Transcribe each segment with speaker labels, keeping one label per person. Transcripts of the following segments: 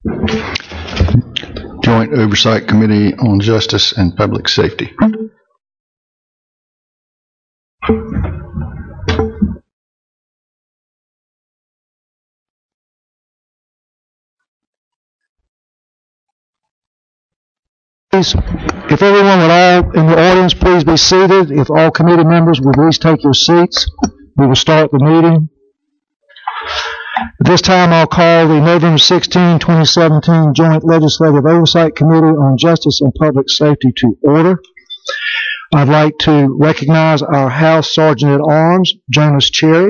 Speaker 1: Joint Oversight Committee on Justice and Public Safety.
Speaker 2: If everyone would all in the audience please be seated. If all committee members would please take your seats, we will start the meeting. At this time, I'll call the November 16, 2017 Joint Legislative Oversight Committee on Justice and Public Safety to order. I'd like to recognize our House Sergeant at Arms, Jonas Cherry,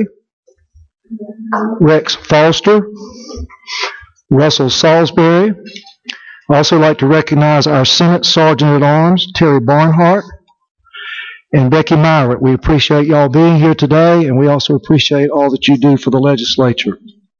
Speaker 2: Rex Foster, Russell Salisbury. I'd also like to recognize our Senate Sergeant at Arms, Terry Barnhart, and Becky Myrick. We appreciate y'all being here today, and we also appreciate all that you do for the legislature.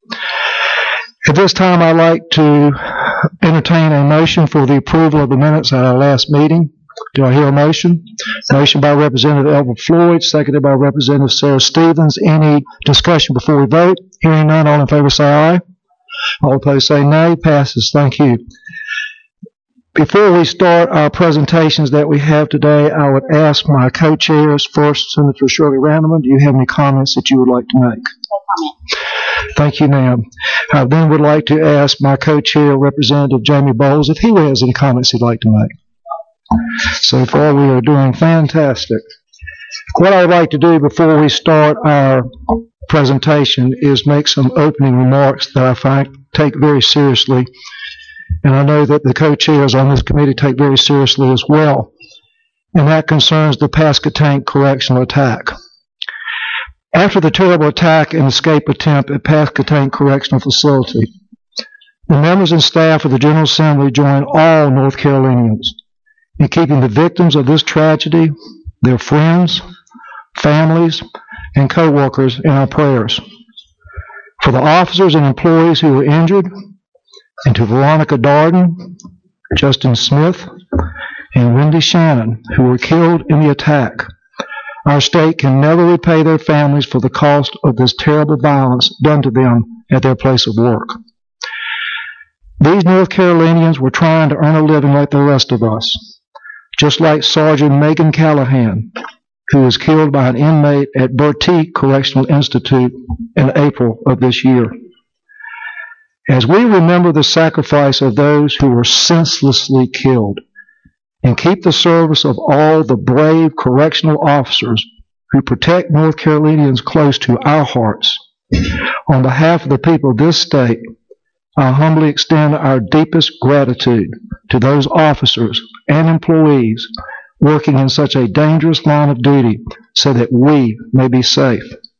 Speaker 2: At this time, I'd like to entertain a motion for the approval of the minutes at our last meeting. Do I hear a motion? Motion by Representative Elva Floyd, seconded by Representative Sarah Stevens. Any discussion before we vote? Hearing none, all in favor say aye. All opposed say nay. Passes. Thank you. Before we start our presentations that we have today, I would ask my co-chairs, first Senator Shirley Randleman, do you have any comments that you would like to make?
Speaker 3: No comment.
Speaker 2: Thank you, ma'am. I then would like to ask my co-chair, Representative Jamie Bowles, if he has any comments he'd like to make. So far, we are doing fantastic. What I would like to do before we start our presentation is make some opening remarks that I take very seriously, and I know that the co-chairs on this committee take very seriously as well, and that concerns the Pasquotank correctional attack. After the terrible attack and escape attempt at Pasquotank Correctional Facility, the members and staff of the General Assembly join all North Carolinians in keeping the victims of this tragedy, their friends, families, and co-workers in our prayers. For the officers and employees who were injured, and to Veronica Darden, Justin Smith, and Wendy Shannon, who were killed in the attack, our state can never repay their families for the cost of this terrible violence done to them at their place of work. These North Carolinians were trying to earn a living like the rest of us, just like Sergeant Megan Callahan, who was killed by an inmate at Bertie Correctional Institute in April of this year. As we remember the sacrifice of those who were senselessly killed, and keep the service of all the brave correctional officers who protect North Carolinians close to our hearts, on behalf of the people of this state, I humbly extend our deepest gratitude to those officers and employees working in such a dangerous line of duty so that we may be safe.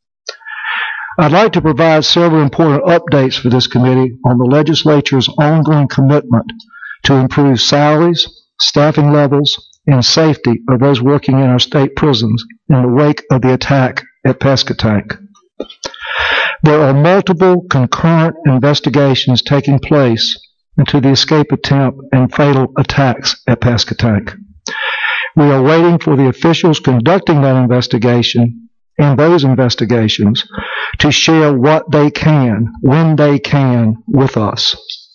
Speaker 2: I'd like to provide several important updates for this committee on the legislature's ongoing commitment to improve salaries, staffing levels, and safety of those working in our state prisons in the wake of the attack at Pasquotank. There are multiple concurrent investigations taking place into the escape attempt and fatal attacks at Pasquotank. We are waiting for the officials conducting that investigation and those investigations to share what they can, when they can, with us.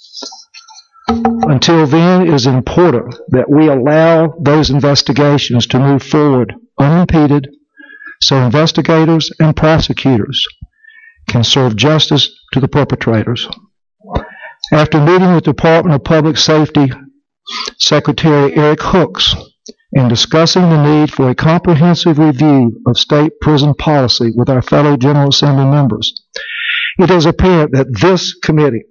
Speaker 2: Until then, it is important that we allow those investigations to move forward unimpeded so investigators and prosecutors can serve justice to the perpetrators. After meeting with Department of Public Safety Secretary Eric Hooks and discussing the need for a comprehensive review of state prison policy with our fellow General Assembly members, it is apparent that this committee,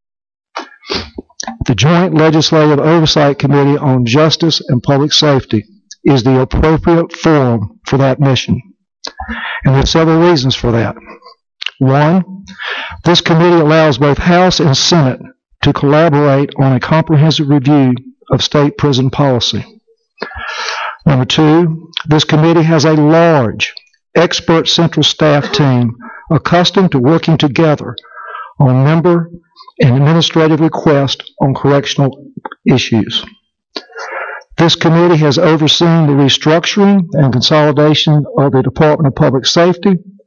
Speaker 2: the Joint Legislative Oversight Committee on Justice and Public Safety, is the appropriate forum for that mission. And there are several reasons for that. One, this committee allows both House and Senate to collaborate on a comprehensive review of state prison policy. Number two, this committee has a large, expert central staff team accustomed to working together on member and administrative requests on correctional issues. This committee has overseen the restructuring and consolidation of the Department of Public Safety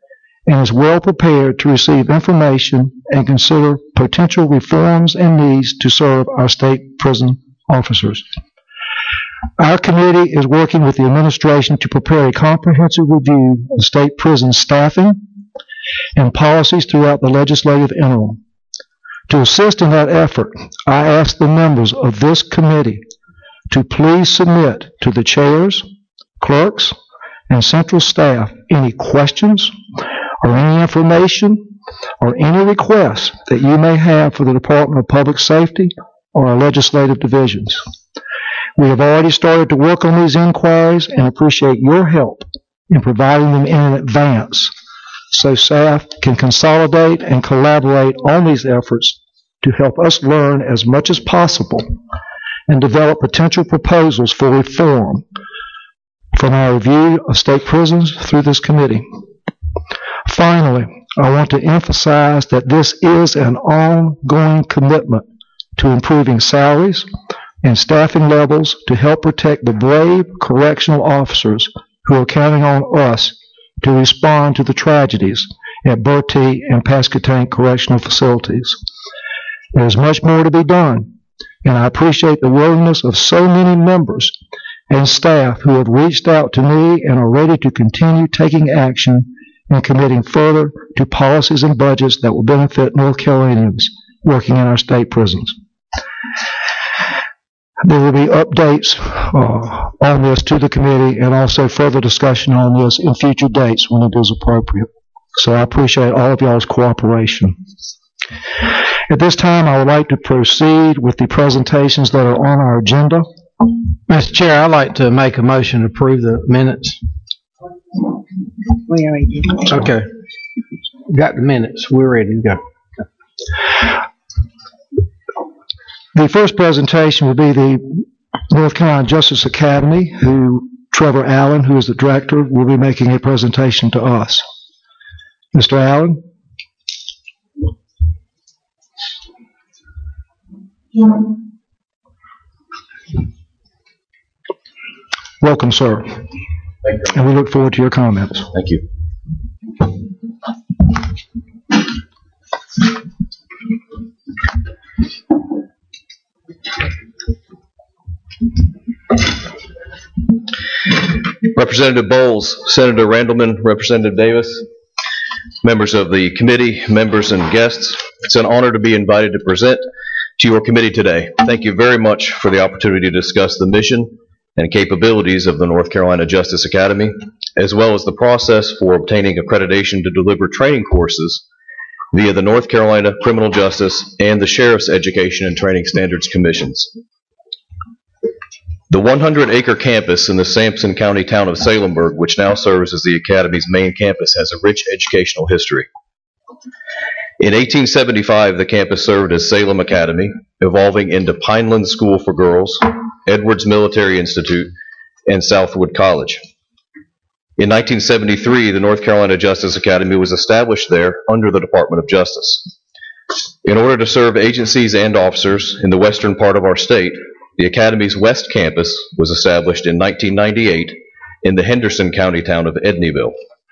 Speaker 2: and is well prepared to receive information and consider potential reforms and needs to serve our state prison officers. Our committee is working with the administration to prepare a comprehensive review of state prison staffing and policies throughout the legislative interim. To assist in that effort, I ask the members of this committee to please submit to the chairs, clerks, and central staff any questions or any information or any requests that you may have for the Department of Public Safety or our legislative divisions. We have already started to work on these inquiries and appreciate your help in providing them in advance so staff can consolidate and collaborate on these efforts to help us learn as much as possible and develop potential proposals for reform from our review of state prisons through this committee. Finally, I want to emphasize that this is an ongoing commitment to improving salaries and staffing levels to help protect the brave correctional officers who are counting on us to respond to the tragedies at Bertie and Pasquotank correctional facilities. There is much more to be done, and I appreciate the willingness of so many members and staff who have reached out to me and are ready to continue taking action and committing further to policies and budgets that will benefit North Carolinians working in our state prisons. There will be updates on this to the committee and also further discussion on this in future dates when it is appropriate. So I appreciate all of y'all's cooperation. At this time, I would like to proceed with the presentations that are on our agenda.
Speaker 3: Mr. Chair, I'd like to make a motion to approve the minutes.
Speaker 4: We already did.
Speaker 3: Okay. Got the minutes. We're ready to go.
Speaker 2: The first presentation will be the North Carolina Justice Academy, who Trevor Allen, who is the director, will be making a presentation to us. Mr. Allen? Welcome, sir.
Speaker 5: Thank you.
Speaker 2: And we look forward to your comments.
Speaker 5: Thank you. Representative Bowles, Senator Randleman, Representative Davis, members of the committee, members and guests, it's an honor to be invited to present to your committee today. Thank you very much for the opportunity to discuss the mission and capabilities of the North Carolina Justice Academy, as well as the process for obtaining accreditation to deliver training courses via the North Carolina Criminal Justice and the Sheriff's Education and Training Standards Commissions. The 100-acre campus in the Sampson County town of Salemburg, which now serves as the Academy's main campus, has a rich educational history. In 1875, the campus served as Salem Academy, evolving into Pineland School for Girls, Edwards Military Institute, and Southwood College. In 1973, the North Carolina Justice Academy was established there under the Department of Justice. In order to serve agencies and officers in the western part of our state, the Academy's West Campus was established in 1998 in the Henderson County town of Edneyville.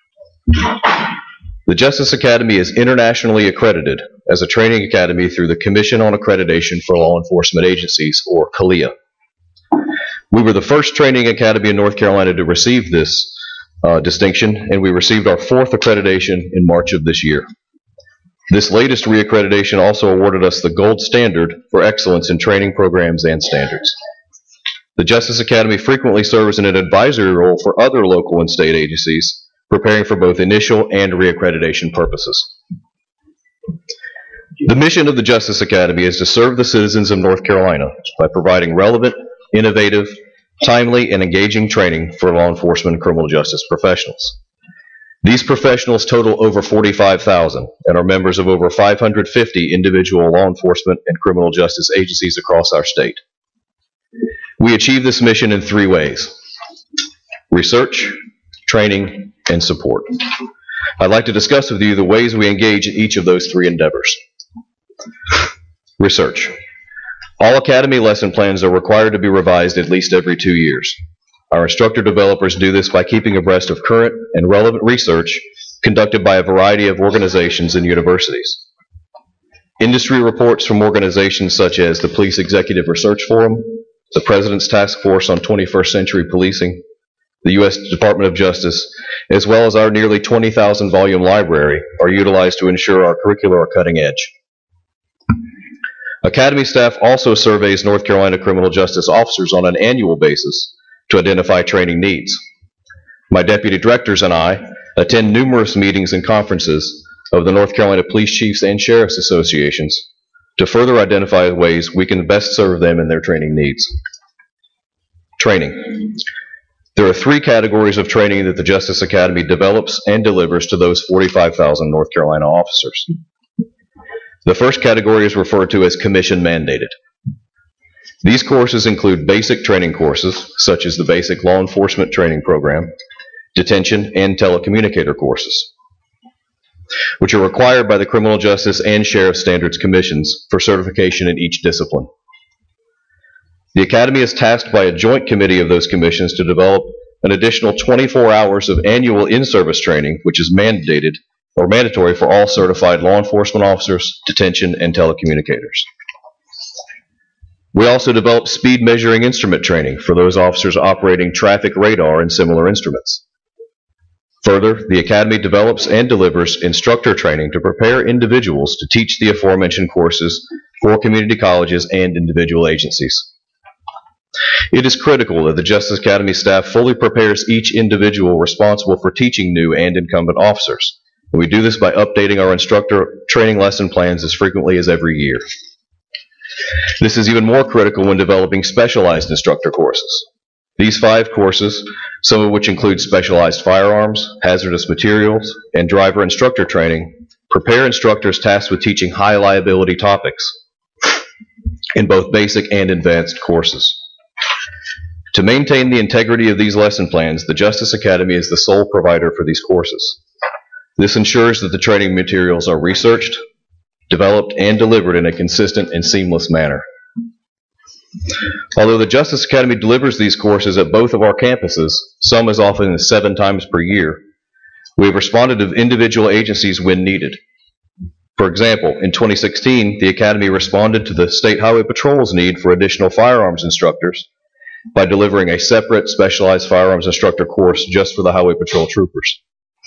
Speaker 5: The Justice Academy is internationally accredited as a training academy through the Commission on Accreditation for Law Enforcement Agencies, or CALEA. We were the first training academy in North Carolina to receive this distinction, and we received our fourth accreditation in March of this year. This latest reaccreditation also awarded us the gold standard for excellence in training programs and standards. The Justice Academy frequently serves in an advisory role for other local and state agencies, preparing for both initial and reaccreditation purposes. The mission of the Justice Academy is to serve the citizens of North Carolina by providing relevant, innovative, timely, and engaging training for law enforcement and criminal justice professionals. These professionals total over 45,000 and are members of over 550 individual law enforcement and criminal justice agencies across our state. We achieve this mission in three ways: research, training, and support. I'd like to discuss with you the ways we engage in each of those three endeavors. Research. All Academy lesson plans are required to be revised at least every 2 years. Our instructor developers do this by keeping abreast of current and relevant research conducted by a variety of organizations and universities. Industry reports from organizations such as the Police Executive Research Forum, the President's Task Force on 21st Century Policing, the U.S. Department of Justice, as well as our nearly 20,000 volume library are utilized to ensure our curricula are cutting edge. Academy staff also surveys North Carolina criminal justice officers on an annual basis to identify training needs. My deputy directors and I attend numerous meetings and conferences of the North Carolina Police Chiefs and Sheriffs Associations to further identify ways we can best serve them in their training needs. Training. There are 3 categories of training that the Justice Academy develops and delivers to those 45,000 North Carolina officers. The first category is referred to as commission mandated. These courses include basic training courses, such as the Basic Law Enforcement Training Program, detention, and telecommunicator courses, which are required by the Criminal Justice and Sheriff Standards Commissions for certification in each discipline. The Academy is tasked by a joint committee of those commissions to develop an additional 24 hours of annual in-service training, which is mandated or mandatory for all certified law enforcement officers, detention, and telecommunicators. We also develop speed measuring instrument training for those officers operating traffic radar and similar instruments. Further, the Academy develops and delivers instructor training to prepare individuals to teach the aforementioned courses for community colleges and individual agencies. It is critical that the Justice Academy staff fully prepares each individual responsible for teaching new and incumbent officers. And we do this by updating our instructor training lesson plans as frequently as every year. This is even more critical when developing specialized instructor courses. These 5 courses, some of which include specialized firearms, hazardous materials, and driver instructor training, prepare instructors tasked with teaching high liability topics in both basic and advanced courses. To maintain the integrity of these lesson plans, the Justice Academy is the sole provider for these courses. This ensures that the training materials are researched, developed, and delivered in a consistent and seamless manner. Although the Justice Academy delivers these courses at both of our campuses, some as often as 7 times per year, we have responded to individual agencies when needed. For example, in 2016, the Academy responded to the State Highway Patrol's need for additional firearms instructors by delivering a separate specialized firearms instructor course just for the Highway Patrol troopers.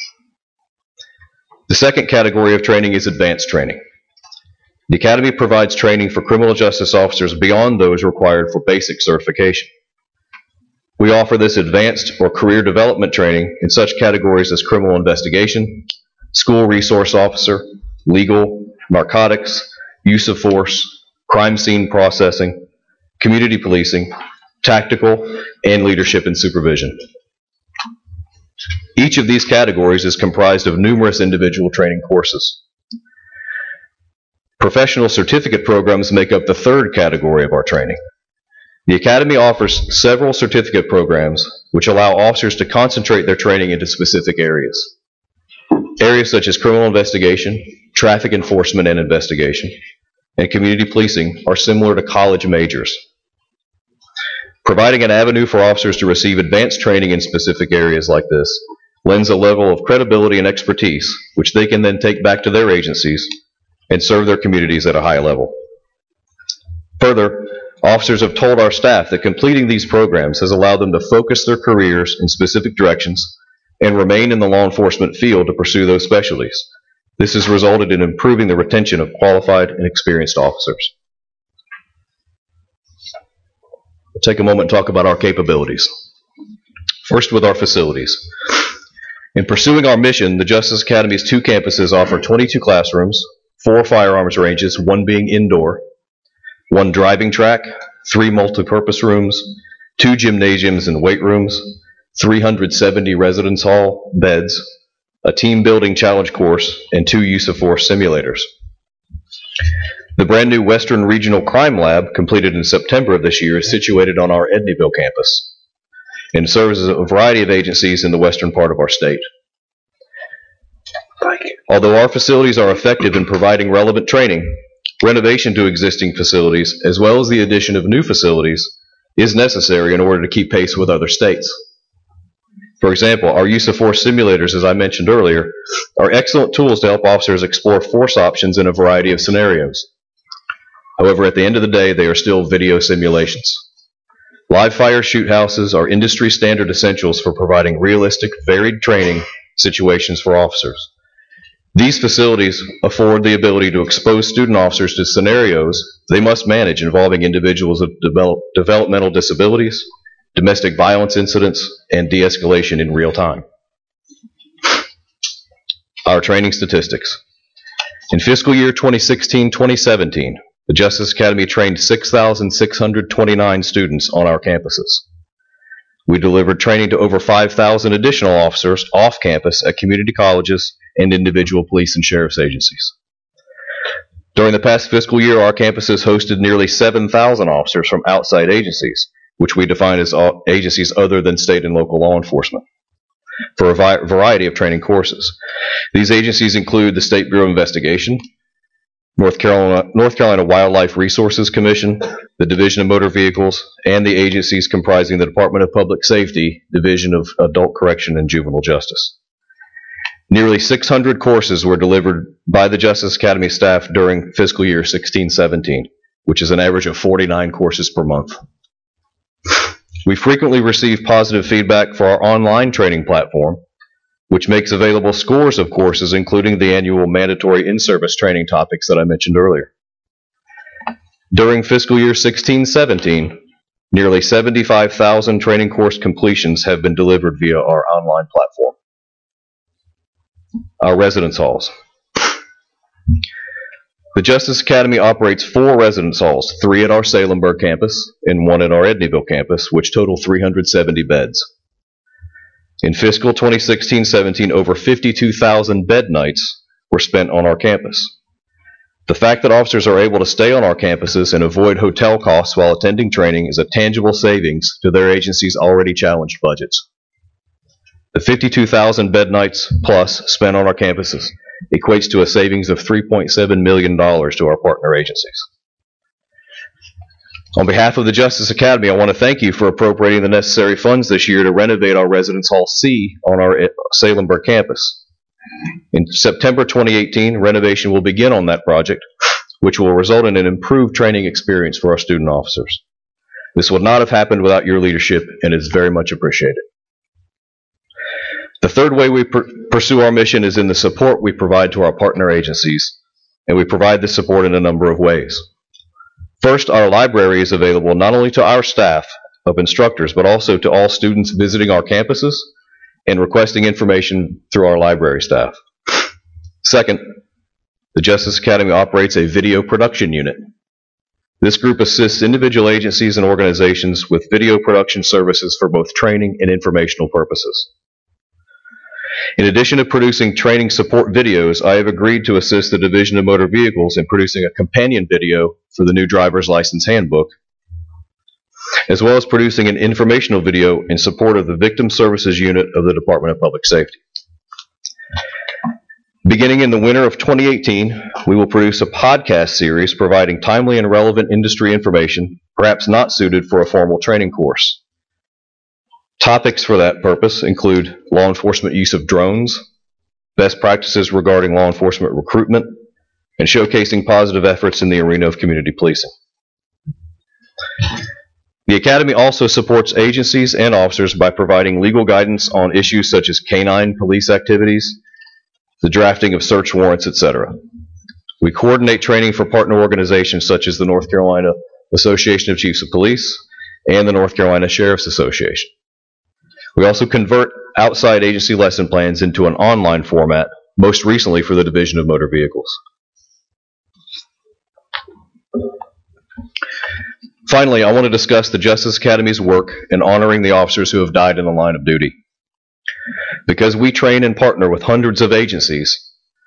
Speaker 5: The second category of training is advanced training. The Academy provides training for criminal justice officers beyond those required for basic certification. We offer this advanced or career development training in such categories as criminal investigation, school resource officer, legal, narcotics, use of force, crime scene processing, community policing, tactical, and leadership and supervision. Each of these categories is comprised of numerous individual training courses. Professional certificate programs make up the third category of our training. The Academy offers several certificate programs which allow officers to concentrate their training into specific areas. Areas such as criminal investigation, traffic enforcement and investigation, and community policing are similar to college majors. Providing an avenue for officers to receive advanced training in specific areas like this lends a level of credibility and expertise which they can then take back to their agencies and serve their communities at a high level. Further, officers have told our staff that completing these programs has allowed them to focus their careers in specific directions and remain in the law enforcement field to pursue those specialties. This has resulted in improving the retention of qualified and experienced officers. We'll take a moment and talk about our capabilities. First, with our facilities. In pursuing our mission, the Justice Academy's 2 campuses offer 22 classrooms, 4 firearms ranges, 1 being indoor, 1 driving track, 3 multipurpose rooms, 2 gymnasiums and weight rooms, 370 residence hall beds, a team building challenge course, and 2 use of force simulators. The brand new Western Regional Crime Lab, completed in September of this year, is situated on our Edneyville campus and serves a variety of agencies in the western part of our state. Although our facilities are effective in providing relevant training, renovation to existing facilities, as well as the addition of new facilities, is necessary in order to keep pace with other states. For example, our use of force simulators, as I mentioned earlier, are excellent tools to help officers explore force options in a variety of scenarios. However, at the end of the day, they are still video simulations. Live fire shoot houses are industry standard essentials for providing realistic, varied training situations for officers. These facilities afford the ability to expose student officers to scenarios they must manage involving individuals with developmental disabilities, domestic violence incidents, and de-escalation in real time. Our training statistics. In fiscal year 2016-2017, the Justice Academy trained 6,629 students on our campuses. We delivered training to over 5,000 additional officers off campus at community colleges and individual police and sheriff's agencies. During the past fiscal year, our campuses hosted nearly 7,000 officers from outside agencies, which we define as agencies other than state and local law enforcement, for a variety of training courses. These agencies include the State Bureau of Investigation, North Carolina Wildlife Resources Commission, the Division of Motor Vehicles, and the agencies comprising the Department of Public Safety, Division of Adult Correction and Juvenile Justice. Nearly 600 courses were delivered by the Justice Academy staff during fiscal year 16-17, which is an average of 49 courses per month. We frequently receive positive feedback for our online training platform, which makes available scores of courses, including the annual mandatory in-service training topics that I mentioned earlier. During fiscal year 16-17, nearly 75,000 training course completions have been delivered via our online platform. Our residence halls. The Justice Academy operates 4 residence halls, 3 at our Salemburg campus and 1 at our Edneyville campus, which total 370 beds. In fiscal 2016-17, over 52,000 bed nights were spent on our campus. The fact that officers are able to stay on our campuses and avoid hotel costs while attending training is a tangible savings to their agency's already challenged budgets. The 52,000 bed nights plus spent on our campuses equates to a savings of $3.7 million to our partner agencies. On behalf of the Justice Academy, I want to thank you for appropriating the necessary funds this year to renovate our Residence Hall C on our Salemburg campus. In September 2018, renovation will begin on that project, which will result in an improved training experience for our student officers. This would not have happened without your leadership and is very much appreciated. The third way we pursue our mission is in the support we provide to our partner agencies, and we provide this support in a number of ways. First, our library is available not only to our staff of instructors, but also to all students visiting our campuses and requesting information through our library staff. Second, the Justice Academy operates a video production unit. This group assists individual agencies and organizations with video production services for both training and informational purposes. In addition to producing training support videos, I have agreed to assist the Division of Motor Vehicles in producing a companion video for the new driver's license handbook, as well as producing an informational video in support of the Victim Services Unit of the Department of Public Safety. Beginning in the winter of 2018, we will produce a podcast series providing timely and relevant industry information, perhaps not suited for a formal training course. Topics for that purpose include law enforcement use of drones, best practices regarding law enforcement recruitment, and showcasing positive efforts in the arena of community policing. The Academy also supports agencies and officers by providing legal guidance on issues such as canine police activities, the drafting of search warrants, etc. We coordinate training for partner organizations such as the North Carolina Association of Chiefs of Police and the North Carolina Sheriff's Association. We also convert outside agency lesson plans into an online format, most recently for the Division of Motor Vehicles. Finally, I want to discuss the Justice Academy's work in honoring the officers who have died in the line of duty. Because we train and partner with hundreds of agencies,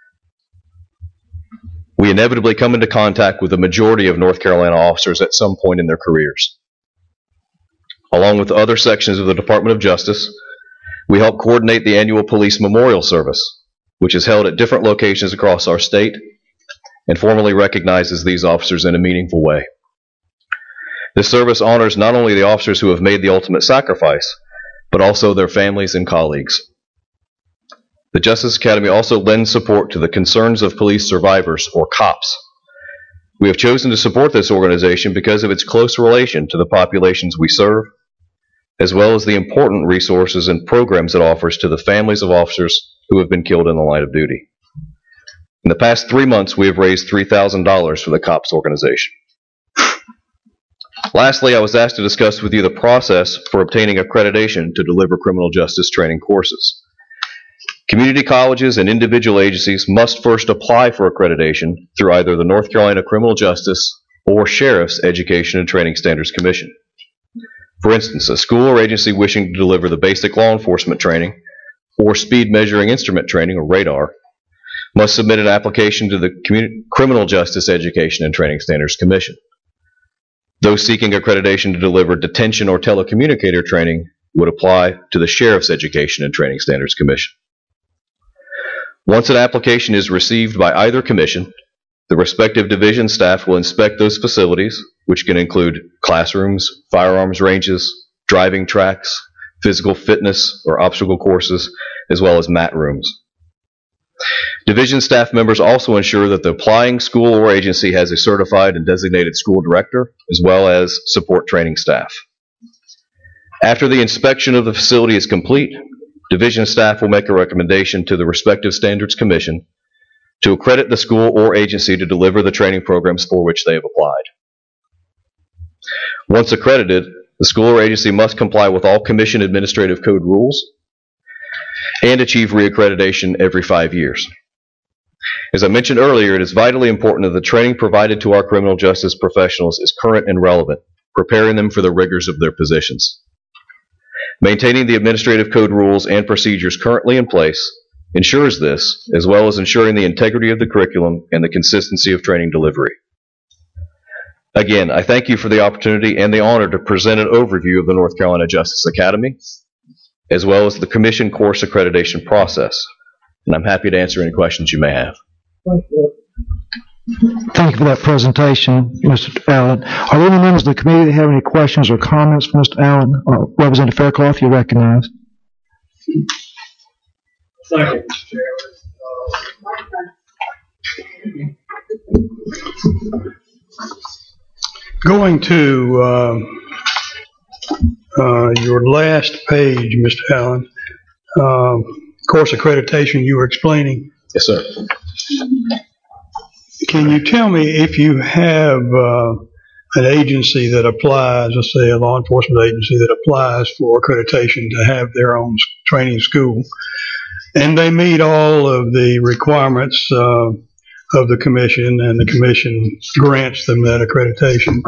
Speaker 5: we inevitably come into contact with the majority of North Carolina officers at some point in their careers. Along with other sections of the Department of Justice, we help coordinate the annual Police Memorial Service, which is held at different locations across our state and formally recognizes these officers in a meaningful way. This service honors not only the officers who have made the ultimate sacrifice, but also their families and colleagues. The Justice Academy also lends support to the Concerns of Police Survivors, or COPS. We have chosen to support this organization because of its close relation to the populations we serve, as well as the important resources and programs it offers to the families of officers who have been killed in the line of duty. In the past 3 months, we have raised $3,000 for the COPS organization. Lastly, I was asked to discuss with you the process for obtaining accreditation to deliver criminal justice training courses. Community colleges and individual agencies must first apply for accreditation through either the North Carolina Criminal Justice or Sheriff's Education and Training Standards Commission. For instance, a school or agency wishing to deliver the basic law enforcement training or speed measuring instrument training, or radar, must submit an application to the Criminal Justice Education and Training Standards Commission. Those seeking accreditation to deliver detention or telecommunicator training would apply to the Sheriff's Education and Training Standards Commission. Once an application is received by either commission, the respective division staff will inspect those facilities, which can include classrooms, firearms ranges, driving tracks, physical fitness or obstacle courses, as well as mat rooms. Division staff members also ensure that the applying school or agency has a certified and designated school director, as well as support training staff. After the inspection of the facility is complete, division staff will make a recommendation to the respective standards commission to accredit the school or agency to deliver the training programs for which they have applied. Once accredited, the school or agency must comply with all commission administrative code rules and achieve reaccreditation every 5 years. As I mentioned earlier, it is vitally important that the training provided to our criminal justice professionals is current and relevant, preparing them for the rigors of their positions. Maintaining the administrative code rules and procedures currently in place ensures this, as well as ensuring the integrity of the curriculum and the consistency of training delivery. Again, I thank you for the opportunity and the honor to present an overview of the North Carolina Justice Academy, as well as the Commission course accreditation process. And I'm happy to answer any questions you may have.
Speaker 2: Thank you for that presentation, Mr. Allen. Are there any members of the committee that have any questions or comments for Mr. Allen? Representative Faircloth, you're recognized.
Speaker 4: Thank you, Mr. Chairman. Going to your last page, Mr. Allen, course accreditation you were explaining.
Speaker 5: Yes, sir.
Speaker 4: Can you tell me if you have an agency that applies, let's say a law enforcement agency that applies for accreditation to have their own training school, and they meet all of the requirements of the commission, and the commission grants them that accreditation?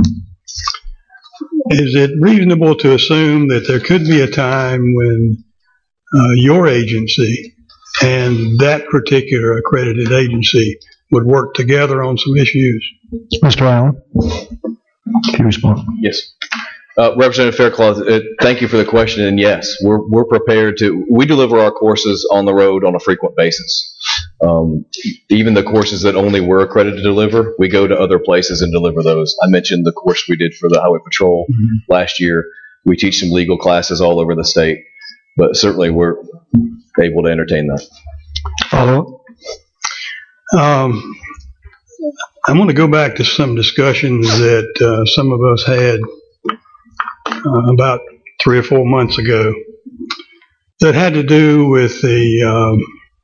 Speaker 4: Is it reasonable to assume that there could be a time when your agency and that particular accredited agency would work together on some issues?
Speaker 2: Mr. Allen, can you respond?
Speaker 5: Yes. Representative Faircloth, thank you for the question, and yes, we're prepared to. We deliver our courses on the road on a frequent basis. Even the courses that only we're accredited to deliver, we go to other places and deliver those. I mentioned the course we did for the Highway Patrol last year. We teach some legal classes all over the state, but certainly we're able to entertain that.
Speaker 2: Follow-up?
Speaker 4: I want to go back to some discussions that some of us had about 3 or 4 months ago that had to do with the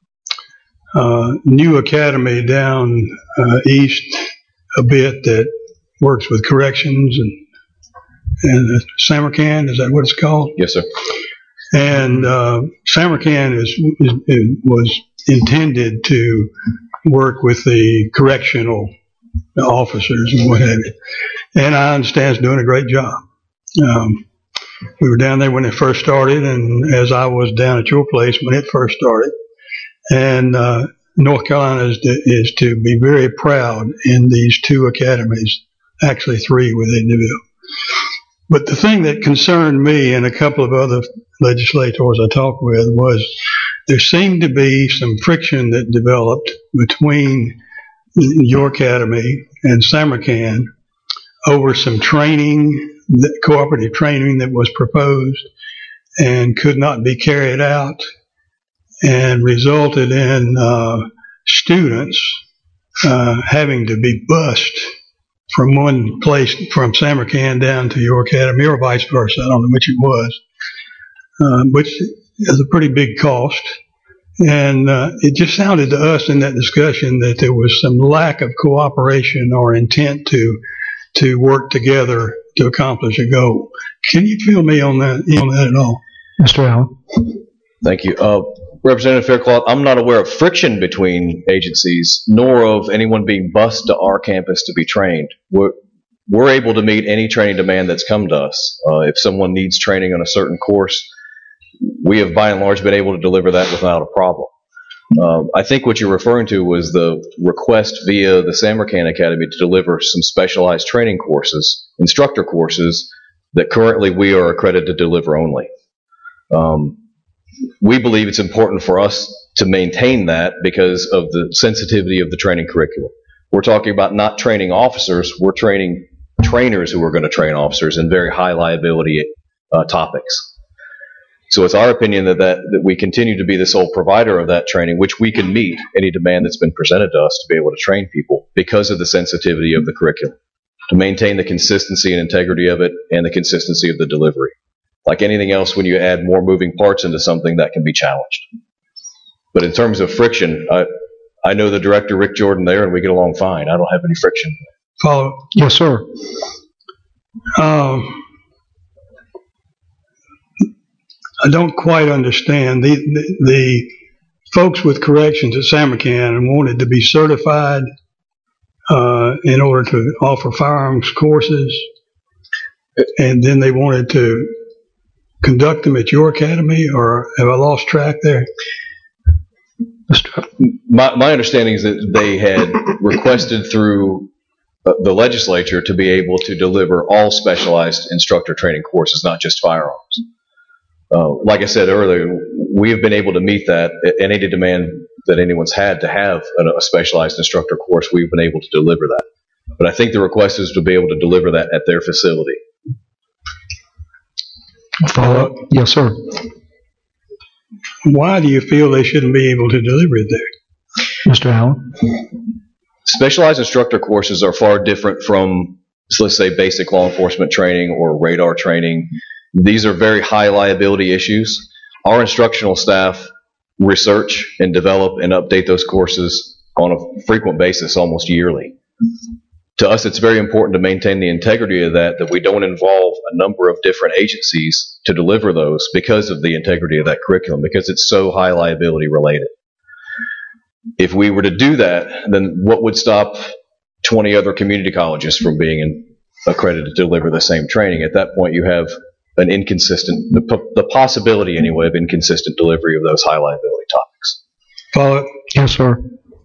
Speaker 4: new academy down east a bit that works with corrections and Samarkand, is that what it's called?
Speaker 5: Yes, sir.
Speaker 4: And Samarkand was intended to work with the correctional officers and what have you. And I understand it's doing a great job. We were down there when it first started, and as I was down at your place when it first started. And North Carolina is to be very proud in these 2 academies, actually 3 within DeVille. But the thing that concerned me and a couple of other legislators I talked with was there seemed to be some friction that developed between your academy and Samarkand over some training, cooperative training that was proposed. and could not be carried out, and resulted in students having to be bused from one place, from Samarkand down to your academy, or vice versa. I don't know which it was, which is a pretty big cost. And it just sounded to us in that discussion that there was some lack of cooperation or intent to work together to accomplish a goal. Can you fill me on that at all?
Speaker 2: Mr. Allen.
Speaker 5: Thank you. Representative Faircloth, I'm not aware of friction between agencies, nor of anyone being bused to our campus to be trained. We're able to meet any training demand that's come to us. If someone needs training on a certain course, we have by and large been able to deliver that without a problem. I think what you're referring to was the request via the Samarkand Academy to deliver some specialized training courses, instructor courses, that currently we are accredited to deliver only. We believe it's important for us to maintain that because of the sensitivity of the training curriculum. We're talking about not training officers, we're training trainers who are going to train officers in very high liability topics. So it's our opinion that we continue to be the sole provider of that training, which we can meet any demand that's been presented to us to be able to train people because of the sensitivity of the curriculum, to maintain the consistency and integrity of it and the consistency of the delivery. Like anything else, when you add more moving parts into something, that can be challenged. But in terms of friction, I know the director, Rick Jordan, there, and we get along fine. I don't have any friction.
Speaker 4: Follow.
Speaker 2: Yes, sir.
Speaker 4: I don't quite understand. The folks with corrections at Samarkand wanted to be certified in order to offer firearms courses, and then they wanted to conduct them at your academy, or have I lost track there?
Speaker 5: My understanding is that they had requested through the legislature to be able to deliver all specialized instructor training courses, not just firearms. Like I said earlier, we have been able to meet that. Any demand that anyone's had to have a specialized instructor course, we've been able to deliver that. But I think the request is to be able to deliver that at their facility.
Speaker 2: Follow up? Yes, sir.
Speaker 4: Why do you feel they shouldn't be able to deliver it there?
Speaker 2: Mr. Allen.
Speaker 5: Specialized instructor courses are far different from, let's say, basic law enforcement training or radar training. These are very high liability issues. Our instructional staff research and develop and update those courses on a frequent basis, almost yearly. To us, it's very important to maintain the integrity of that we don't involve a number of different agencies to deliver those because of the integrity of that curriculum, because it's so high liability related. If we were to do that, then what would stop 20 other community colleges from being accredited to deliver the same training? At that point, you have an inconsistent, the possibility anyway, of inconsistent delivery of those high liability topics.
Speaker 4: Follow.
Speaker 2: Yes, sir.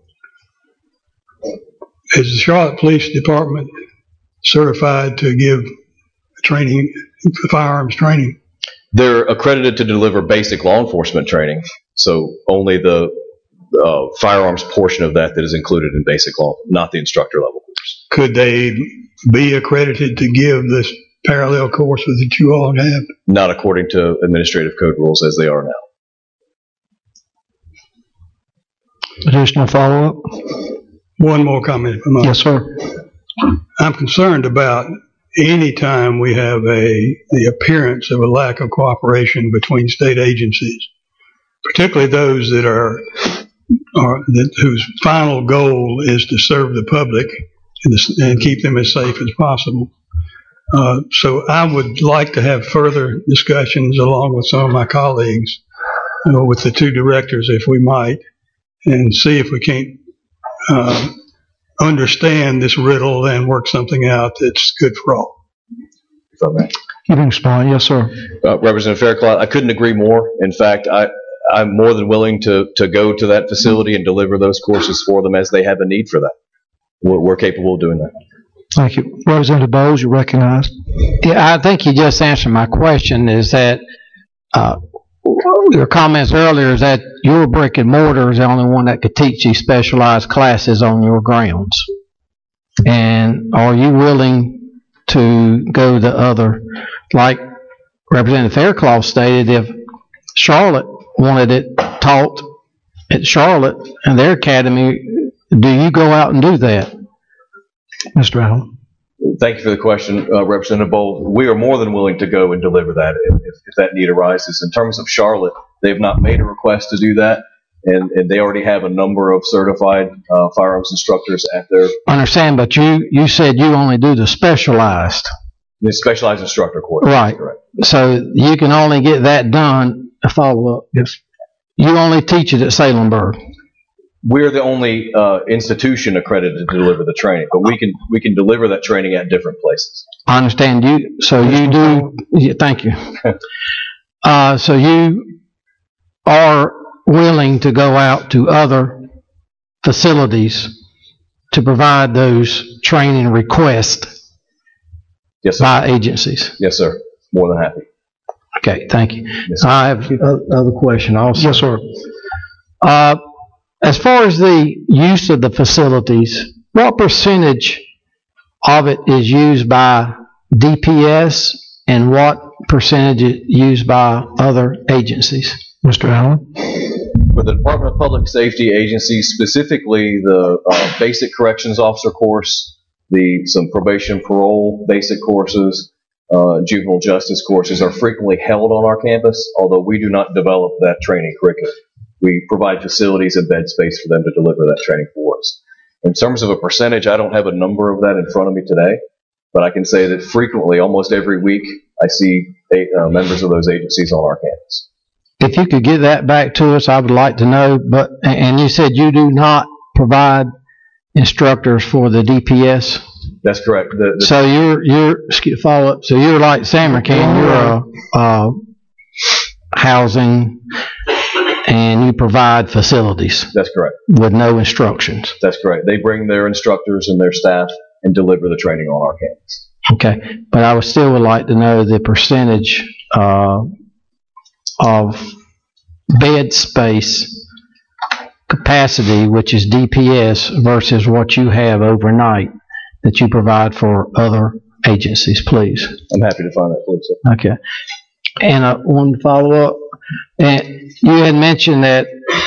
Speaker 4: Is the Charlotte Police Department certified to give training, firearms training?
Speaker 5: They're accredited to deliver basic law enforcement training, so only the firearms portion of that is included in basic law, not the instructor level course.
Speaker 4: Could they be accredited to give this parallel course that you all have?
Speaker 5: Not according to administrative code rules as they are now.
Speaker 2: Additional follow-up?
Speaker 4: One more comment, if I might.
Speaker 2: Yes, sir.
Speaker 4: I'm concerned about any time we have the appearance of a lack of cooperation between state agencies, particularly those that whose final goal is to serve the public and keep them as safe as possible. So I would like to have further discussions along with some of my colleagues, with the two directors, if we might, and see if we can't understand this riddle and work something out that's good for all.
Speaker 5: If I may.
Speaker 2: You can respond. Yes, sir.
Speaker 5: Representative Faircloth, I couldn't agree more. In fact, I'm more than willing to go to that facility and deliver those courses for them as they have a need for that. We're capable of doing that.
Speaker 2: Thank you. Representative Bowles, you're recognized.
Speaker 3: Yeah, I think you just answered my question, is that your comments earlier is that your brick and mortar is the only one that could teach you specialized classes on your grounds. And are you willing to go the other, like Representative Fairclough stated if Charlotte wanted it taught at Charlotte and their academy, do you go out and do that?
Speaker 2: Mr. Allen.
Speaker 5: Thank you for the question, Representative Bowles. We are more than willing to go and deliver that if that need arises. In terms of Charlotte, they've not made a request to do that, and they already have a number of certified firearms instructors at their
Speaker 3: I understand, but you said you only do the specialized.
Speaker 5: the specialized instructor course.
Speaker 3: Right.
Speaker 5: Correct.
Speaker 3: So you can only get that done, a follow-up.
Speaker 2: Yes.
Speaker 3: You only teach it at Salemburg.
Speaker 5: We're the only institution accredited to deliver the training, but we can deliver that training at different places.
Speaker 3: I understand you, so you do, yeah, thank you. So you are willing to go out to other facilities to provide those training requests
Speaker 5: Yes, sir.
Speaker 3: by agencies?
Speaker 5: Yes, sir. More than happy.
Speaker 3: Okay, thank you.
Speaker 5: Yes, sir.
Speaker 3: I have another question also.
Speaker 2: Yes, sir.
Speaker 3: As far as the use of the facilities, what percentage of it is used by DPS and what percentage is used by other agencies?
Speaker 2: Mr. Allen.
Speaker 5: For the Department of Public Safety agencies, specifically the basic corrections officer course, some probation parole basic courses, juvenile justice courses are frequently held on our campus, although we do not develop that training curriculum. We provide facilities and bed space for them to deliver that training for us. In terms of a percentage, I don't have a number of that in front of me today, but I can say that frequently, almost every week, I see members of those agencies on our campus.
Speaker 3: If you could get that back to us, I would like to know. But and you said you do not provide instructors for the DPS.
Speaker 5: That's correct.
Speaker 3: So you're follow up. So you're like San Marcan. You're housing, and you provide facilities
Speaker 5: That's correct.
Speaker 3: with no instructions.
Speaker 5: That's correct. They bring their instructors and their staff and deliver the training on our campus.
Speaker 3: Okay, but I still would like to know the percentage of bed space capacity, which is DPS, versus what you have overnight that you provide for other agencies, please.
Speaker 5: I'm happy to find that for you, sir.
Speaker 3: Okay. And one follow-up. And you had mentioned that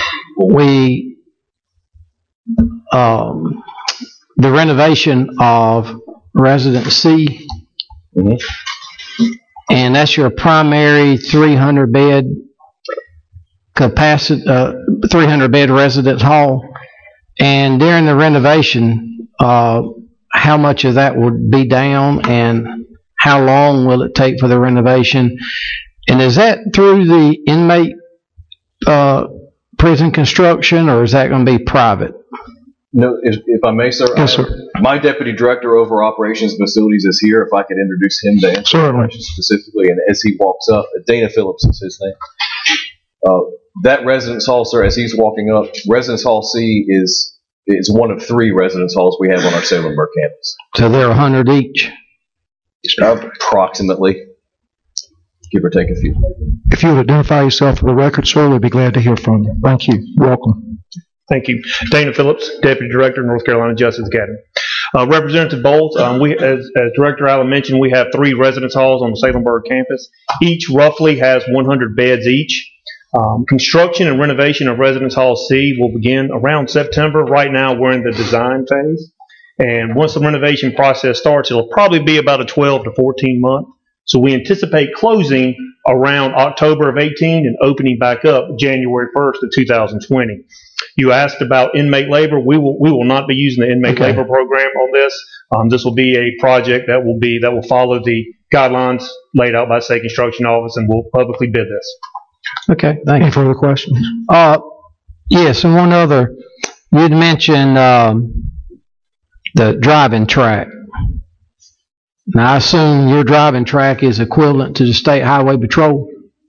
Speaker 3: the renovation of Resident C,
Speaker 5: Mhm.
Speaker 3: and that's your primary 300-bed capacity, 300-bed residence hall. And during the renovation, how much of that would be down, and how long will it take for the renovation? And is that through the inmate prison construction, or is that going to be private?
Speaker 5: No, if I may, sir.
Speaker 2: Yes, sir.
Speaker 5: My deputy director over operations and facilities is here. If I could introduce him to answer
Speaker 2: Certainly.
Speaker 5: questions specifically, and as he walks up, Dana Phillips is his name. That residence hall, sir, as he's walking up, Residence Hall C is one of 3 residence halls we have on our Salemburg campus.
Speaker 3: So they're 100 each.
Speaker 5: Approximately, give or take a few.
Speaker 2: If you would identify yourself for the record, sir, we'd be glad to hear from you. Thank you. Welcome.
Speaker 6: Thank you. Dana Phillips, Deputy Director, North Carolina Justice Academy. Representative Bowles, as Director Allen mentioned, we have 3 residence halls on the Salemburg campus. Each roughly has 100 beds each. Construction and renovation of Residence Hall C will begin around September. Right now, we're in the design phase. And once the renovation process starts, it'll probably be about a 12 to 14 month. So we anticipate closing around October of 18 and opening back up January 1st of 2020. You asked about inmate labor. We will not be using the inmate labor program on this. This will be a project that will follow the guidelines laid out by the State Construction Office, and we'll publicly bid this.
Speaker 3: Okay, thank
Speaker 2: Any
Speaker 3: you.
Speaker 2: further questions?
Speaker 3: Yes, and one other. You'd mentioned the driving track. Now, I assume your driving track is equivalent to the State Highway Patrol?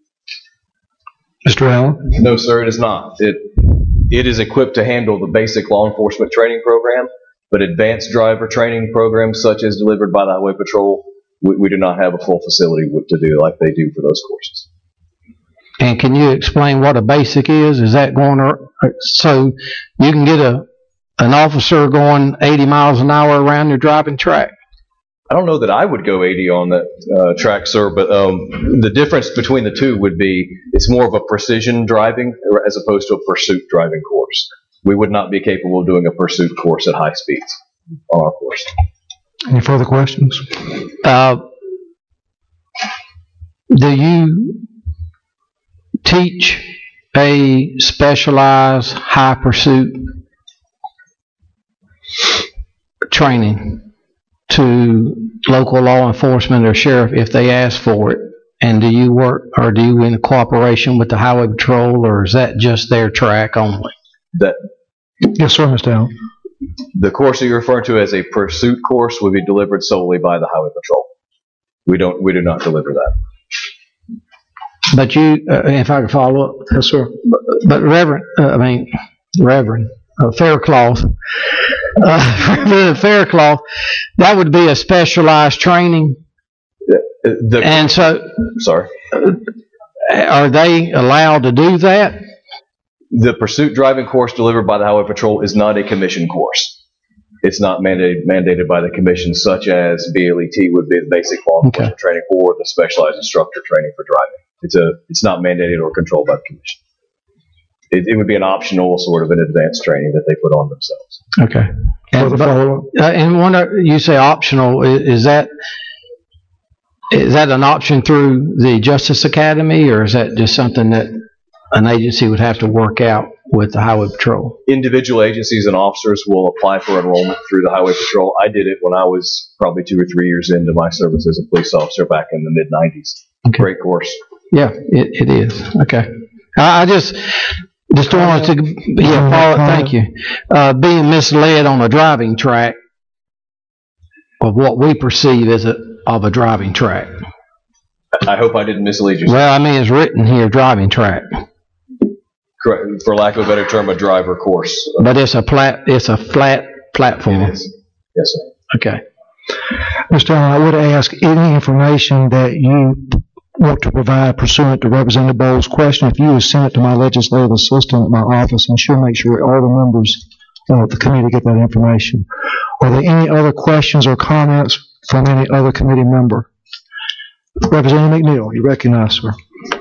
Speaker 2: Mr. Allen?
Speaker 5: No, sir, it is not. It is equipped to handle the basic law enforcement training program, but advanced driver training programs such as delivered by the Highway Patrol, we do not have a full facility to do like they do for those courses.
Speaker 3: And can you explain what a basic is? Is that going so you can get an officer going 80 miles an hour around your driving track?
Speaker 5: I don't know that I would go 80 on that track, sir, but the difference between the two would be it's more of a precision driving as opposed to a pursuit driving course. We would not be capable of doing a pursuit course at high speeds on our course.
Speaker 2: Any further questions?
Speaker 3: Do you teach a specialized high pursuit training to local law enforcement or sheriff if they ask for it? And do you work, or do you in cooperation with the highway patrol, or is that just their track only?
Speaker 2: Yes, sir, Mr. Allen.
Speaker 5: The course that you're referring to as a pursuit course would be delivered solely by the highway patrol. We do not deliver that.
Speaker 3: But you, if I could follow up.
Speaker 2: Yes, sir.
Speaker 3: But Reverend Faircloth, Reverend Faircloth, that would be a specialized training. And so,
Speaker 5: sorry,
Speaker 3: are they allowed to do that?
Speaker 5: The pursuit driving course delivered by the highway patrol is not a commission course. It's not mandated by the commission, such as BLET would be the basic law enforcement training or the specialized instructor training for driving. It's not mandated or controlled by the commission. It would be an optional sort of an advanced training that they put on themselves.
Speaker 3: Okay. And when you say optional, is that an option through the Justice Academy, or is that just something that an agency would have to work out with the Highway Patrol?
Speaker 5: Individual agencies and officers will apply for enrollment through the Highway Patrol. I did it when I was probably 2 or 3 years into my service as a police officer back in the mid-'90s.
Speaker 3: Okay.
Speaker 5: Great course.
Speaker 3: Yeah, it is. Okay. I just wanted to, Paul, thank you. Being misled on a driving track of what we perceive as of a driving track.
Speaker 5: I hope I didn't mislead you.
Speaker 3: Well, I mean, it's written here, driving track.
Speaker 5: Correct. For lack of a better term, a driver course.
Speaker 3: But it's a flat platform.
Speaker 5: It is. Yes, sir.
Speaker 3: Okay.
Speaker 2: Mr. Allen, I would ask any information that you want to provide pursuant to Representative Bowles' question. If you would send it to my legislative assistant at my office, and she'll make sure all the members of the committee get that information. Are there any other questions or comments from any other committee member? Representative McNeil, you recognize, sir.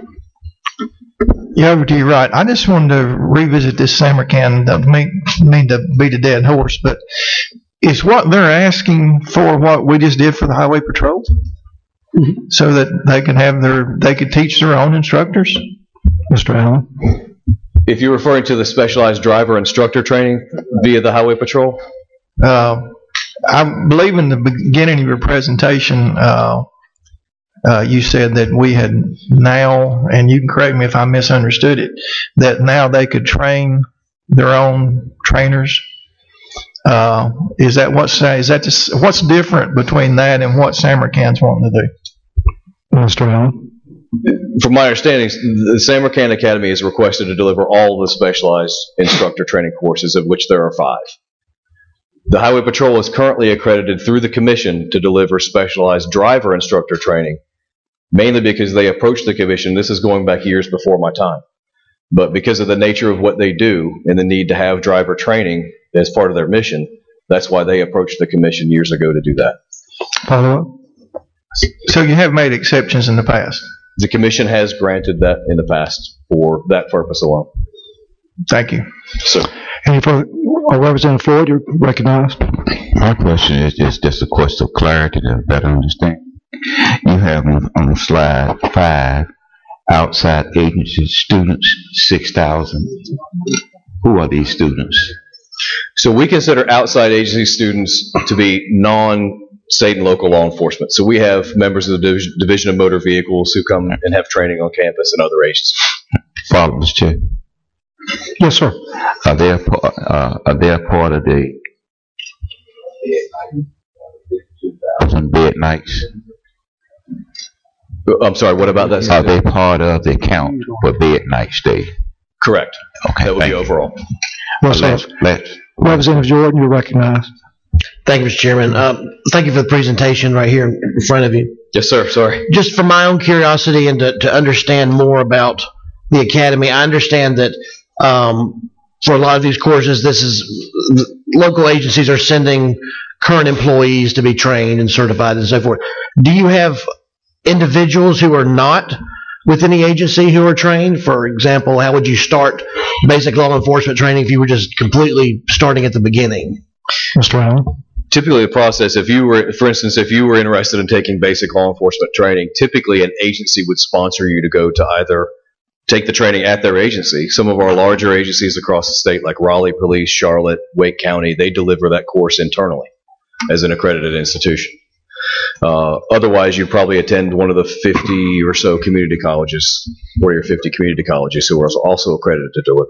Speaker 7: Yeah, over to your right. I just wanted to revisit this Samarkand. Don't mean to beat a dead horse, but is what they're asking for what we just did for the Highway Patrol? Mm-hmm. So that they could teach their own instructors?
Speaker 2: Mr. Allen?
Speaker 5: If you're referring to the specialized driver instructor training via the Highway Patrol?
Speaker 7: I believe in the beginning of your presentation, you said that we had now, and you can correct me if I misunderstood it, that now they could train their own trainers. Is that just what's different between that and what Samarkand's wanting to do?
Speaker 2: Mr. Allen?
Speaker 5: From my understanding, the Samarkand Academy is requested to deliver all the specialized instructor training courses, of which there are 5. The Highway Patrol is currently accredited through the Commission to deliver specialized driver instructor training, mainly because they approached the Commission. This is going back years before my time. But because of the nature of what they do and the need to have driver training as part of their mission, that's why they approached the Commission years ago to do that.
Speaker 2: Follow up?
Speaker 7: So you have made exceptions in the past?
Speaker 5: The Commission has granted that in the past for that purpose alone.
Speaker 7: Thank you.
Speaker 5: So,
Speaker 2: any further? Representative Floyd, you're recognized.
Speaker 8: My question is just a question of clarity to better understand. You have on slide 5, outside agency students, 6,000. Who are these students?
Speaker 5: So we consider outside agency students to be non-state and local law enforcement. So we have members of the Division of Motor Vehicles who come and have training on campus and other agencies.
Speaker 8: Follow this, Chair.
Speaker 2: Yes, sir.
Speaker 8: Are they a part of the bed nights?
Speaker 5: I'm sorry, what about that?
Speaker 8: Are they part of the count for bed night stay?
Speaker 5: Correct.
Speaker 8: Okay,
Speaker 5: that would be overall.
Speaker 2: Well, sir. Representative Jordan, you're recognized.
Speaker 9: Thank you, Mr. Chairman. Thank you for the presentation right here in front of you.
Speaker 5: Yes, sir. Sorry.
Speaker 9: Just for my own curiosity and to understand more about the Academy, I understand that for a lot of these courses, local agencies are sending current employees to be trained and certified and so forth. Do you have individuals who are not with any agency who are trained? For example, how would you start basic law enforcement training if you were just completely starting at the beginning?
Speaker 2: Mr. Allen?
Speaker 5: Typically, the process, for instance, if you were interested in taking basic law enforcement training, typically an agency would sponsor you to go to either take the training at their agency. Some of our larger agencies across the state, like Raleigh Police, Charlotte, Wake County, they deliver that course internally as an accredited institution. Otherwise, you probably attend one of the 50 or so community colleges, 40 or 50 community colleges who are also accredited to deliver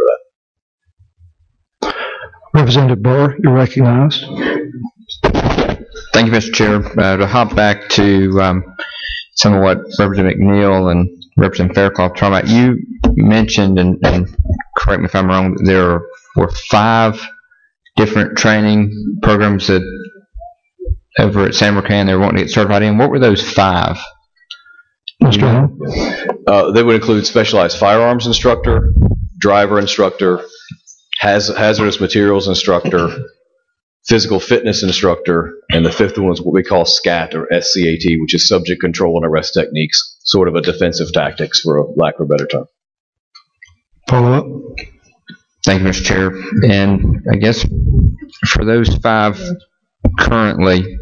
Speaker 5: that.
Speaker 2: Representative Burr, you're recognized.
Speaker 10: Thank you, Mr. Chair. To hop back to some of what Representative McNeil and Representative Fairclough talked about, you mentioned, and correct me if I'm wrong, that there were 5 different training programs that over at San Marcan they were wanting to get certified in. What were those 5?
Speaker 2: Mr. Allen?
Speaker 5: They would include specialized firearms instructor, driver instructor, hazardous materials instructor, physical fitness instructor, and the 5th one is what we call SCAT, or SCAT, which is subject control and arrest techniques, sort of a defensive tactics, for a lack of a better term.
Speaker 2: Follow up.
Speaker 10: Thank you, Mr. Chair. And I guess for those 5 currently,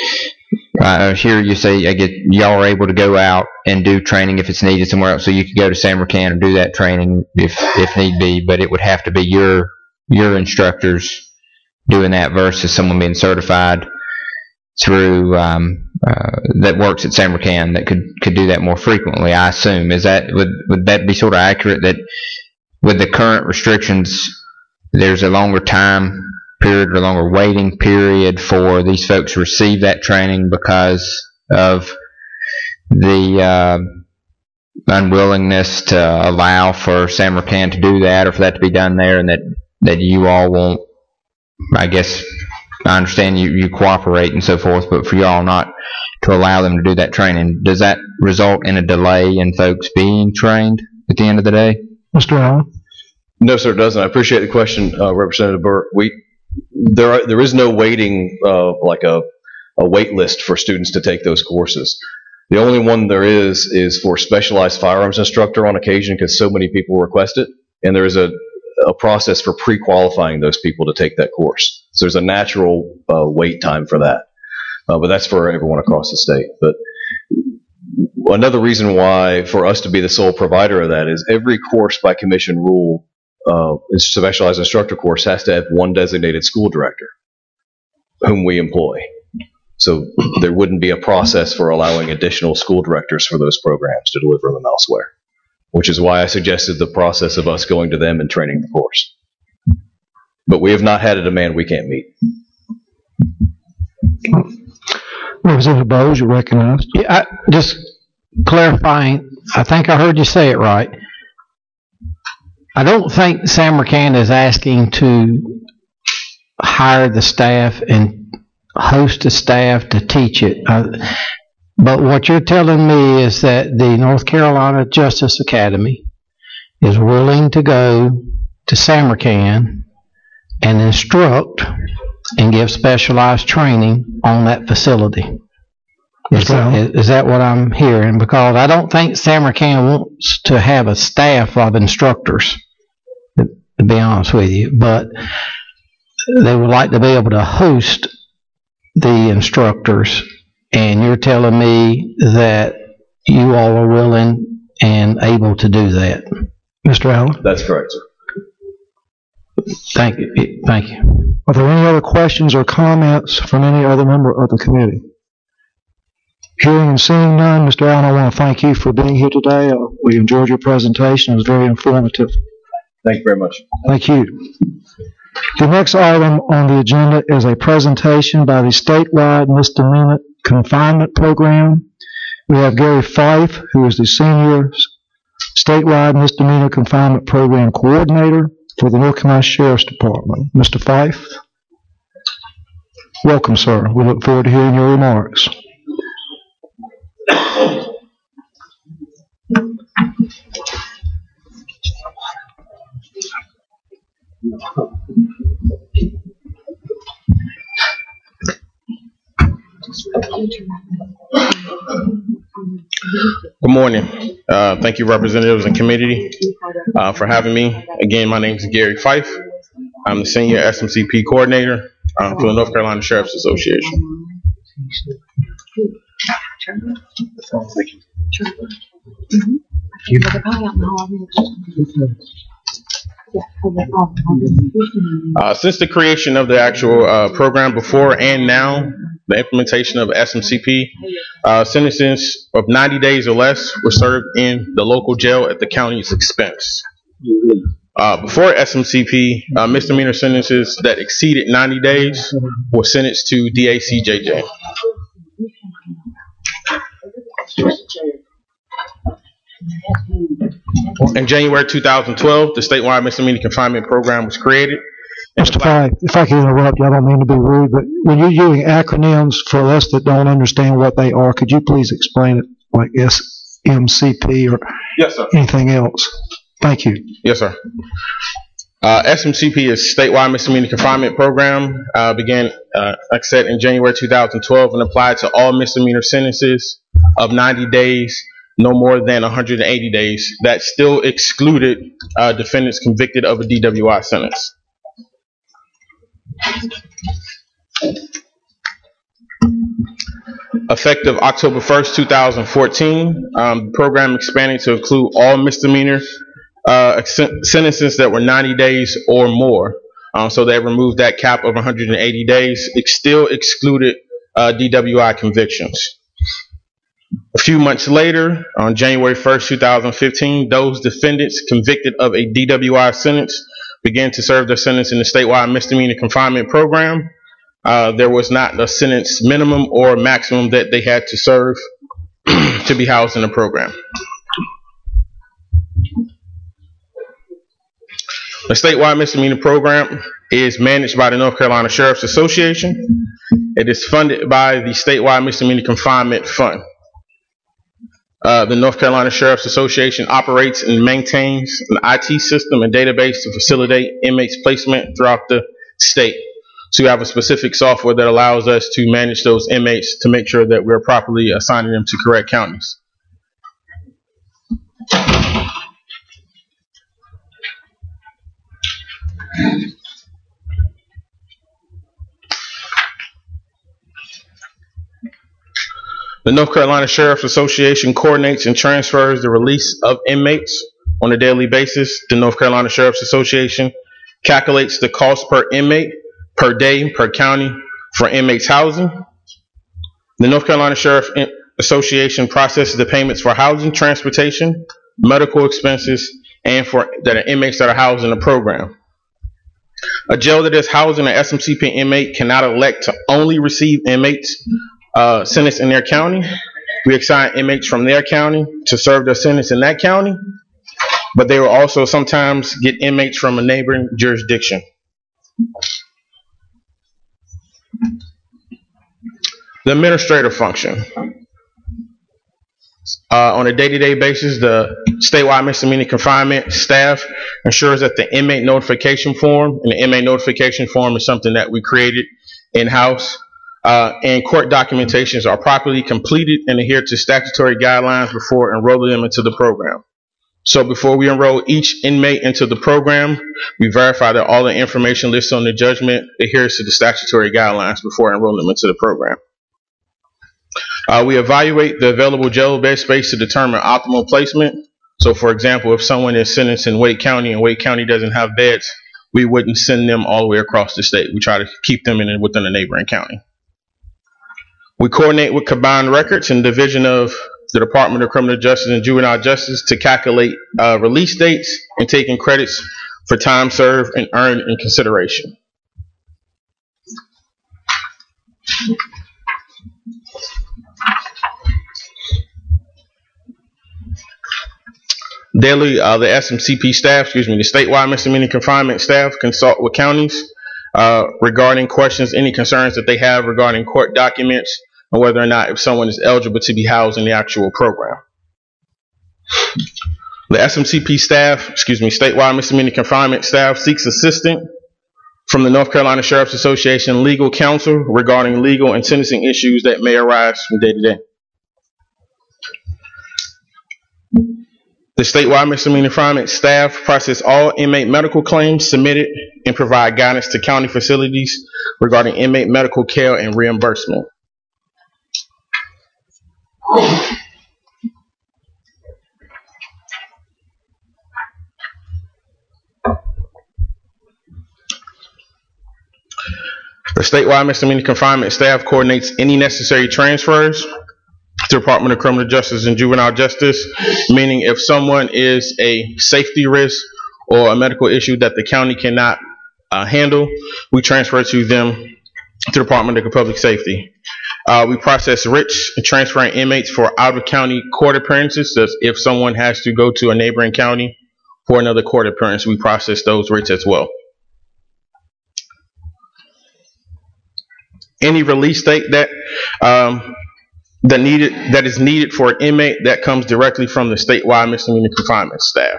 Speaker 10: I hear you say y'all are able to go out and do training if it's needed somewhere else, so you could go to San Marcan and do that training if need be, but it would have to be your instructors doing that versus someone being certified through that works at San Marcan that could do that more frequently, I assume. Would that be sort of accurate, that with the current restrictions there's a longer time period or longer waiting period for these folks to receive that training because of the unwillingness to allow for San Marcan to do that, or for that to be done there, and that you all won't, I guess, I understand you cooperate and so forth, but for y'all not to allow them to do that training, does that result in a delay in folks being trained at the end of the day?
Speaker 2: Mr. Allen?
Speaker 5: No, sir, it doesn't. I appreciate the question, Representative Burr. There is no waiting, like a wait list for students to take those courses. The only one there is for specialized firearms instructor on occasion, because so many people request it, and there is a process for pre-qualifying those people to take that course. So there's a natural wait time for that, but that's for everyone across the state. But another reason why for us to be the sole provider of that is every course by commission rule, specialized instructor course, has to have one designated school director whom we employ. So there wouldn't be a process for allowing additional school directors for those programs to deliver them elsewhere, which is why I suggested the process of us going to them and training the course. But we have not had a demand we can't meet.
Speaker 2: Representative Bowles, you're recognized.
Speaker 3: Yeah, just clarifying, I think I heard you say it right. I don't think San Marcan is asking to hire the staff and host the staff to teach it. But what you're telling me is that the North Carolina Justice Academy is willing to go to San Marcan and instruct and give specialized training on that facility. Is that what I'm hearing? Because I don't think San Marcan wants to have a staff of instructors, to be honest with you, but they would like to be able to host the instructors, and you're telling me that you all are willing and able to do that.
Speaker 2: Mr. Allen?
Speaker 5: That's correct, sir.
Speaker 3: Thank you. Thank you.
Speaker 2: Are there any other questions or comments from any other member of the committee? Hearing and seeing none, Mr. Allen, I want to thank you for being here today. We enjoyed your presentation. It was very informative.
Speaker 5: Thank you very much.
Speaker 2: Thank you. The next item on the agenda is a presentation by the statewide misdemeanor confinement program. We have Gary Fife, who is the senior statewide misdemeanor confinement program coordinator for the North Carolina Sheriff's Department. Mr. Fife, welcome, sir. We look forward to hearing your remarks.
Speaker 11: Good morning. Thank you, representatives and committee, for having me. Again, my name is Gary Fife. I'm the senior SMCP coordinator for the North Carolina Sheriff's Association. Since the creation of the actual program before and now, the implementation of SMCP, sentences of 90 days or less were served in the local jail at the county's expense. Before SMCP, misdemeanor sentences that exceeded 90 days were sentenced to DACJJ. In January 2012, the statewide misdemeanor confinement program was created.
Speaker 2: Mr. Pye, if I can interrupt you, I don't mean to be rude, but when you're using acronyms for us that don't understand what they are, could you please explain it, like SMCP or
Speaker 11: Yes, sir.
Speaker 2: anything else? Thank you.
Speaker 11: Yes, sir. SMCP is statewide misdemeanor confinement program. Began, like I said, in January 2012 and applied to all misdemeanor sentences of 90 days, no more than 180 days. That still excluded defendants convicted of a DWI sentence. Effective October 1st, 2014, the program expanded to include all misdemeanor sentences that were 90 days or more. So they removed that cap of 180 days. It still excluded DWI convictions. A few months later, on January 1st, 2015, those defendants convicted of a DWI sentence began to serve their sentence in the statewide misdemeanor confinement program. There was not a sentence minimum or maximum that they had to serve to be housed in the program. The statewide misdemeanor program is managed by the North Carolina Sheriff's Association. It is funded by the statewide misdemeanor confinement fund. The North Carolina Sheriff's Association operates and maintains an IT system and database to facilitate inmates' placement throughout the state. So we have a specific software that allows us to manage those inmates to make sure that we're properly assigning them to correct counties. The North Carolina Sheriff's Association coordinates and transfers the release of inmates on a daily basis. The North Carolina Sheriff's Association calculates the cost per inmate, per day, per county for inmates' housing. The North Carolina Sheriff's Association processes the payments for housing, transportation, medical expenses, and for that inmates that are housed in the program. A jail that is housing an SMCP inmate cannot elect to only receive inmates sentenced in their county. We assign inmates from their county to serve their sentence in that county, but they will also sometimes get inmates from a neighboring jurisdiction. The administrative function. On a day-to-day basis, the statewide misdemeanor confinement staff ensures that the inmate notification form, and the inmate notification form is something that we created in-house, and court documentations are properly completed and adhere to statutory guidelines before enrolling them into the program. So before we enroll each inmate into the program, we verify that all the information listed on the judgment adheres to the statutory guidelines before enrolling them into the program. We evaluate the available jail bed space to determine optimal placement. So for example, if someone is sentenced in Wake County and Wake County doesn't have beds, we wouldn't send them all the way across the state. We try to keep them within a neighboring county. We coordinate with Combined Records and Division of the Department of Criminal Justice and Juvenile Justice to calculate release dates and taking credits for time served and earned in consideration. Daily, the SMCP staff, the statewide misdemeanor confinement staff consult with counties regarding questions, any concerns that they have regarding court documents, and whether or not if someone is eligible to be housed in the actual program. The SMCP staff, statewide misdemeanor confinement staff seeks assistance from the North Carolina Sheriff's Association legal counsel regarding legal and sentencing issues that may arise from day to day. The statewide misdemeanor confinement staff process all inmate medical claims submitted and provide guidance to county facilities regarding inmate medical care and reimbursement. The statewide misdemeanor confinement staff coordinates any necessary transfers to the Department of Criminal Justice and Juvenile Justice, meaning if someone is a safety risk or a medical issue that the county cannot handle, we transfer to them to the Department of Public Safety. We process writs transferring inmates for out-of-county court appearances. So if someone has to go to a neighboring county for another court appearance, we process those writs as well. Any release date that is needed for an inmate, that comes directly from the statewide misdemeanor confinement staff.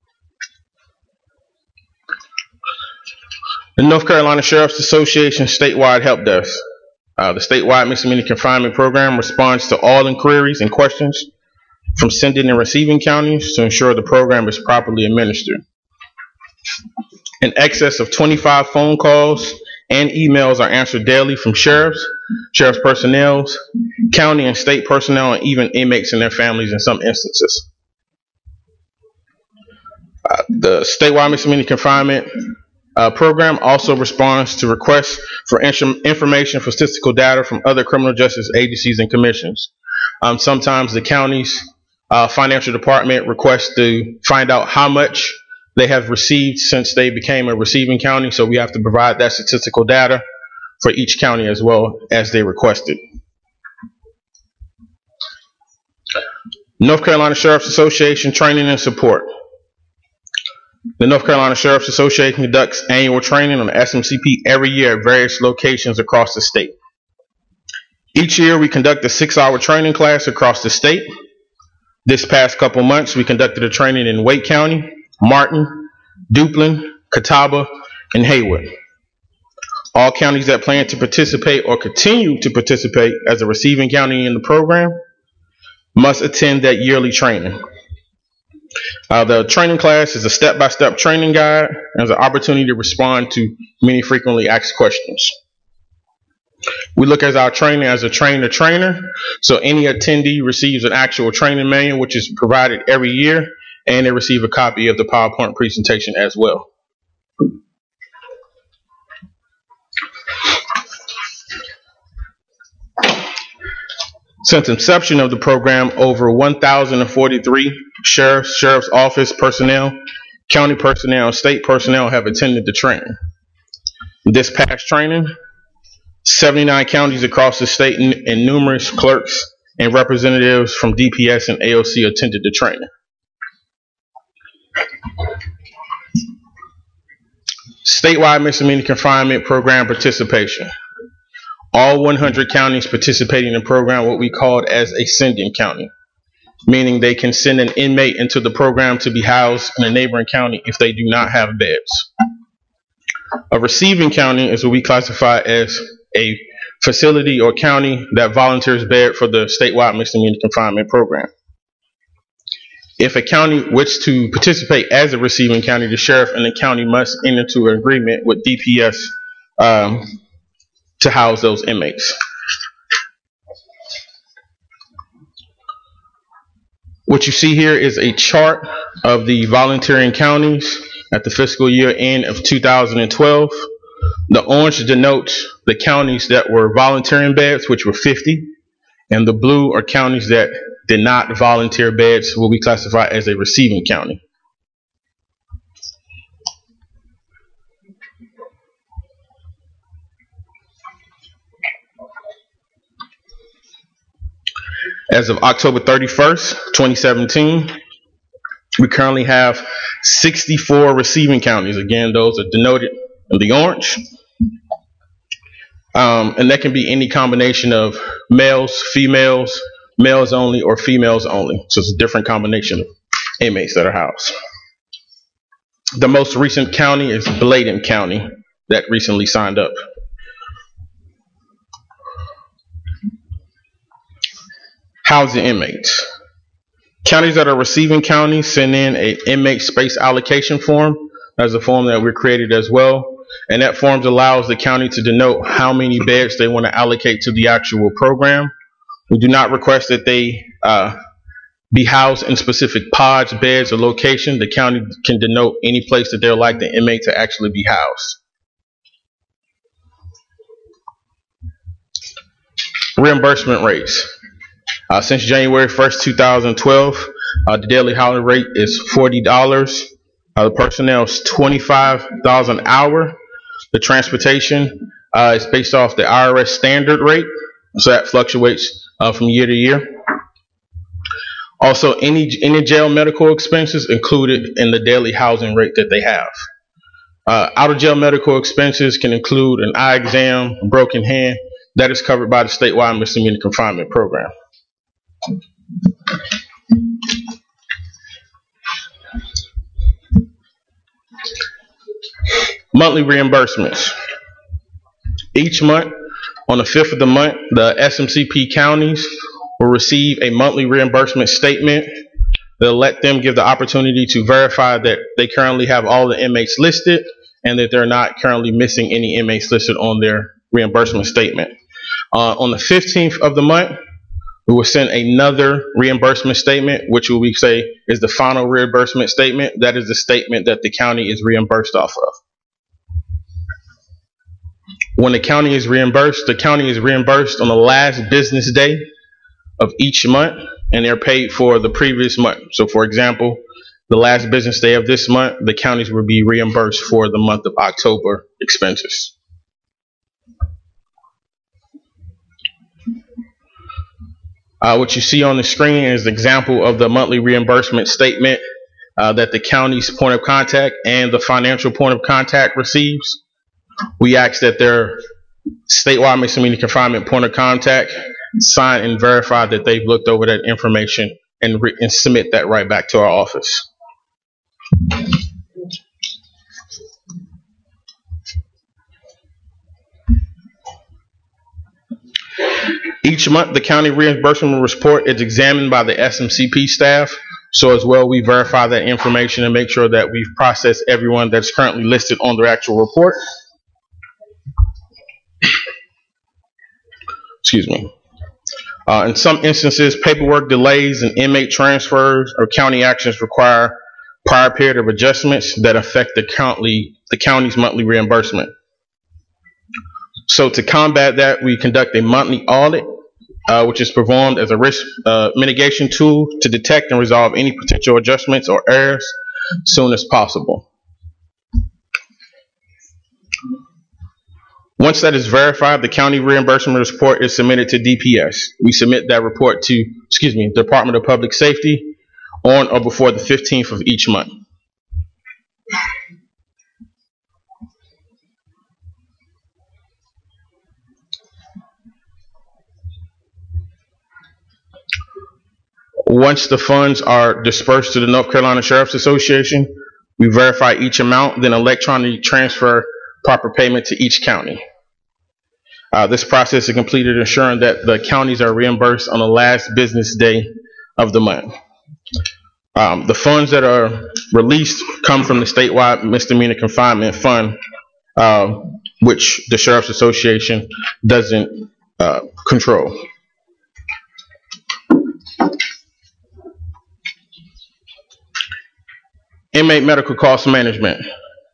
Speaker 11: The North Carolina Sheriff's Association statewide help desk. The statewide misdemeanor confinement program responds to all inquiries and questions from sending and receiving counties to ensure the program is properly administered. In excess of 25 phone calls and emails are answered daily from sheriffs personnel, county and state personnel, and even inmates and their families in some instances. The statewide misdemeanor confinement program also responds to requests for information for statistical data from other criminal justice agencies and commissions. Sometimes the county's financial department requests to find out how much they have received since they became a receiving county, so we have to provide that statistical data for each county as well as they requested. North Carolina Sheriff's Association training and support. The North Carolina Sheriff's Association conducts annual training on the SMCP every year at various locations across the state. Each year we conduct a 6-hour training class across the state. This past couple months we conducted a training in Wake County, Martin, Duplin, Catawba, and Haywood. All counties that plan to participate or continue to participate as a receiving county in the program must attend that yearly training. The training class is a step-by-step training guide and is an opportunity to respond to many frequently asked questions. We look at our training as a trainer, so any attendee receives an actual training manual which is provided every year, and they receive a copy of the PowerPoint presentation as well. Since inception of the program, over 1,043 sheriff's office personnel, county personnel, and state personnel have attended the training. This past training, 79 counties across the state and numerous clerks and representatives from DPS and AOC attended the training. Statewide misdemeanor confinement program participation. All 100 counties participating in the program what we called as a sending county, meaning they can send an inmate into the program to be housed in a neighboring county if they do not have beds. A receiving county is what we classify as a facility or county that volunteers bed for the statewide misdemeanor confinement program. If a county wishes to participate as a receiving county, the sheriff and the county must enter into an agreement with DPS to house those inmates. What you see here is a chart of the volunteering counties at the fiscal year end of 2012. The orange denotes the counties that were volunteering beds, which were 50, and the blue are counties that did not volunteer beds, what we classify as a receiving county. As of October 31st, 2017, we currently have 64 receiving counties. Again, those are denoted in the orange. And that can be any combination of males, females, males only, or females only. So it's a different combination of inmates that are housed. The most recent county is Bladen County that recently signed up. Housing inmates. Counties that are receiving counties send in an inmate space allocation form. That's a form that we created as well. And that form allows the county to denote how many beds they want to allocate to the actual program. We do not request that they be housed in specific pods, beds, or location. The county can denote any place that they'd like the inmate to actually be housed. Reimbursement rates. Since January 1st, 2012, the daily hourly rate is $40. The personnel is $25 an hour. The transportation is based off the IRS standard rate, so that fluctuates from year to year. Also, any jail medical expenses included in the daily housing rate that they have. Out of jail medical expenses can include an eye exam, a broken hand. That is covered by the statewide misdemeanor confinement program. Monthly reimbursements. Each month, on the 5th of the month, the SMCP counties will receive a monthly reimbursement statement. They'll let them give the opportunity to verify that they currently have all the inmates listed and that they're not currently missing any inmates listed on their reimbursement statement. On the 15th of the month, we will send another reimbursement statement, which we say is the final reimbursement statement. That is the statement that the county is reimbursed off of. When the county is reimbursed on the last business day of each month, and they're paid for the previous month. So, for example, the last business day of this month, the counties will be reimbursed for the month of October expenses. What you see on the screen is an example of the monthly reimbursement statement that the county's point of contact and the financial point of contact receives. We ask that their statewide misdemeanor confinement point of contact sign and verify that they've looked over that information and submit that right back to our office. Each month, the county reimbursement report is examined by the SMCP staff. So as well, we verify that information and make sure that we've processed everyone that's currently listed on their actual report. Excuse me. In some instances, paperwork delays and inmate transfers or county actions require prior period of adjustments that affect the county's monthly reimbursement. So to combat that, we conduct a monthly audit, which is performed as a risk mitigation tool to detect and resolve any potential adjustments or errors as soon as possible. Once that is verified, the county reimbursement report is submitted to DPS. We submit that report to, Department of Public Safety on or before the 15th of each month. Once the funds are dispersed to the North Carolina Sheriff's Association, we verify each amount, then electronically transfer proper payment to each county. This process is completed ensuring that the counties are reimbursed on the last business day of the month. The funds that are released come from the statewide misdemeanor confinement fund, which the Sheriff's Association doesn't control. Inmate medical cost management.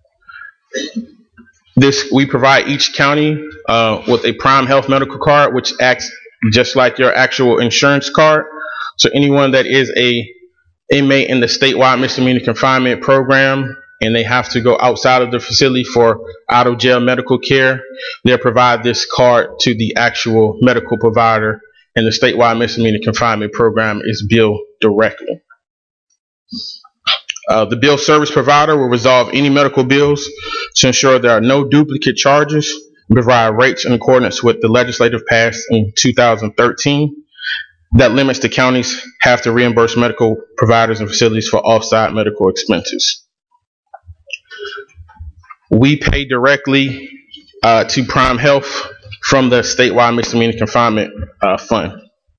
Speaker 11: We provide each county with a Prime Health medical card, which acts just like your actual insurance card. So anyone that is a inmate in the statewide misdemeanor confinement program and they have to go outside of the facility for out of jail medical care, they'll provide this card to the actual medical provider, and the statewide misdemeanor confinement program is billed directly. The bill service provider will resolve any medical bills to ensure there are no duplicate charges and provide rates in accordance with the legislative passed in 2013. that limits the counties have to reimburse medical providers and facilities for off-site medical expenses. We pay directly to Prime Health from the statewide misdemeanor confinement fund.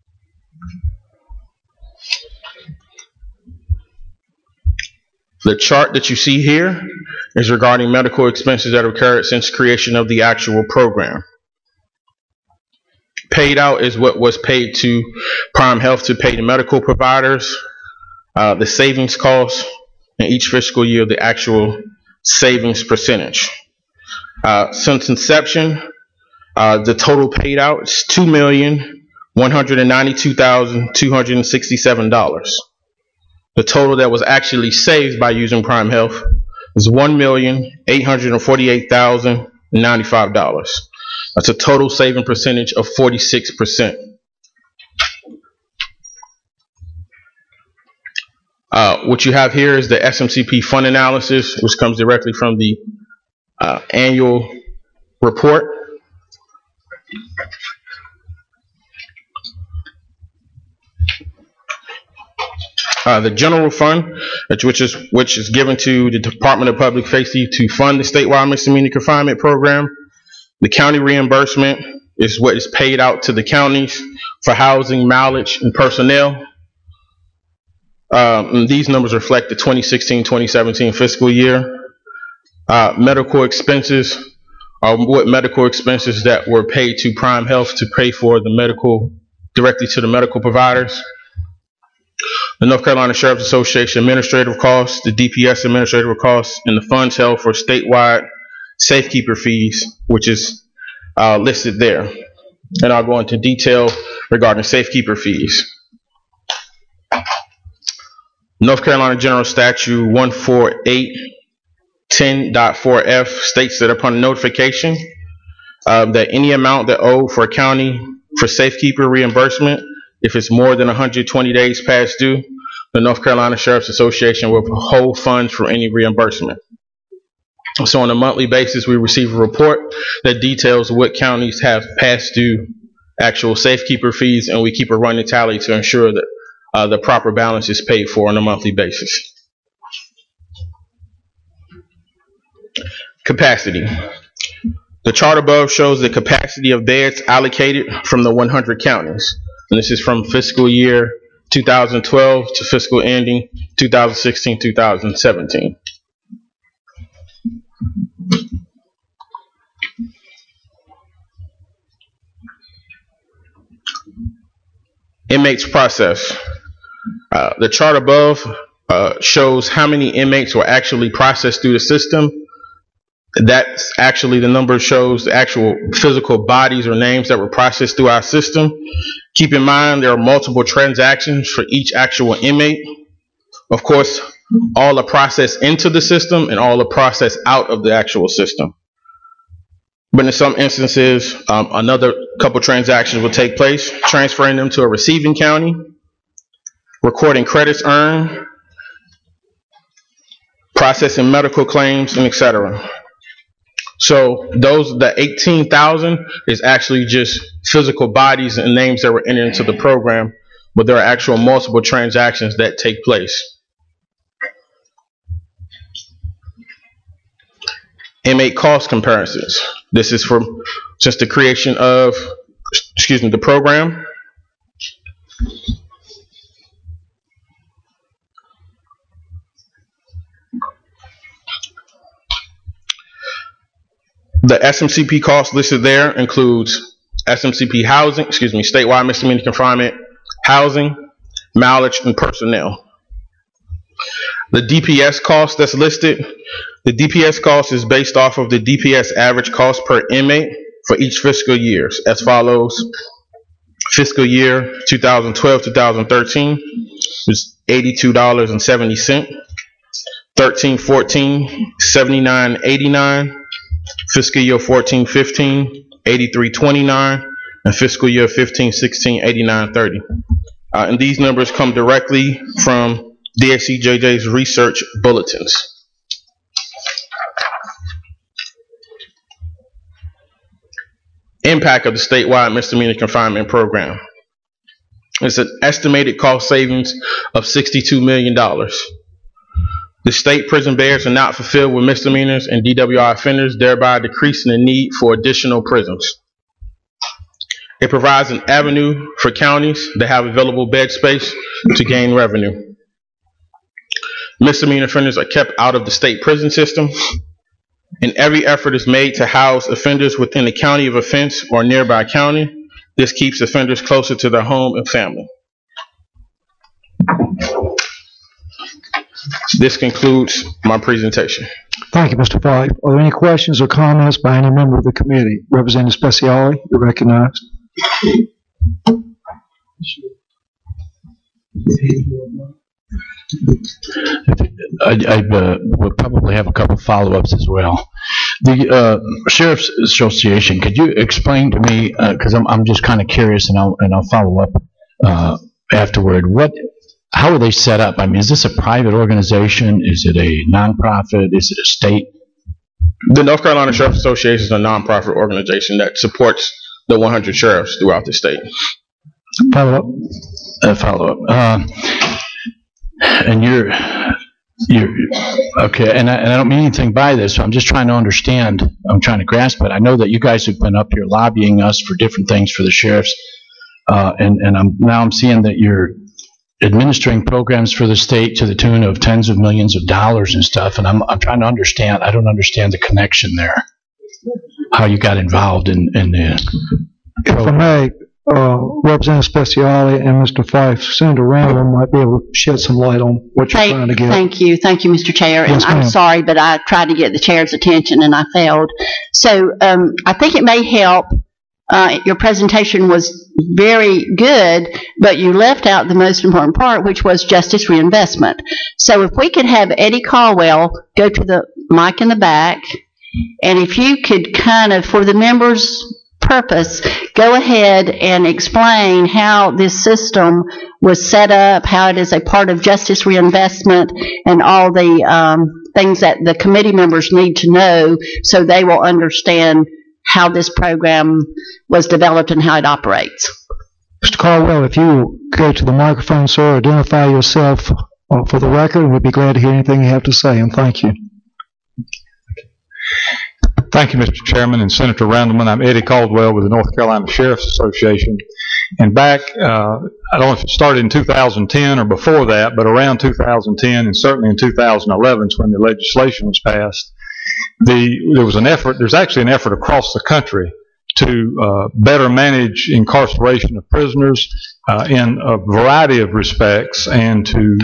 Speaker 11: The chart that you see here is regarding medical expenses that occurred since creation of the actual program. Paid out is what was paid to Prime Health to pay the medical providers, the savings costs, and each fiscal year the actual savings percentage. Since inception, the total paid out is $2,192,267. The total that was actually saved by using Prime Health is $1,848,095. That's a total saving percentage of 46%. What you have here is the SMCP fund analysis, which comes directly from the annual report. The general fund, which is given to the Department of Public Safety to fund the statewide misdemeanor confinement program. The county reimbursement is what is paid out to the counties for housing, mileage, and personnel. And these numbers reflect the 2016-2017 fiscal year. Medical expenses are what medical expenses that were paid to Prime Health to pay for the medical directly to the medical providers. The North Carolina Sheriff's Association administrative costs, the DPS administrative costs, and the funds held for statewide safekeeper fees, which is listed there. And I'll go into detail regarding safekeeper fees. North Carolina General Statute 14810.4F states that upon notification that any amount that owed for a county for safekeeper reimbursement, if it's more than 120 days past due, the North Carolina Sheriff's Association will hold funds for any reimbursement. So on a monthly basis, we receive a report that details what counties have past due actual safekeeper fees, and we keep a running tally to ensure that the proper balance is paid for on a monthly basis. Capacity. The chart above shows the capacity of beds allocated from the 100 counties. And this is from fiscal year 2012 to fiscal ending 2016-2017. Inmates process. The chart above shows how many inmates were actually processed through the system. That's actually the number shows the actual physical bodies or names that were processed through our system. Keep in mind there are multiple transactions for each actual inmate. Of course, all are processed into the system and all are processed out of the actual system. But in some instances, another couple transactions will take place, transferring them to a receiving county, recording credits earned, processing medical claims, and etc. So the 18,000 is actually just physical bodies and names that were entered into the program, but there are actual multiple transactions that take place. Inmate cost comparisons. This is from since the creation of, the program. The SMCP cost listed there includes SMCP housing, statewide misdemeanor confinement, housing, mileage, and personnel. The DPS cost that's listed, the DPS cost is based off of the DPS average cost per inmate for each fiscal year as follows. Fiscal year 2012-2013 was $82.70. 13-14, $79.89. Fiscal year 14-15, $83.29, and fiscal year 15-16, $89.30. And these numbers come directly from DSCJJ's research bulletins. Impact of the statewide misdemeanor confinement program. It's an estimated cost savings of $62 million. The state prison barracks are not fulfilled with misdemeanors and DWI offenders, thereby decreasing the need for additional prisons. It provides an avenue for counties that have available bed space to gain revenue. Misdemeanor offenders are kept out of the state prison system, and every effort is made to house offenders within the county of offense or nearby county. This keeps offenders closer to their home and family. This concludes my presentation.
Speaker 2: Thank you, Mr. Fife. Are there any questions or comments by any member of the committee? Representative Speciale, you're recognized.
Speaker 12: I would probably have a couple follow-ups as well. The Sheriff's Association, could you explain to me, because I'm just kind of curious, and I'll follow up afterward. How are they set up? I mean, is this a private organization? Is it a nonprofit? Is it a state?
Speaker 11: The North Carolina Sheriff's Association is a nonprofit organization that supports the 100 sheriffs throughout the state.
Speaker 2: Follow
Speaker 12: up. And you're okay. And I don't mean anything by this. So I'm just trying to understand. I'm trying to grasp it. I know that you guys have been up here lobbying us for different things for the sheriffs, and I'm seeing that you're administering programs for the state to the tune of tens of millions of dollars and stuff. And I'm trying to understand. I don't understand the connection there. How you got involved in the
Speaker 2: program. If I may, Representative Speciale and Mr. Fife, Senator Randall might be able to shed some light on what you're trying to get.
Speaker 13: Thank you, Mr. Chair.
Speaker 2: Yes,
Speaker 13: and I'm sorry, but I tried to get the chair's attention and I failed. So I think it may help. Your presentation was very good, but you left out the most important part, which was justice reinvestment. So if we could have Eddie Caldwell go to the mic in the back, and if you could kind of, for the members' purpose, go ahead and explain how this system was set up, how it is a part of justice reinvestment, and all the things that the committee members need to know so they will understand how this program was developed and how it operates.
Speaker 2: Mr. Caldwell, if you go to the microphone, sir, identify yourself for the record, and we'd be glad to hear anything you have to say, and thank you.
Speaker 14: Thank you, Mr. Chairman and Senator Randleman. I'm Eddie Caldwell with the North Carolina Sheriff's Association. And back, I don't know if it started in 2010 or before that, but around 2010 and certainly in 2011 when the legislation was passed, there was an effort, there's actually an effort across the country to better manage incarceration of prisoners in a variety of respects, and to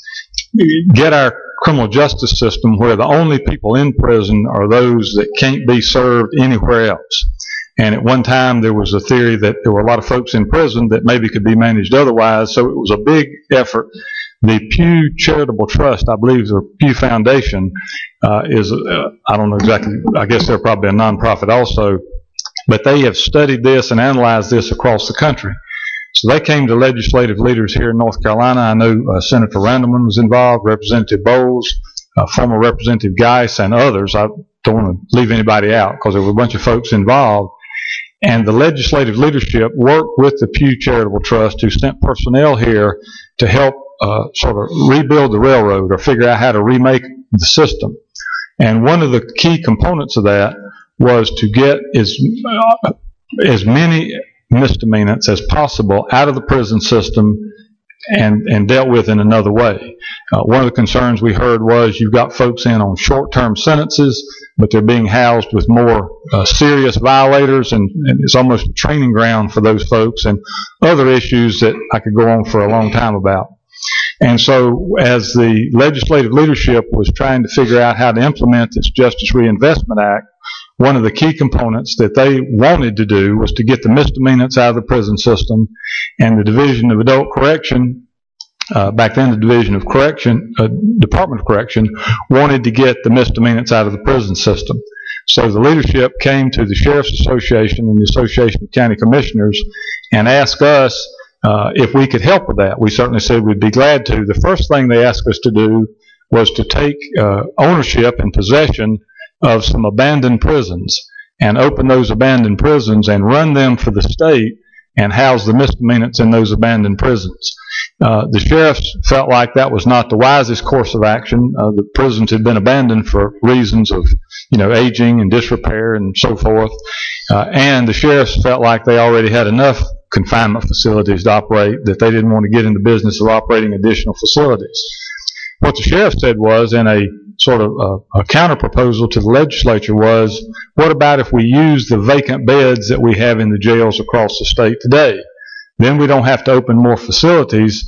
Speaker 14: get our criminal justice system where the only people in prison are those that can't be served anywhere else. And at one time there was a theory that there were a lot of folks in prison that maybe could be managed otherwise, so it was a big effort. The Pew Charitable Trust, I believe the Pew Foundation, is, I don't know exactly, I guess they're probably a nonprofit also, but they have studied this and analyzed this across the country. So they came to legislative leaders here in North Carolina. I know Senator Randleman was involved, Representative Bowles, former Representative Geis, and others. I don't want to leave anybody out because there were a bunch of folks involved. And the legislative leadership worked with the Pew Charitable Trust, who sent personnel here to help sort of rebuild the railroad or figure out how to remake the system. And one of the key components of that was to get as many misdemeanors as possible out of the prison system and dealt with in another way. One of the concerns we heard was you've got folks in on short-term sentences, but they're being housed with more serious violators, and it's almost a training ground for those folks, and other issues that I could go on for a long time about. And so as the legislative leadership was trying to figure out how to implement this Justice Reinvestment Act, one of the key components that they wanted to do was to get the misdemeanors out of the prison system, and the Division of Adult Correction, back then the Division of Correction, Department of Correction, wanted to get the misdemeanors out of the prison system. So the leadership came to the Sheriff's Association and the Association of County Commissioners and asked us if we could help with that. We certainly said we'd be glad to. The first thing they asked us to do was to take ownership and possession of some abandoned prisons and open those abandoned prisons and run them for the state and house the misdemeanants in those abandoned prisons. The sheriffs felt like that was not the wisest course of action. The prisons had been abandoned for reasons of, aging and disrepair and so forth. And the sheriffs felt like they already had enough confinement facilities to operate, that they didn't want to get in the business of operating additional facilities. What the sheriff said was, in a sort of a counter proposal to the legislature, was, what about if we use the vacant beds that we have in the jails across the state today? Then we don't have to open more facilities,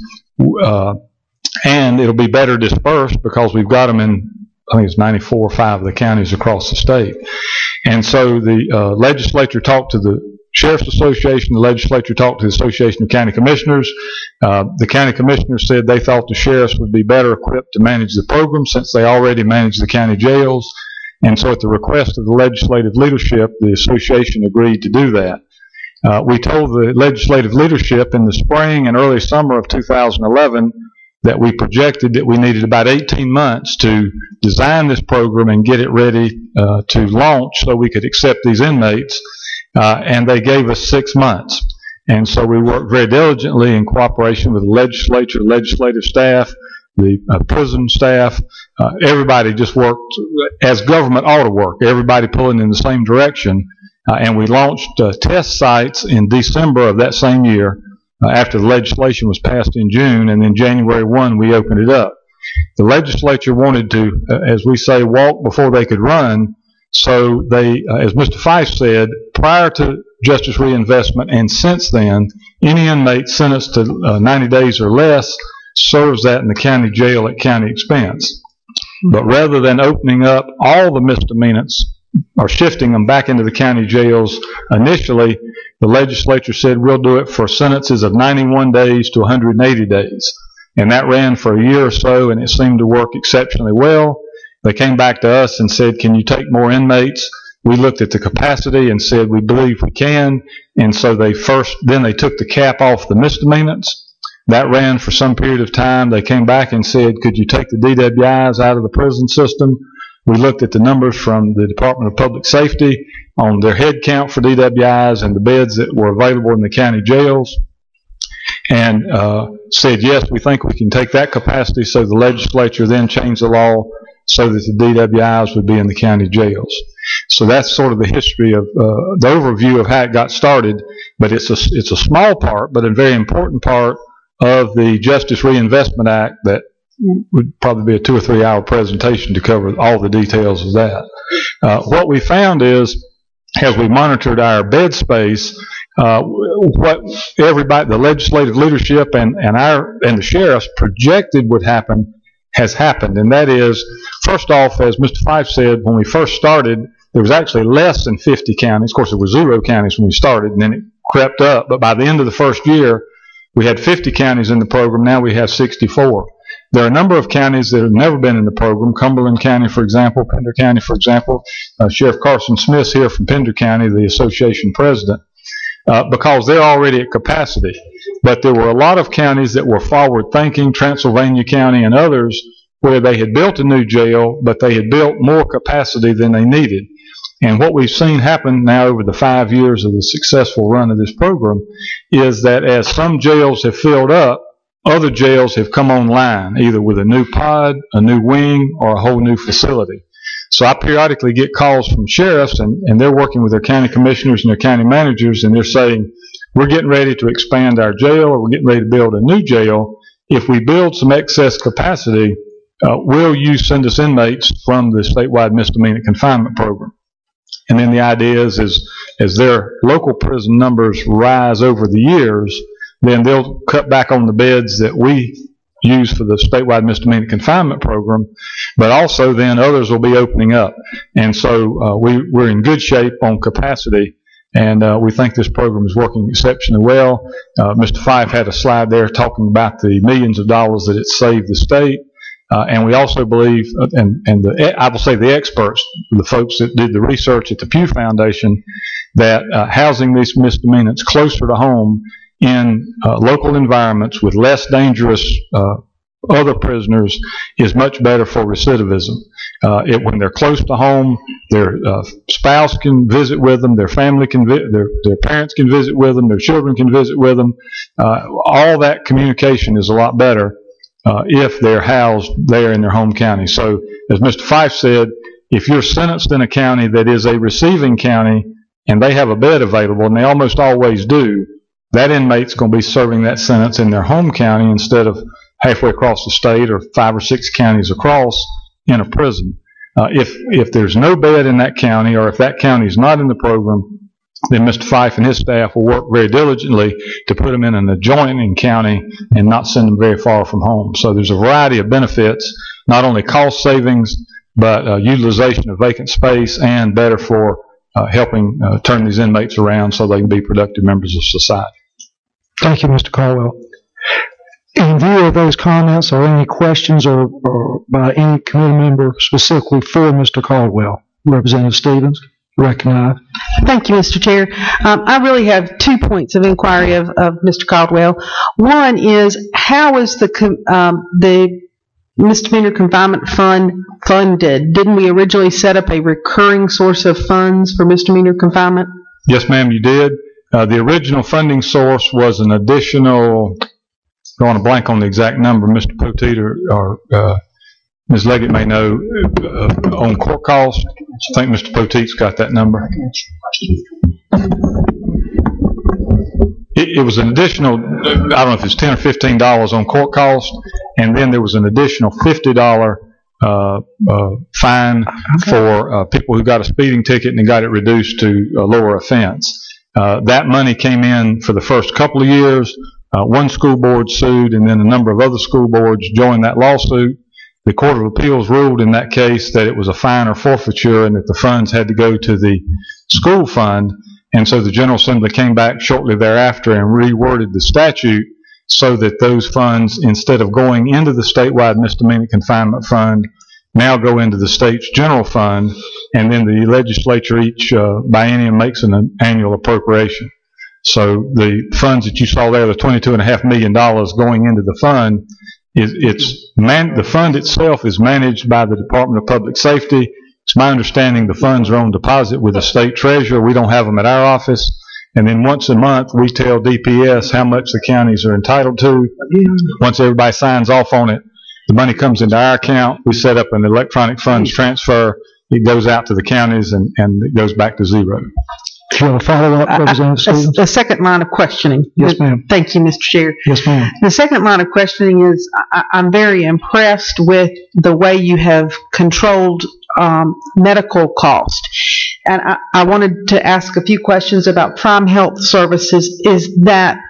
Speaker 14: and it'll be better dispersed because we've got them in, I think it's 94 or 5 of the counties across the state. And so the legislature talked to the Sheriff's Association, the legislature talked to the Association of County Commissioners. The county commissioners said they thought the sheriffs would be better equipped to manage the program since they already manage the county jails. And so at the request of the legislative leadership, the association agreed to do that. We told the legislative leadership in the spring and early summer of 2011 that we projected that we needed about 18 months to design this program and get it ready to launch so we could accept these inmates. And they gave us 6 months. And so we worked very diligently in cooperation with the legislature, legislative staff, the prison staff. Everybody just worked as government ought to work, everybody pulling in the same direction. And we launched test sites in December of that same year after the legislation was passed in June, and then January 1 we opened it up. The legislature wanted to, as we say, walk before they could run. So they, as Mr. Fife said, prior to justice reinvestment and since then, any inmate sentenced to 90 days or less serves that in the county jail at county expense. But rather than opening up all the misdemeanants or shifting them back into the county jails initially, the legislature said we'll do it for sentences of 91 days to 180 days. And that ran for a year or so, and it seemed to work exceptionally well. They came back to us and said, can you take more inmates? We looked at the capacity and said, we believe we can. And so then they took the cap off the misdemeanants. That ran for some period of time. They came back and said, could you take the DWIs out of the prison system? We looked at the numbers from the Department of Public Safety on their head count for DWIs and the beds that were available in the county jails, and said, yes, we think we can take that capacity. So the legislature then changed the law so that the DWIs would be in the county jails. So that's sort of the history of the overview of how it got started. But it's a small part, but a very important part of the Justice Reinvestment Act that would probably be a 2 or 3 hour presentation to cover all the details of that. What we found is, as we monitored our bed space, what everybody, the legislative leadership and the sheriffs projected would happen has happened. And that is, first off, as Mr. Fife said, when we first started, there was actually less than 50 counties. Of course, there were 0 counties when we started, and then it crept up. But by the end of the first year, we had 50 counties in the program. Now we have 64. There are a number of counties that have never been in the program. Cumberland County, for example, Pender County, for example. Sheriff Carson Smith's here from Pender County, the association president, because they're already at capacity. But there were a lot of counties that were forward-thinking, Transylvania County and others, where they had built a new jail, but they had built more capacity than they needed. And what we've seen happen now over the 5 years of the successful run of this program is that as some jails have filled up, other jails have come online, either with a new pod, a new wing, or a whole new facility. So I periodically get calls from sheriffs, and they're working with their county commissioners and their county managers, and they're saying, we're getting ready to expand our jail, or we're getting ready to build a new jail. If we build some excess capacity, will you send us inmates from the statewide misdemeanor confinement program? And then the idea is, as their local prison numbers rise over the years, then they'll cut back on the beds that we use for the statewide misdemeanor confinement program, but also then others will be opening up. And so we're in good shape on capacity, and we think this program is working exceptionally well. Mr. Fife had a slide there talking about the millions of dollars that it's saved the state. And we also believe, I will say the experts, the folks that did the research at the Pew Foundation, that housing these misdemeanants closer to home in local environments with less dangerous other prisoners is much better for recidivism. When they're close to home, their spouse can visit with them, their family can their parents can visit with them, their children can visit with them. All that communication is a lot better if they're housed there in their home county. So, as Mr. Fife said, if you're sentenced in a county that is a receiving county and they have a bed available, and they almost always do, that inmate's going to be serving that sentence in their home county instead of halfway across the state or 5 or 6 counties across in a prison. If there's no bed in that county, or if that county is not in the program, then Mr. Fife and his staff will work very diligently to put them in an adjoining county and not send them very far from home. So there's a variety of benefits, not only cost savings, but utilization of vacant space, and better for helping turn these inmates around so they can be productive members of society.
Speaker 2: Thank you, Mr. Caldwell. In view of those comments, are any questions or by any committee member specifically for Mr. Caldwell? Representative Stevens, recognized.
Speaker 15: Thank you, Mr. Chair. I really have 2 points of inquiry of Mr. Caldwell. One is, how is the misdemeanor confinement fund funded? Didn't we originally set up a recurring source of funds for misdemeanor confinement?
Speaker 14: Yes, ma'am, you did. The original funding source was an additional, drawing a blank on the exact number, Mr. Poteet or Ms. Leggett may know, on court costs. I think Mr. Poteet's got that number. It was an additional, I don't know if it's $10 or $15 on court costs, and then there was an additional $50 fine for people who got a speeding ticket and got it reduced to a lower offense. That money came in for the first couple of years. One school board sued, and then a number of other school boards joined that lawsuit. The Court of Appeals ruled in that case that it was a fine or forfeiture and that the funds had to go to the school fund. And so the General Assembly came back shortly thereafter and reworded the statute so that those funds, instead of going into the statewide misdemeanor confinement fund, now go into the state's general fund, and then the legislature each biennium makes an annual appropriation. So the funds that you saw there, the $22.5 million going into the fund, the fund itself is managed by the Department of Public Safety. It's my understanding the funds are on deposit with the state treasurer. We don't have them at our office. And then once a month, we tell DPS how much the counties are entitled to. Once everybody signs off on it, the money comes into our account. We set up an electronic funds transfer. It goes out to the counties, and it goes back to zero.
Speaker 2: Do you have a follow-up, Representative Stevens?
Speaker 15: A second line of questioning.
Speaker 2: Yes, ma'am.
Speaker 15: Thank you, Mr. Chair.
Speaker 2: Yes, ma'am.
Speaker 15: The second line of questioning is, I'm very impressed with the way you have controlled medical cost. And I wanted to ask a few questions about Prime Health Services. Is that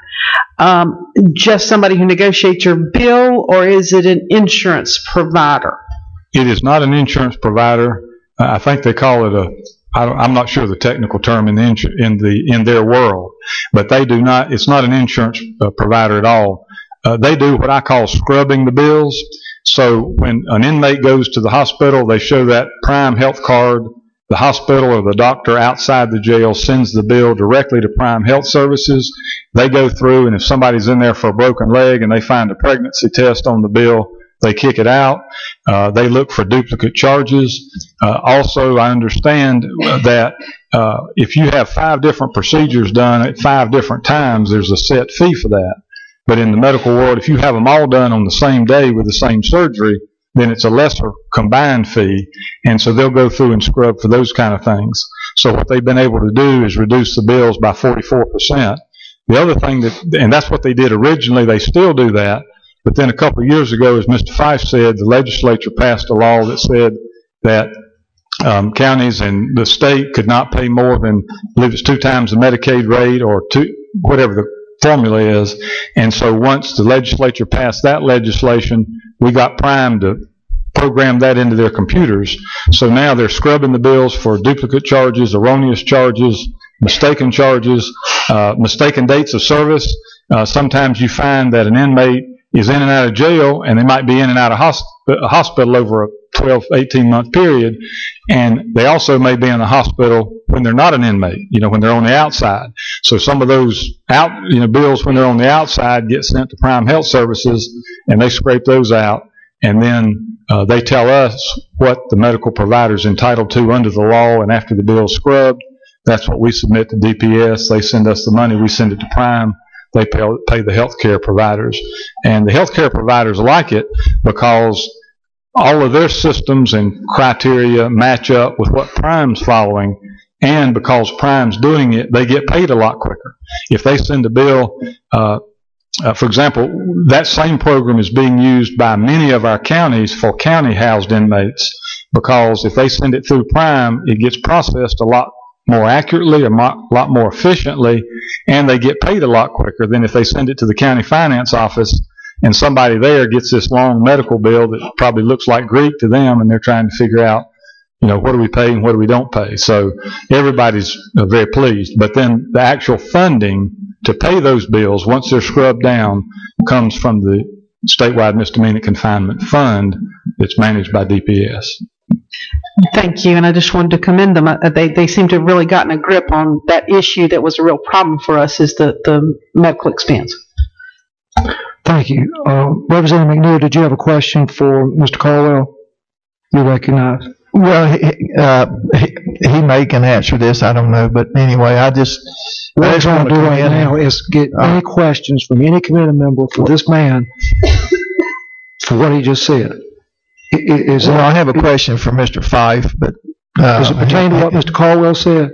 Speaker 15: just somebody who negotiates your bill, or is it an insurance provider?
Speaker 14: It is not an insurance provider. I think they call it I'm not sure the technical term in their world, but they do not. It's not an insurance provider at all. They do what I call scrubbing the bills. So when an inmate goes to the hospital, they show that Prime Health card. The hospital or the doctor outside the jail sends the bill directly to Prime Health Services. They go through, and if somebody's in there for a broken leg and they find a pregnancy test on the bill, they kick it out. They look for duplicate charges. Also, I understand that if you have 5 different procedures done at 5 different times, there's a set fee for that. But in the medical world, if you have them all done on the same day with the same surgery, then it's a lesser combined fee. And so they'll go through and scrub for those kind of things. So what they've been able to do is reduce the bills by 44%. The other thing and that's what they did originally, they still do that. But then a couple of years ago, as Mr. Fife said, the legislature passed a law that said that counties and the state could not pay more than, I believe it's 2 times the Medicaid rate, or whatever the formula is. And so once the legislature passed that legislation, we got Prime to program that into their computers. So now they're scrubbing the bills for duplicate charges, erroneous charges, mistaken charges, mistaken dates of service. Sometimes you find that an inmate is in and out of jail, and they might be in and out of hospital over 12, 18-month period, and they also may be in the hospital when they're not an inmate, when they're on the outside. So some of those bills when they're on the outside get sent to Prime Health Services, and they scrape those out, and then they tell us what the medical provider is entitled to under the law, and after the bill is scrubbed, that's what we submit to DPS. They send us the money, we send it to Prime. They pay the healthcare providers. And the healthcare providers like it because all of their systems and criteria match up with what Prime's following, and because Prime's doing it, they get paid a lot quicker. If they send a bill, for example, that same program is being used by many of our counties for county-housed inmates, because if they send it through Prime, it gets processed a lot more accurately, a lot more efficiently, and they get paid a lot quicker than if they send it to the county finance office and somebody there gets this long medical bill that probably looks like Greek to them, and they're trying to figure out, what do we pay and what do we don't pay. So everybody's very pleased. But then the actual funding to pay those bills, once they're scrubbed down, comes from the statewide misdemeanor confinement fund that's managed by DPS.
Speaker 15: Thank you, and I just wanted to commend them. They seem to have really gotten a grip on that issue that was a real problem for us, is the medical expense.
Speaker 2: Thank you. Representative McNeil, did you have a question for Mr. Caldwell? You recognize.
Speaker 7: Well, he may can answer this, I don't know, but anyway, what I'm trying to do right now
Speaker 2: is get any questions from any committee member for this man for what he just said.
Speaker 7: I have a question for Mr. Fife, but
Speaker 2: does it pertain to what Mr. Caldwell said?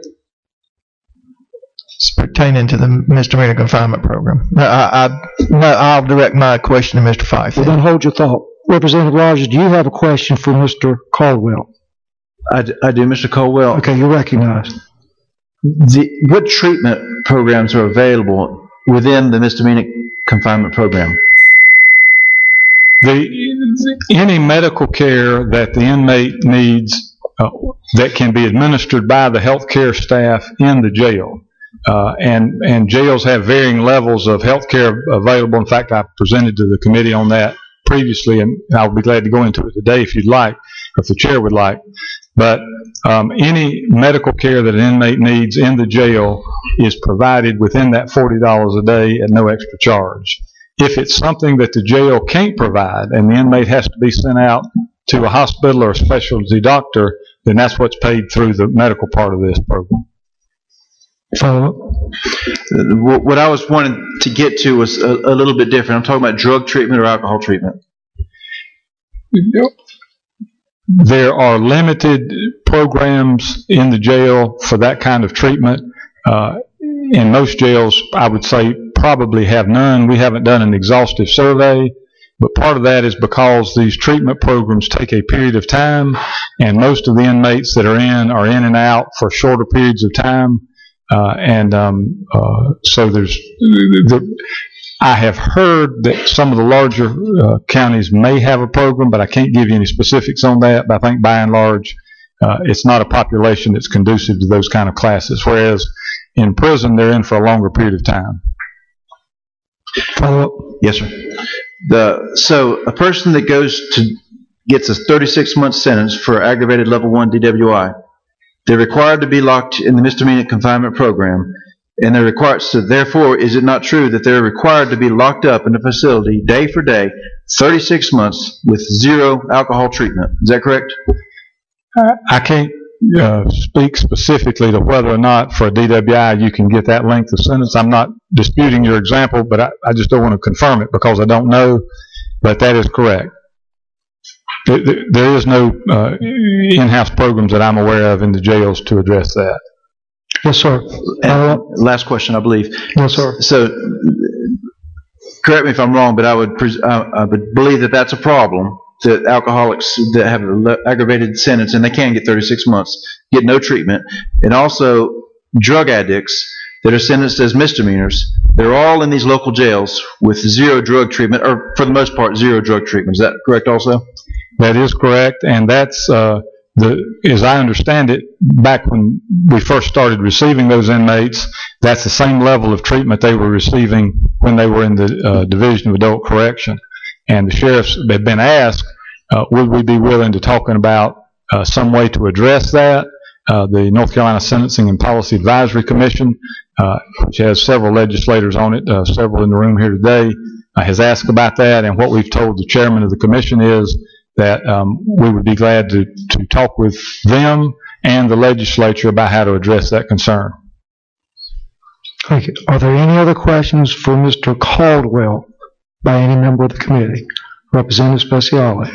Speaker 7: It's pertaining to the misdemeanor confinement program. I'll direct my question to Mr. Fife.
Speaker 2: Well, then hold your thought. Representative Rogers, do you have a question for Mr. Caldwell?
Speaker 16: I do, Mr. Caldwell.
Speaker 2: Okay, you're recognized.
Speaker 16: What treatment programs are available within the misdemeanor confinement program?
Speaker 14: Any medical care that the inmate needs that can be administered by the health care staff in the jail. And jails have varying levels of health care available. In fact, I presented to the committee on that previously, and I'll be glad to go into it today if you'd like, if the chair would like. But any medical care that an inmate needs in the jail is provided within that $40 a day at no extra charge. If it's something that the jail can't provide and the inmate has to be sent out to a hospital or a specialty doctor, then that's what's paid through the medical part of this program.
Speaker 16: What I was wanting to get to was a little bit different. I'm talking about drug treatment or alcohol treatment.
Speaker 14: There are limited programs in the jail for that kind of treatment. In most jails, I would say probably have none. We haven't done an exhaustive survey, but part of that is because these treatment programs take a period of time, and most of the inmates that are in and out for shorter periods of time. So I have heard that some of the larger counties may have a program, but I can't give you any specifics on that. But I think by and large, it's not a population that's conducive to those kind of classes, whereas in prison, they're in for a longer period of time.
Speaker 16: Follow up? Yes, sir. So a person that gets a 36-month sentence for aggravated level 1 DWI, they're required to be locked in the misdemeanor confinement program, and they're required. So therefore, is it not true that they're required to be locked up in a facility day for day, 36 months with zero alcohol treatment? Is that correct?
Speaker 14: I can't speak specifically to whether or not for a DWI you can get that length of sentence. I'm not disputing your example, but I just don't want to confirm it because I don't know. But that is correct. There is no in-house programs that I'm aware of in the jails to address that.
Speaker 2: Yes, sir.
Speaker 16: Last question, I believe.
Speaker 2: Yes, sir.
Speaker 16: So, correct me if I'm wrong, but I would believe that that's a problem, that alcoholics that have an aggravated sentence and they can get 36 months get no treatment, and also drug addicts that are sentenced as misdemeanors. They're all in these local jails with zero drug treatment, or for the most part, zero drug treatment. Is that correct also?
Speaker 14: That is correct, and that's, as I understand it, back when we first started receiving those inmates, that's the same level of treatment they were receiving when they were in the Division of Adult Correction. And the sheriffs had been asked would we be willing to talking about some way to address that? The North Carolina Sentencing and Policy Advisory Commission, which has several legislators on it, several in the room here today, has asked about that, and what we've told the chairman of the commission is that we would be glad to talk with them and the legislature about how to address that concern.
Speaker 2: Thank you. Are there any other questions for Mr. Caldwell by any member of the committee? Representative Speciale.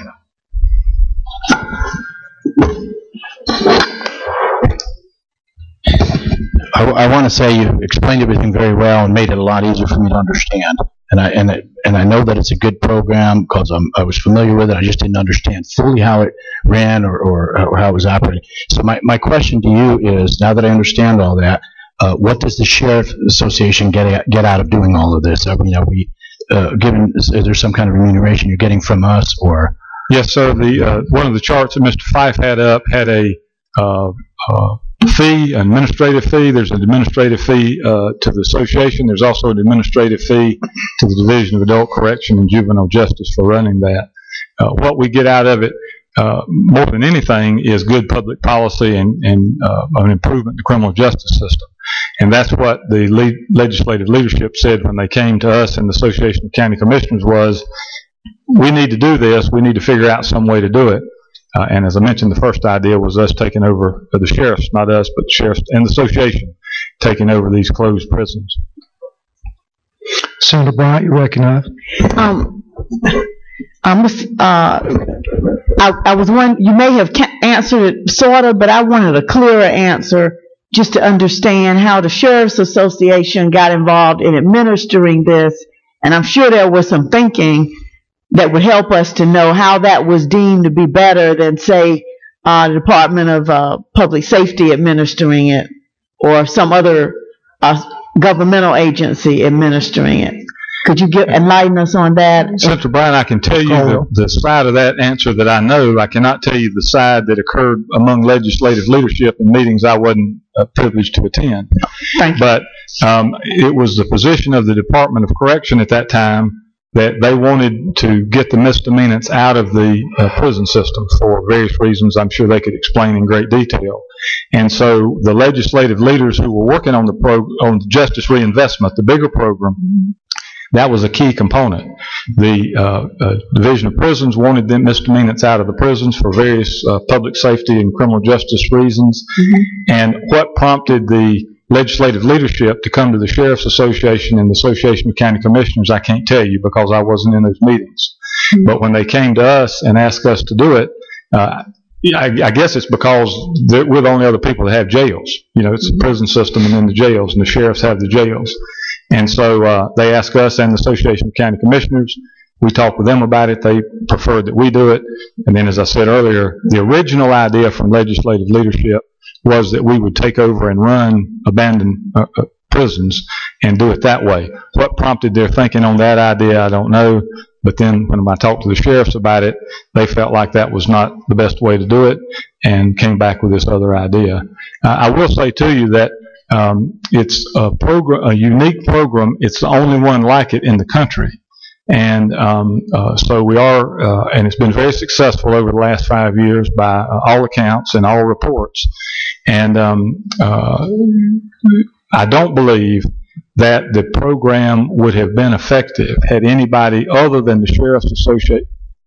Speaker 12: I want to say you explained everything very well and made it a lot easier for me to understand. And I know that it's a good program because I was familiar with it. I just didn't understand fully how it ran or how it was operating. So my question to you is, now that I understand all that, what does the Sheriff Association get out of doing all of this? I mean, are we given? Is there some kind of remuneration you're getting from us, or?
Speaker 14: Yes, sir. One of the charts that Mr. Fife had up had a fee, an administrative fee. There's an administrative fee to the association. There's also an administrative fee to the Division of Adult Correction and Juvenile Justice for running that. What we get out of it more than anything is good public policy and an improvement in the criminal justice system. And that's what the legislative leadership said when they came to us in the Association of County Commissioners was, we need to do this. We need to figure out some way to do it. And as I mentioned, the first idea was us taking over, the sheriffs, not us, but the sheriffs and the association taking over these closed prisons.
Speaker 2: Senator Bryant, you recognize.
Speaker 15: I was wondering, you may have answered it sort of, but I wanted a clearer answer just to understand how the Sheriff's Association got involved in administering this. And I'm sure there was some thinking that would help us to know how that was deemed to be better than, say, the Department of Public Safety administering it or some other governmental agency administering it. Could you enlighten us on that?
Speaker 14: Senator Bryan, I can tell you the side of that answer that I know. I cannot tell you the side that occurred among legislative leadership in meetings I wasn't privileged to attend.
Speaker 15: Thank you.
Speaker 14: But it was the position of the Department of Correction at that time that they wanted to get the misdemeanants out of the prison system for various reasons I'm sure they could explain in great detail. And so the legislative leaders who were working on the justice reinvestment, the bigger program, that was a key component. The Division of Prisons wanted them misdemeanants out of the prisons for various public safety and criminal justice reasons. And what prompted the legislative leadership to come to the Sheriff's Association and the Association of County Commissioners, I can't tell you because I wasn't in those meetings. But when they came to us and asked us to do it, I guess it's because we're the only other people that have jails. You know, it's the prison system and then the jails, and the sheriffs have the jails. And so they asked us and the Association of County Commissioners. We talked with them about it. They preferred that we do it. And then, as I said earlier, the original idea from legislative leadership was that we would take over and run abandoned prisons and do it that way. What prompted their thinking on that idea, I don't know. But then when I talked to the sheriffs about it, they felt like that was not the best way to do it and came back with this other idea. I will say to you that it's a unique program. It's the only one like it in the country. And so we are, and it's been very successful over the last 5 years by all accounts and all reports. And I don't believe that the program would have been effective had anybody other than the Sheriff's Association,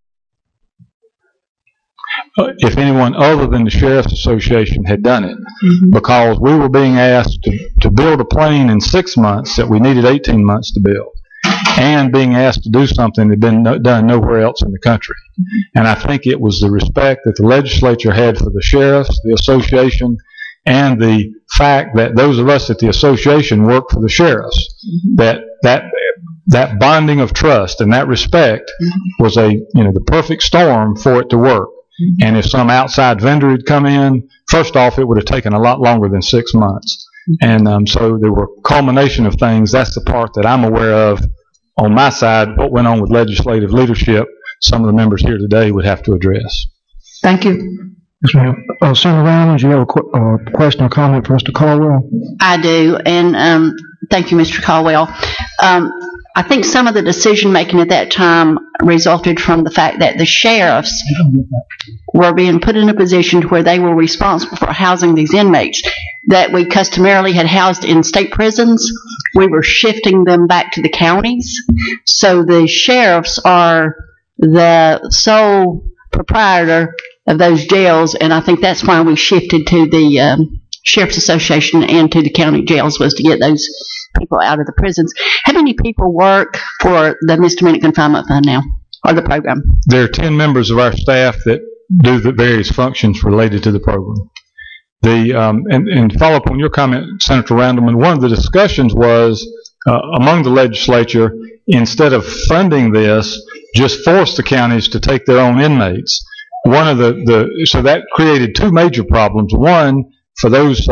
Speaker 14: if anyone other than the Sheriff's Association had done it, because we were being asked to build a plane in 6 months that we needed 18 months to build, and being asked to do something that had been done nowhere else in the country. And I think it was the respect that the legislature had for the sheriffs, the association, and the fact that those of us at the association work for the sheriffs, that bonding of trust and that respect was the perfect storm for it to work. And if some outside vendor had come in, first off, it would have taken a lot longer than 6 months. And so there were a culmination of things. That's the part that I'm aware of on my side. What went on with legislative leadership, some of the members here today would have to address.
Speaker 15: Thank you.
Speaker 2: Yes, ma'am. Senator Reynolds, you have a question or comment for Mr. Caldwell?
Speaker 13: I do, and thank you, Mr. Caldwell. I think some of the decision-making at that time resulted from the fact that the sheriffs were being put in a position to where they were responsible for housing these inmates that we customarily had housed in state prisons. We were shifting them back to the counties. So the sheriffs are the sole proprietor of those jails, and I think that's why we shifted to the Sheriff's Association and to the county jails, was to get those people out of the prisons. How many people work for the misdemeanor confinement fund now, or the program?
Speaker 14: There are 10 members of our staff that do the various functions related to the program. And follow up on your comment, Senator Randleman, one of the discussions was among the legislature, instead of funding this, just force the counties to take their own inmates. One of so that created two major problems. One, for those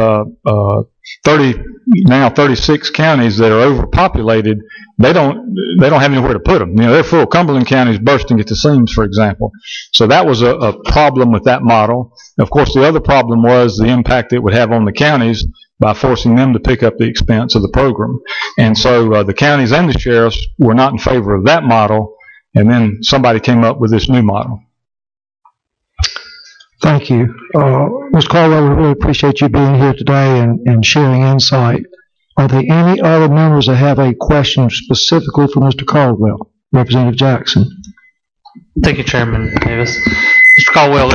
Speaker 14: 36 counties that are overpopulated, they don't have anywhere to put them. They're full. Cumberland County is bursting at the seams, for example. So that was a problem with that model. Of course, the other problem was the impact it would have on the counties by forcing them to pick up the expense of the program. And so the counties and the sheriffs were not in favor of that model, and then somebody came up with this new model.
Speaker 2: Thank you. Ms. Caldwell, we really appreciate you being here today and sharing insight. Are there any other members that have a question specifically for Mr. Caldwell? Representative Jackson.
Speaker 17: Thank you, Chairman Davis. Mr. Caldwell,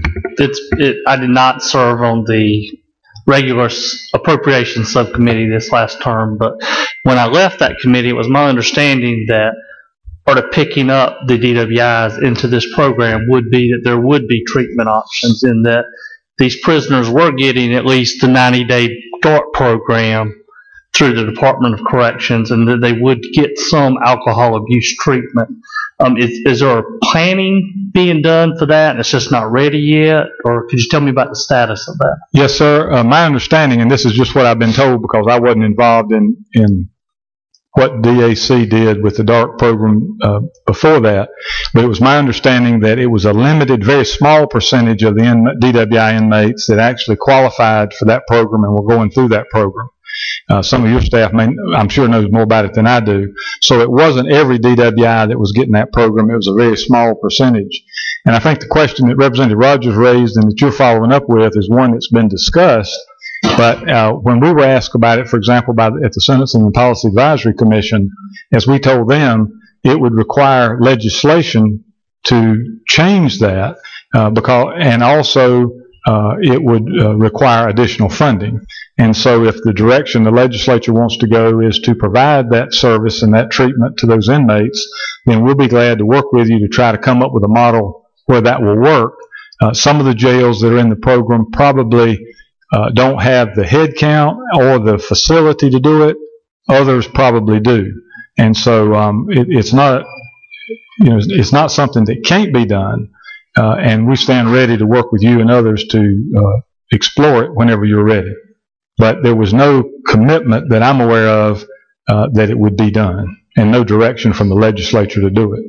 Speaker 17: I did not serve on the regular appropriations subcommittee this last term, but when I left that committee, it was my understanding that part of picking up the DWIs into this program would be that there would be treatment options, in that these prisoners were getting at least the 90-day DART program through the Department of Corrections, and that they would get some alcohol abuse treatment. Is there planning being done for that, and it's just not ready yet? Or could you tell me about the status of that?
Speaker 14: Yes, sir. My understanding, and this is just what I've been told because I wasn't involved in what DAC did with the DART program before that, but it was my understanding that it was a limited, very small percentage of the DWI inmates that actually qualified for that program and were going through that program. Some of your staff I'm sure knows more about it than I do. So it wasn't every DWI that was getting that program. It was a very small percentage. And I think the question that Representative Rogers raised and that you're following up with is one that's been discussed. But when we were asked about it, for example, at the Sentencing and Policy Advisory Commission, as we told them, it would require legislation to change that, and also it would require additional funding. And so if the direction the legislature wants to go is to provide that service and that treatment to those inmates, then we'll be glad to work with you to try to come up with a model where that will work. Some of the jails that are in the program probably don't have the head count or the facility to do it. Others probably do. And so it's not something that can't be done. And we stand ready to work with you and others to explore it whenever you're ready. But there was no commitment that I'm aware of that it would be done, and no direction from the legislature to do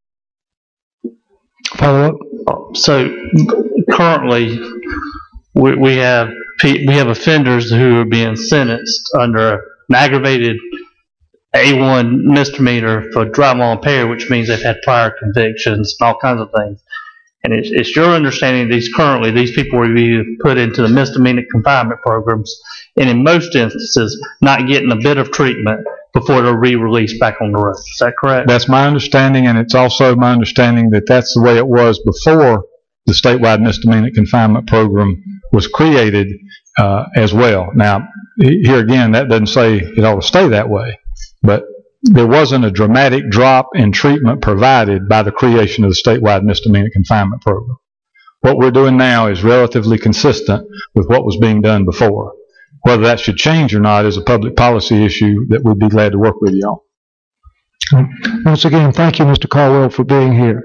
Speaker 14: it.
Speaker 2: Follow up?
Speaker 17: So currently, we have offenders who are being sentenced under an aggravated A1 misdemeanor for driving while impaired, which means they've had prior convictions and all kinds of things. And it's your understanding these people will be put into the misdemeanor confinement programs, and in most instances, not getting a bit of treatment before they're re-released back on the road. Is that correct?
Speaker 14: That's my understanding, and it's also my understanding that that's the way it was before the statewide misdemeanor confinement program was created as well. Now, here again, that doesn't say it ought to stay that way, but there wasn't a dramatic drop in treatment provided by the creation of the statewide misdemeanor confinement program. What we're doing now is relatively consistent with what was being done before. Whether that should change or not is a public policy issue that we'd be glad to work with you on.
Speaker 2: Once again, thank you, Mr. Caldwell, for being here.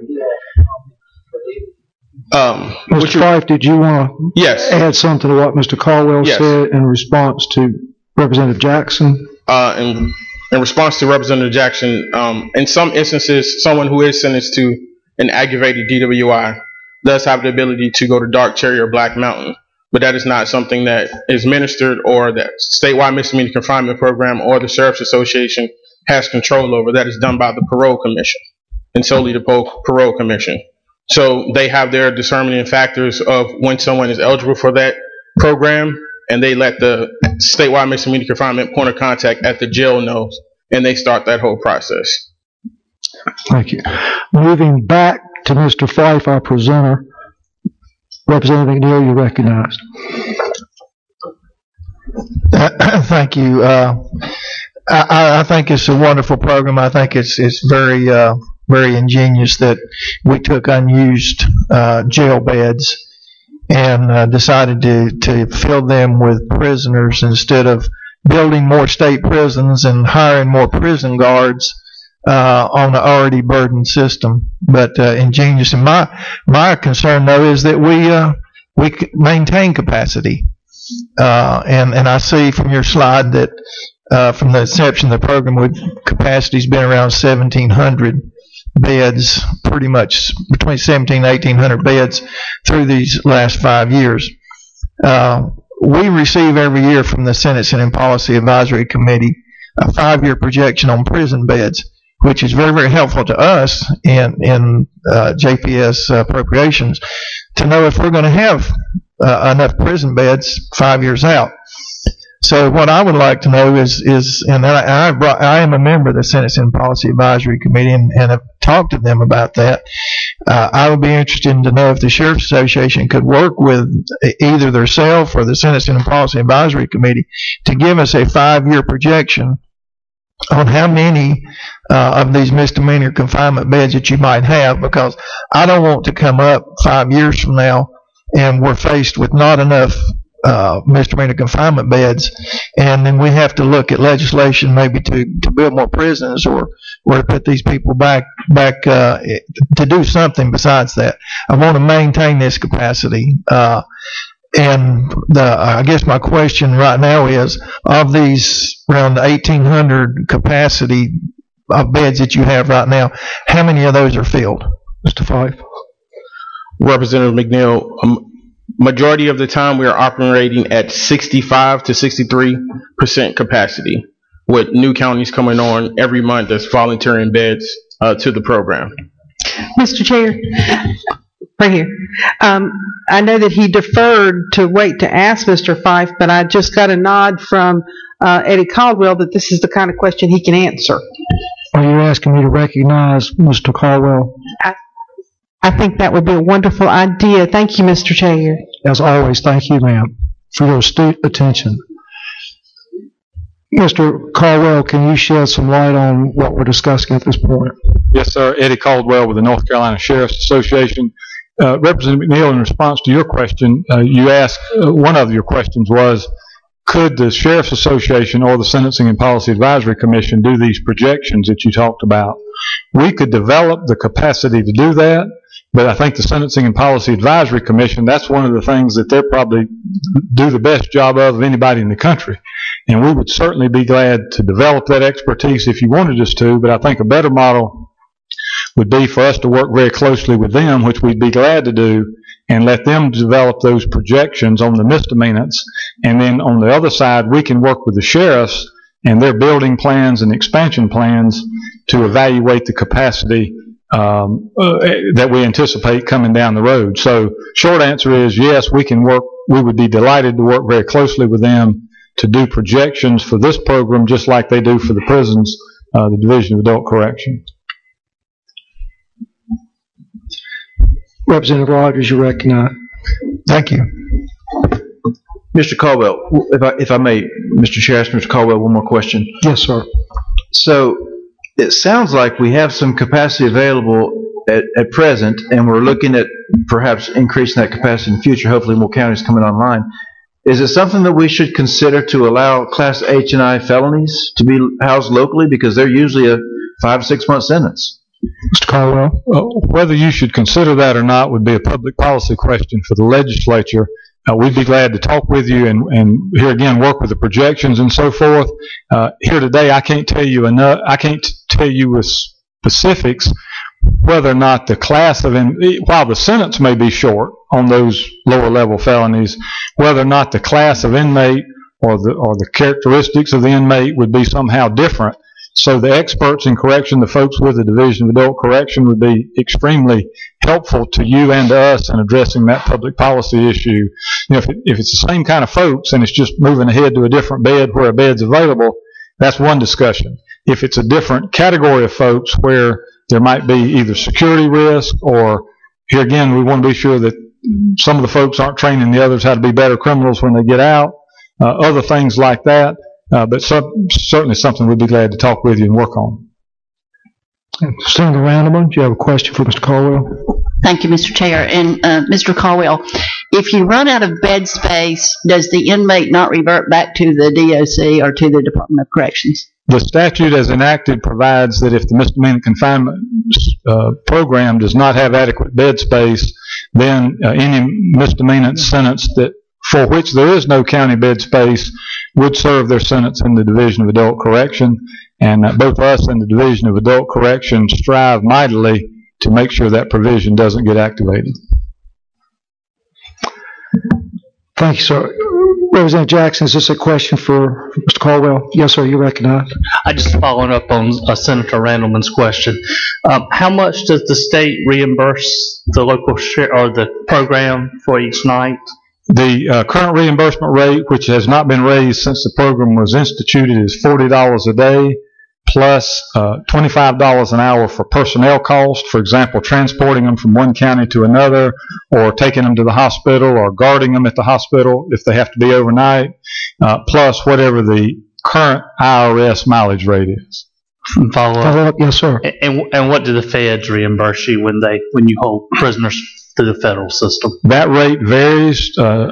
Speaker 2: Mr. Fife, did you want to add something to what Mr. Caldwell said in response to Representative Jackson?
Speaker 11: In response to Representative Jackson, in some instances, someone who is sentenced to an aggravated DWI does have the ability to go to Dark Cherry or Black Mountain, but that is not something that is ministered or that statewide misdemeanor confinement program or the Sheriff's Association has control over. That is done by the parole commission and solely the parole commission. So they have their determining factors of when someone is eligible for that program, and they let the statewide misdemeanor confinement point of contact at the jail know, and they start that whole process.
Speaker 2: Thank you. Moving back to Mr. Fife, our presenter. Representative McNeil, you're recognized.
Speaker 7: Thank you. I think it's a wonderful program. I think it's very very ingenious that we took unused jail beds and decided to fill them with prisoners instead of building more state prisons and hiring more prison guards on an already burdened system. But ingenious. And my concern though is that we maintain capacity. And I see from your slide that from the inception of the program, capacity's been around 1,700 beds, pretty much between 1,700 and 1,800 beds through these last 5 years. We receive every year from the Sentencing and Policy Advisory Committee a 5-year projection on prison beds, which is very, very helpful to us in JPS appropriations to know if we're going to have enough prison beds 5 years out. So what I would like to know is and I am a member of the Sentencing and Policy Advisory Committee and have talked to them about that. I would be interested to know if the Sheriff's Association could work with either themselves or the Sentencing and Policy Advisory Committee to give us a 5-year projection on how many of these misdemeanor confinement beds that you might have, because I don't want to come up 5 years from now and we're faced with not enough misdemeanor confinement beds, and then we have to look at legislation maybe to build more prisons or to put these people back to do something besides that. I want to maintain this capacity. And I guess my question right now is, of these around 1,800 capacity of beds that you have right now, how many of those are filled? Mr. Fife.
Speaker 11: Representative McNeil, majority of the time we are operating at 65 to 63% capacity, with new counties coming on every month that's volunteering beds to the program.
Speaker 15: Mr. Chair, right here. I know that he deferred to wait to ask Mr. Fife, but I just got a nod from Eddie Caldwell that this is the kind of question he can answer.
Speaker 2: Are you asking me to recognize Mr. Caldwell?
Speaker 15: I think that would be a wonderful idea. Thank you, Mr. Chair.
Speaker 2: As always, thank you, ma'am, for your astute attention. Mr. Caldwell, can you shed some light on what we're discussing at this point?
Speaker 14: Yes, sir. Eddie Caldwell with the North Carolina Sheriff's Association. Representative McNeil, in response to your question, you asked, one of your questions was, could the Sheriff's Association or the Sentencing and Policy Advisory Commission do these projections that you talked about? We could develop the capacity to do that, but I think the Sentencing and Policy Advisory Commission, that's one of the things that they'll probably do the best job of anybody in the country. And we would certainly be glad to develop that expertise if you wanted us to, but I think a better model would be for us to work very closely with them, which we'd be glad to do, and let them develop those projections on the misdemeanants. And then on the other side, we can work with the sheriffs and their building plans and expansion plans to evaluate the capacity that we anticipate coming down the road. So short answer is yes, we can work. We would be delighted to work very closely with them to do projections for this program, just like they do for the prisons, the Division of Adult Correction.
Speaker 2: Representative Rogers, you recognize.
Speaker 7: Thank you.
Speaker 16: Mr. Caldwell, if I may, Mr. Chair, ask Mr. Caldwell one more question.
Speaker 2: Yes, sir.
Speaker 16: So it sounds like we have some capacity available at present, and we're looking at perhaps increasing that capacity in the future, hopefully more counties coming online. Is it something that we should consider to allow Class H and I felonies to be housed locally, because they're usually a 5 to 6 month sentence?
Speaker 2: Mr. Caldwell?
Speaker 14: Whether you should consider that or not would be a public policy question for the legislature. We'd be glad to talk with you and here again work with the projections and so forth. Here today, I can't tell you enough. I can't tell you with specifics whether or not the class of, while the sentence may be short on those lower level felonies, whether or not the class of inmate or the characteristics of the inmate would be somehow different. So the experts in correction, the folks with the Division of Adult Correction, would be extremely helpful to you and to us in addressing that public policy issue. You know, if it's the same kind of folks and it's just moving ahead to a different bed where a bed's available, that's one discussion. If it's a different category of folks where there might be either security risk or, here again, we want to be sure that some of the folks aren't training the others how to be better criminals when they get out, other things like that. But certainly something we'd be glad to talk with you and work on.
Speaker 2: Senator Randleman, do you have a question for Mr. Caldwell?
Speaker 13: Thank you, Mr. Chair. And Mr. Caldwell, if you run out of bed space, does the inmate not revert back to the DOC or to the Department of Corrections?
Speaker 14: The statute as enacted provides that if the misdemeanor confinement program does not have adequate bed space, then any misdemeanor sentence that for which there is no county bed space would serve their sentence in the Division of Adult Correction. And both us and the Division of Adult Correction strive mightily to make sure that provision doesn't get activated.
Speaker 2: Thank you, sir. Representative Jackson, is this a question for Mr. Caldwell? Yes, sir, you're recognized.
Speaker 17: I just following up on Senator Randleman's question. How much does the state reimburse the local share or the program for each night?
Speaker 14: The current reimbursement rate, which has not been raised since the program was instituted, is $40 a day plus $25 an hour for personnel cost. For example, transporting them from one county to another, or taking them to the hospital, or guarding them at the hospital if they have to be overnight, plus whatever the current IRS mileage rate is.
Speaker 17: Follow
Speaker 2: up, yes, sir.
Speaker 17: And what do the feds reimburse you when you hold prisoners through the federal system?
Speaker 14: That rate varies,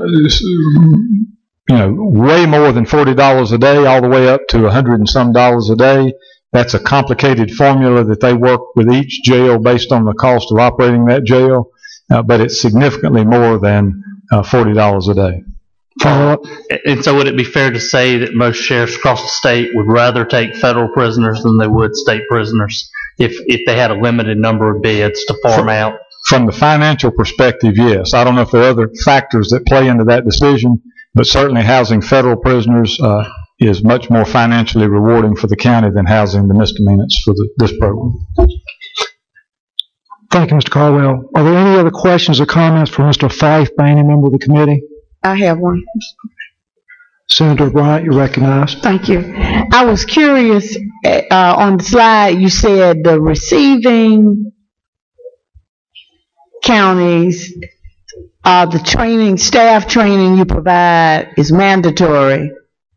Speaker 14: way more than $40 a day, all the way up to $100 and some a day. That's a complicated formula that they work with each jail based on the cost of operating that jail, but it's significantly more than $40 a day.
Speaker 2: Follow up.
Speaker 17: And so would it be fair to say that most sheriffs across the state would rather take federal prisoners than they would state prisoners if they had a limited number of beds to farm out?
Speaker 14: From the financial perspective, yes. I don't know if there are other factors that play into that decision, but certainly housing federal prisoners is much more financially rewarding for the county than housing the misdemeanors for this program.
Speaker 2: Thank you, Mr. Caldwell. Are there any other questions or comments for Mr. Fife by any member of the committee?
Speaker 18: I have one.
Speaker 2: Senator Bryant, you're recognized.
Speaker 18: Thank you. I was curious, on the slide you said the receiving counties, the training, staff training you provide is mandatory,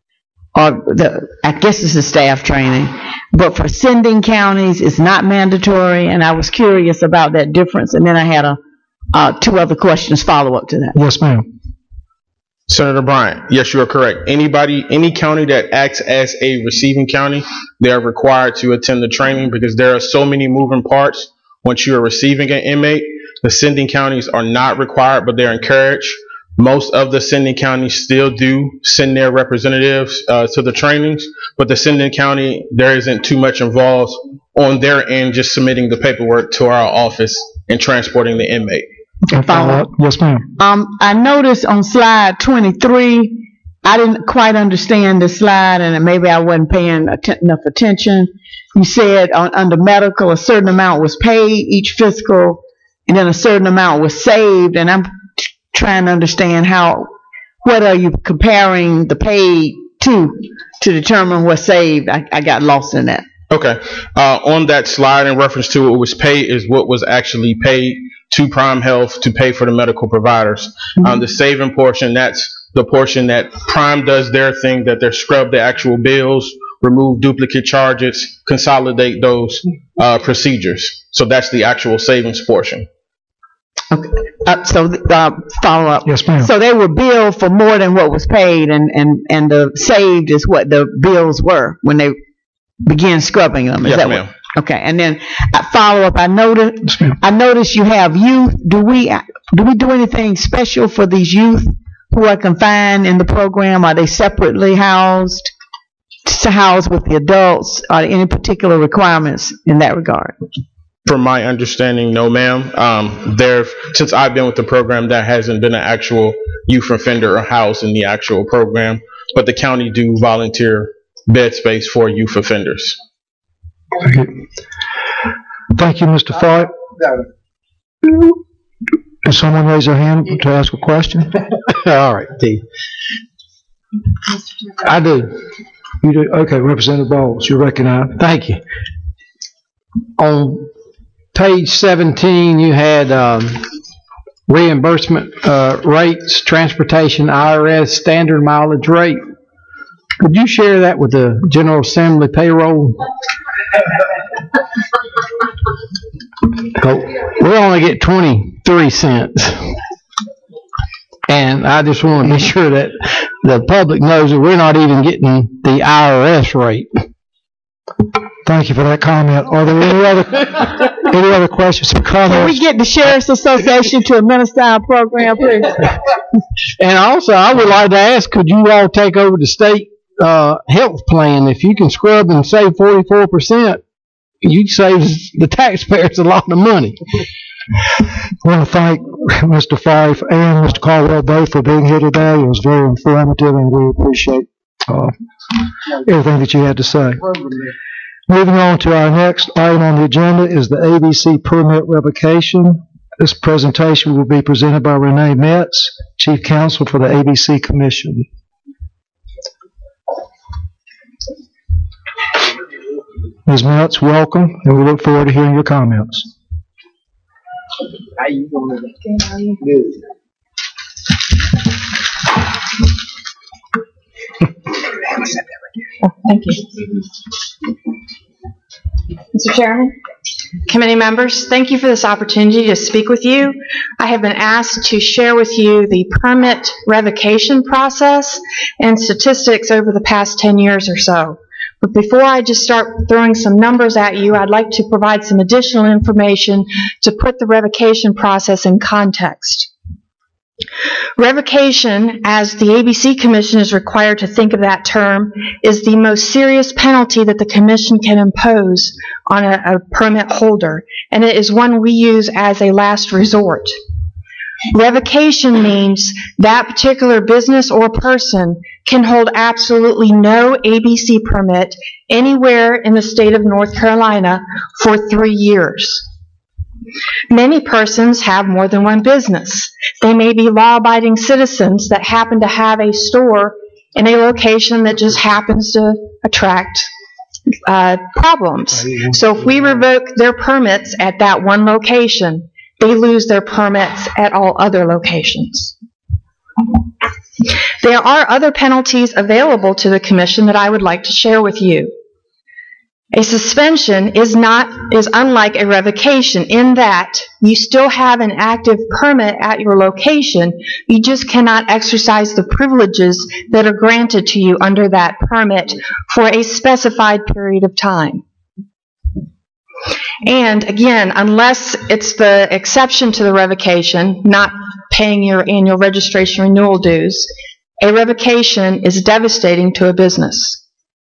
Speaker 18: or I guess it's the staff training, but for sending counties it's not mandatory, and I was curious about that difference, and then I had two other questions follow up to that.
Speaker 2: Yes, ma'am.
Speaker 11: Senator Bryant, yes, you are correct. Any county that acts as a receiving county, they are required to attend the training because there are so many moving parts. Once you are receiving an inmate, the sending counties are not required, but they're encouraged. Most of the sending counties still do send their representatives to the trainings, but the sending county, there isn't too much involved on their end, just submitting the paperwork to our office and transporting the inmate.
Speaker 2: Follow up. Yes, ma'am.
Speaker 18: I noticed on slide 23, I didn't quite understand the slide, and maybe I wasn't paying enough attention. You said under medical, a certain amount was paid each fiscal, and then a certain amount was saved, and I'm trying to understand what are you comparing the paid to determine what's saved? I got lost in that.
Speaker 11: Okay. On that slide in reference to what was paid is what was actually paid to Prime Health to pay for the medical providers. The saving portion, that's the portion that Prime does their thing, that they scrub the actual bills, remove duplicate charges, consolidate those procedures. So that's the actual savings portion.
Speaker 18: Okay. Follow up.
Speaker 2: Yes, ma'am.
Speaker 18: So they were billed for more than what was paid, and the saved is what the bills were when they began scrubbing them. Is
Speaker 11: yes,
Speaker 18: that
Speaker 11: ma'am.
Speaker 18: Okay, and then follow up. I noticed you have youth. Do we do anything special for these youth who are confined in the program? Are they separately housed with the adults? Are there any particular requirements in that regard?
Speaker 11: From my understanding, no, ma'am. Since I've been with the program, there hasn't been an actual youth offender or house in the actual program, but the county do volunteer bed space for youth offenders.
Speaker 2: Thank you, Mr. Foy. Did someone raise their hand to ask a question?
Speaker 3: All right, D. I do.
Speaker 2: You do? Okay, Representative Bowles, you're recognized.
Speaker 3: Thank you. On page 17, you had reimbursement rates, transportation, IRS standard mileage rate. Could you share that with the General Assembly payroll? We only get 23 cents. And I just want to be sure that the public knows that we're not even getting the IRS rate.
Speaker 2: Thank you for that comment. Are there any other questions or comments?
Speaker 18: Can we get the Sheriff's Association to administer our program, please?
Speaker 3: And also, I would like to ask, could you all take over the state health plan? If you can scrub and save 44%, you'd save the taxpayers a lot of money.
Speaker 2: I want to thank Mr. Fife and Mr. Caldwell both for being here today. It was very informative, and we appreciate everything that you had to say. Moving on to our next item on the agenda is the ABC permit revocation. This presentation will be presented by Renee Metz, Chief Counsel for the ABC Commission. Ms. Metz, welcome, and we look forward to hearing your comments.
Speaker 19: How you doing? Good.
Speaker 20: Oh, thank you. Mr. Chairman, committee members, thank you for this opportunity to speak with you. I have been asked to share with you the permit revocation process and statistics over the past 10 years or so. But before I just start throwing some numbers at you, I'd like to provide some additional information to put the revocation process in context. Revocation, as the ABC Commission is required to think of that term, is the most serious penalty that the Commission can impose on a permit holder, and it is one we use as a last resort. Revocation means that particular business or person can hold absolutely no ABC permit anywhere in the state of North Carolina for 3 years. Many persons have more than one business. They may be law-abiding citizens that happen to have a store in a location that just happens to attract problems. So if we revoke their permits at that one location, they lose their permits at all other locations. There are other penalties available to the Commission that I would like to share with you. A suspension is unlike a revocation in that you still have an active permit at your location, you just cannot exercise the privileges that are granted to you under that permit for a specified period of time. And again, unless it's the exception to the revocation, not paying your annual registration renewal dues, a revocation is devastating to a business.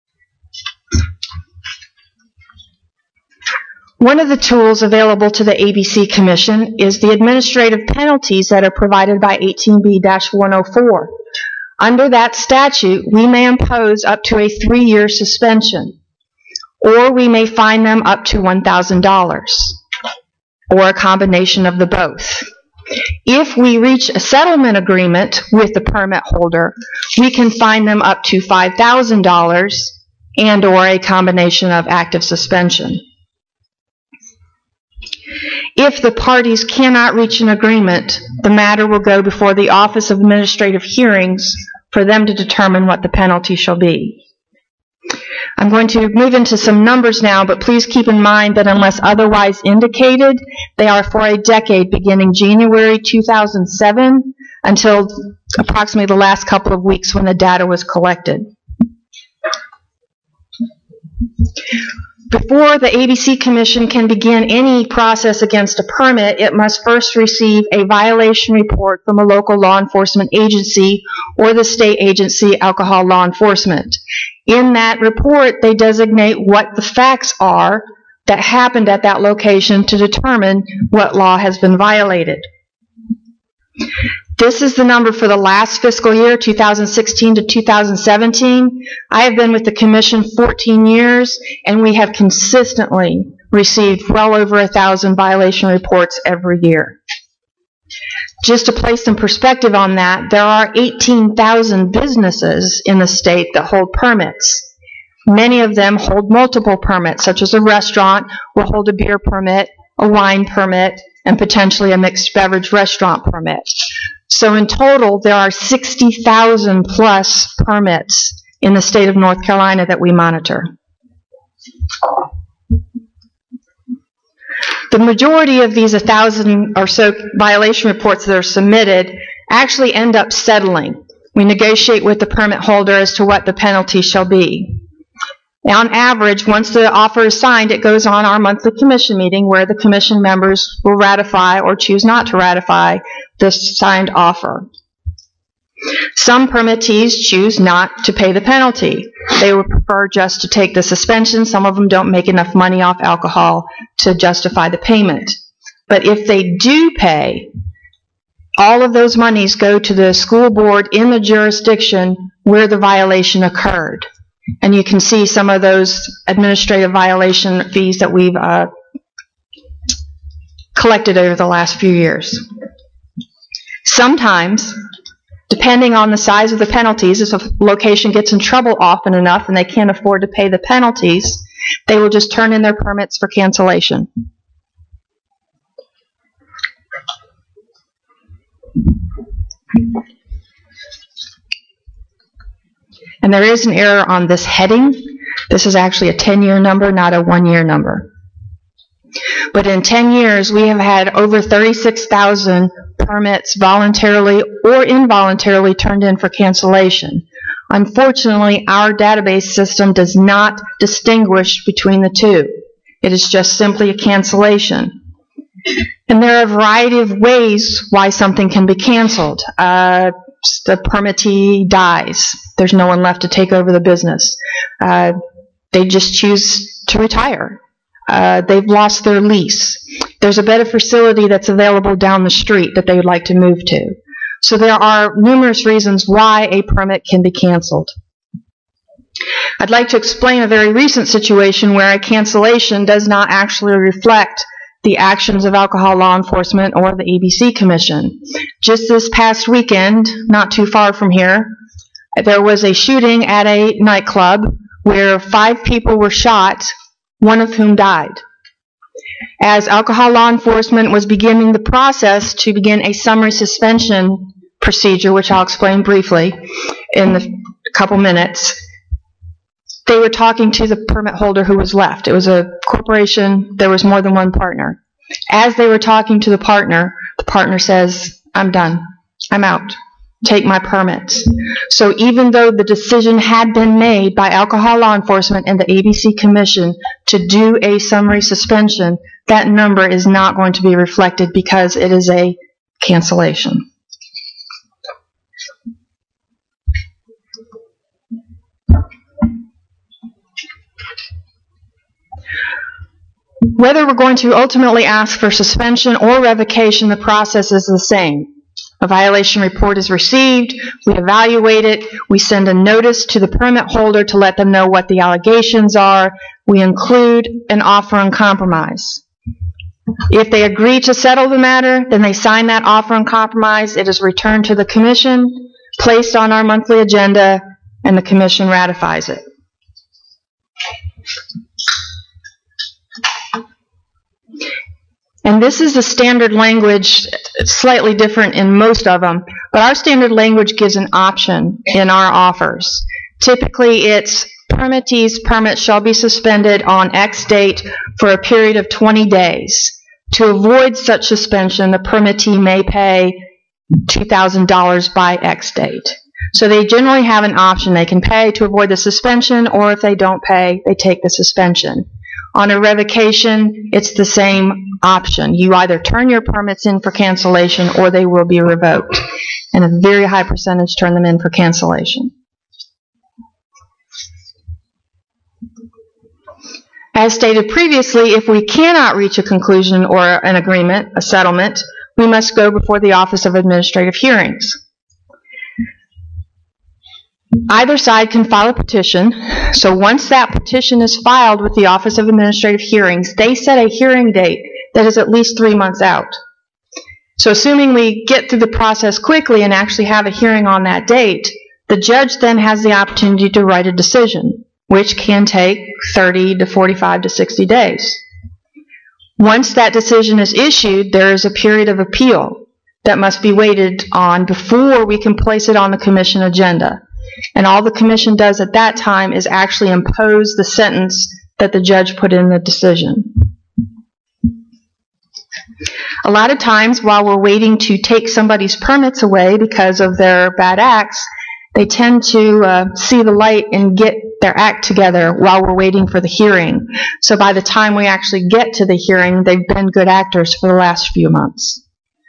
Speaker 20: One of the tools available to the ABC Commission is the administrative penalties that are provided by 18B-104. Under that statute, we may impose up to a 3-year suspension, or we may fine them up to $1,000, or a combination of the both. If we reach a settlement agreement with the permit holder, we can fine them up to $5,000 and or a combination of active suspension. If the parties cannot reach an agreement, the matter will go before the Office of Administrative Hearings for them to determine what the penalty shall be. I'm going to move into some numbers now, but please keep in mind that unless otherwise indicated, they are for a decade beginning January 2007 until approximately the last couple of weeks when the data was collected. Before the ABC Commission can begin any process against a permit, it must first receive a violation report from a local law enforcement agency or the state agency, Alcohol Law Enforcement. In that report, they designate what the facts are that happened at that location to determine what law has been violated. This is the number for the last fiscal year, 2016 to 2017. I have been with the Commission 14 years, and we have consistently received well over 1,000 violation reports every year. Just to place some perspective on that, there are 18,000 businesses in the state that hold permits. Many of them hold multiple permits, such as a restaurant will hold a beer permit, a wine permit, and potentially a mixed beverage restaurant permit. So in total, there are 60,000 plus permits in the state of North Carolina that we monitor. The majority of these 1,000 or so violation reports that are submitted actually end up settling. We negotiate with the permit holder as to what the penalty shall be. On average, once the offer is signed, it goes on our monthly commission meeting where the commission members will ratify or choose not to ratify the signed offer. Some permittees choose not to pay the penalty. They would prefer just to take the suspension. Some of them don't make enough money off alcohol to justify the payment. But if they do pay, all of those monies go to the school board in the jurisdiction where the violation occurred. And you can see some of those administrative violation fees that we've collected over the last few years. Sometimes, depending on the size of the penalties, if a location gets in trouble often enough and they can't afford to pay the penalties, they will just turn in their permits for cancellation. And there is an error on this heading. This is actually a 10-year number, not a 1-year number. But in 10 years, we have had over 36,000 permits voluntarily or involuntarily turned in for cancellation. Unfortunately, our database system does not distinguish between the two. It is just simply a cancellation. And there are a variety of ways why something can be canceled. The permittee dies. There's no one left to take over the business. They just choose to retire. They've lost their lease. There's a better facility that's available down the street that they would like to move to. So there are numerous reasons why a permit can be canceled. I'd like to explain a very recent situation where a cancellation does not actually reflect the actions of alcohol law enforcement or the ABC Commission. Just this past weekend, not too far from here, there was a shooting at a nightclub where 5 people were shot, one of whom died. As alcohol law enforcement was beginning the process to begin a summary suspension procedure, which I'll explain briefly in a couple minutes, they were talking to the permit holder who was left. It was a corporation. There was more than one partner. As they were talking to the partner says, "I'm done. I'm out. Take my permits." So even though the decision had been made by alcohol law enforcement and the ABC Commission to do a summary suspension, that number is not going to be reflected because it is a cancellation. Whether we're going to ultimately ask for suspension or revocation, the process is the same. A violation report is received, we evaluate it, we send a notice to the permit holder to let them know what the allegations are, we include an offer and compromise. If they agree to settle the matter, then they sign that offer and compromise, it is returned to the Commission, placed on our monthly agenda, and the Commission ratifies it. And this is the standard language. It's slightly different in most of them, but our standard language gives an option in our offers. Typically, it's permittees' permits shall be suspended on X date for a period of 20 days. To avoid such suspension, the permittee may pay $2,000 by X date. So they generally have an option. They can pay to avoid the suspension, or if they don't pay, they take the suspension. On a revocation, it's the same option. You either turn your permits in for cancellation or they will be revoked. And a very high percentage turn them in for cancellation. As stated previously, if we cannot reach a conclusion or an agreement, a settlement, we must go before the Office of Administrative Hearings. Either side can file a petition. So once that petition is filed with the Office of Administrative Hearings, they set a hearing date that is at least 3 months out. So assuming we get through the process quickly and actually have a hearing on that date, the judge then has the opportunity to write a decision, which can take 30 to 45 to 60 days. Once that decision is issued, there is a period of appeal that must be waited on before we can place it on the commission agenda. And all the commission does at that time is actually impose the sentence that the judge put in the decision. A lot of times, while we're waiting to take somebody's permits away because of their bad acts, they tend to see the light and get their act together while we're waiting for the hearing. So by the time we actually get to the hearing, they've been good actors for the last few months.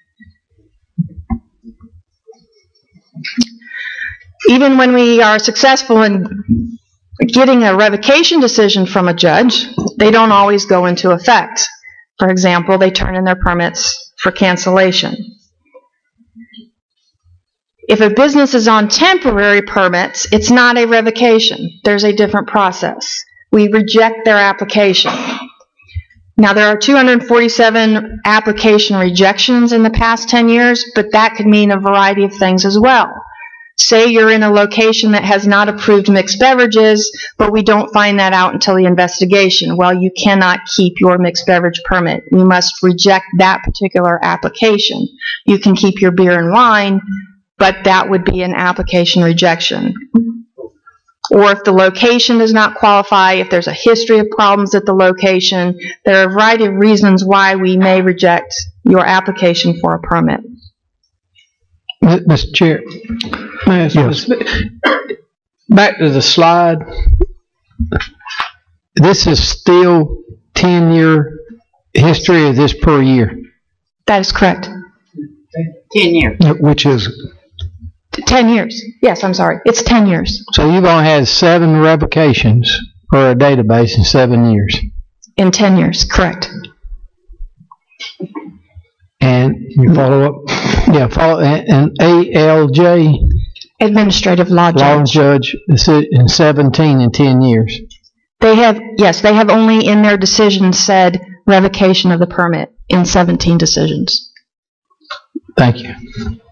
Speaker 20: Even when we are successful in getting a revocation decision from a judge, they don't always go into effect. For example, they turn in their permits for cancellation. If a business is on temporary permits, it's not a revocation. There's a different process. We reject their application. Now, there are 247 application rejections in the past 10 years, but that could mean a variety of things as well. Say you're in a location that has not approved mixed beverages, but we don't find that out until the investigation. Well, you cannot keep your mixed beverage permit. You must reject that particular application. You can keep your beer and wine, but that would be an application rejection. Or if the location does not qualify, if there's a history of problems at the location, there are a variety of reasons why we may reject your application for a permit.
Speaker 3: Mr. Chair, may I ask this? Back to the slide. This is still 10-year history of this per year?
Speaker 20: That is correct.
Speaker 13: 10 years.
Speaker 2: Which is?
Speaker 20: 10 years. Yes, I'm sorry. It's 10 years.
Speaker 3: So you've only had 7 revocations per a database in 7 years?
Speaker 20: In 10 years, correct.
Speaker 3: And you follow up? Yeah, follow and ALJ?
Speaker 20: Administrative law judge.
Speaker 3: Law judge in 17 in 10 years.
Speaker 20: They have, yes, they have only in their decision said revocation of the permit in 17 decisions.
Speaker 3: Thank you.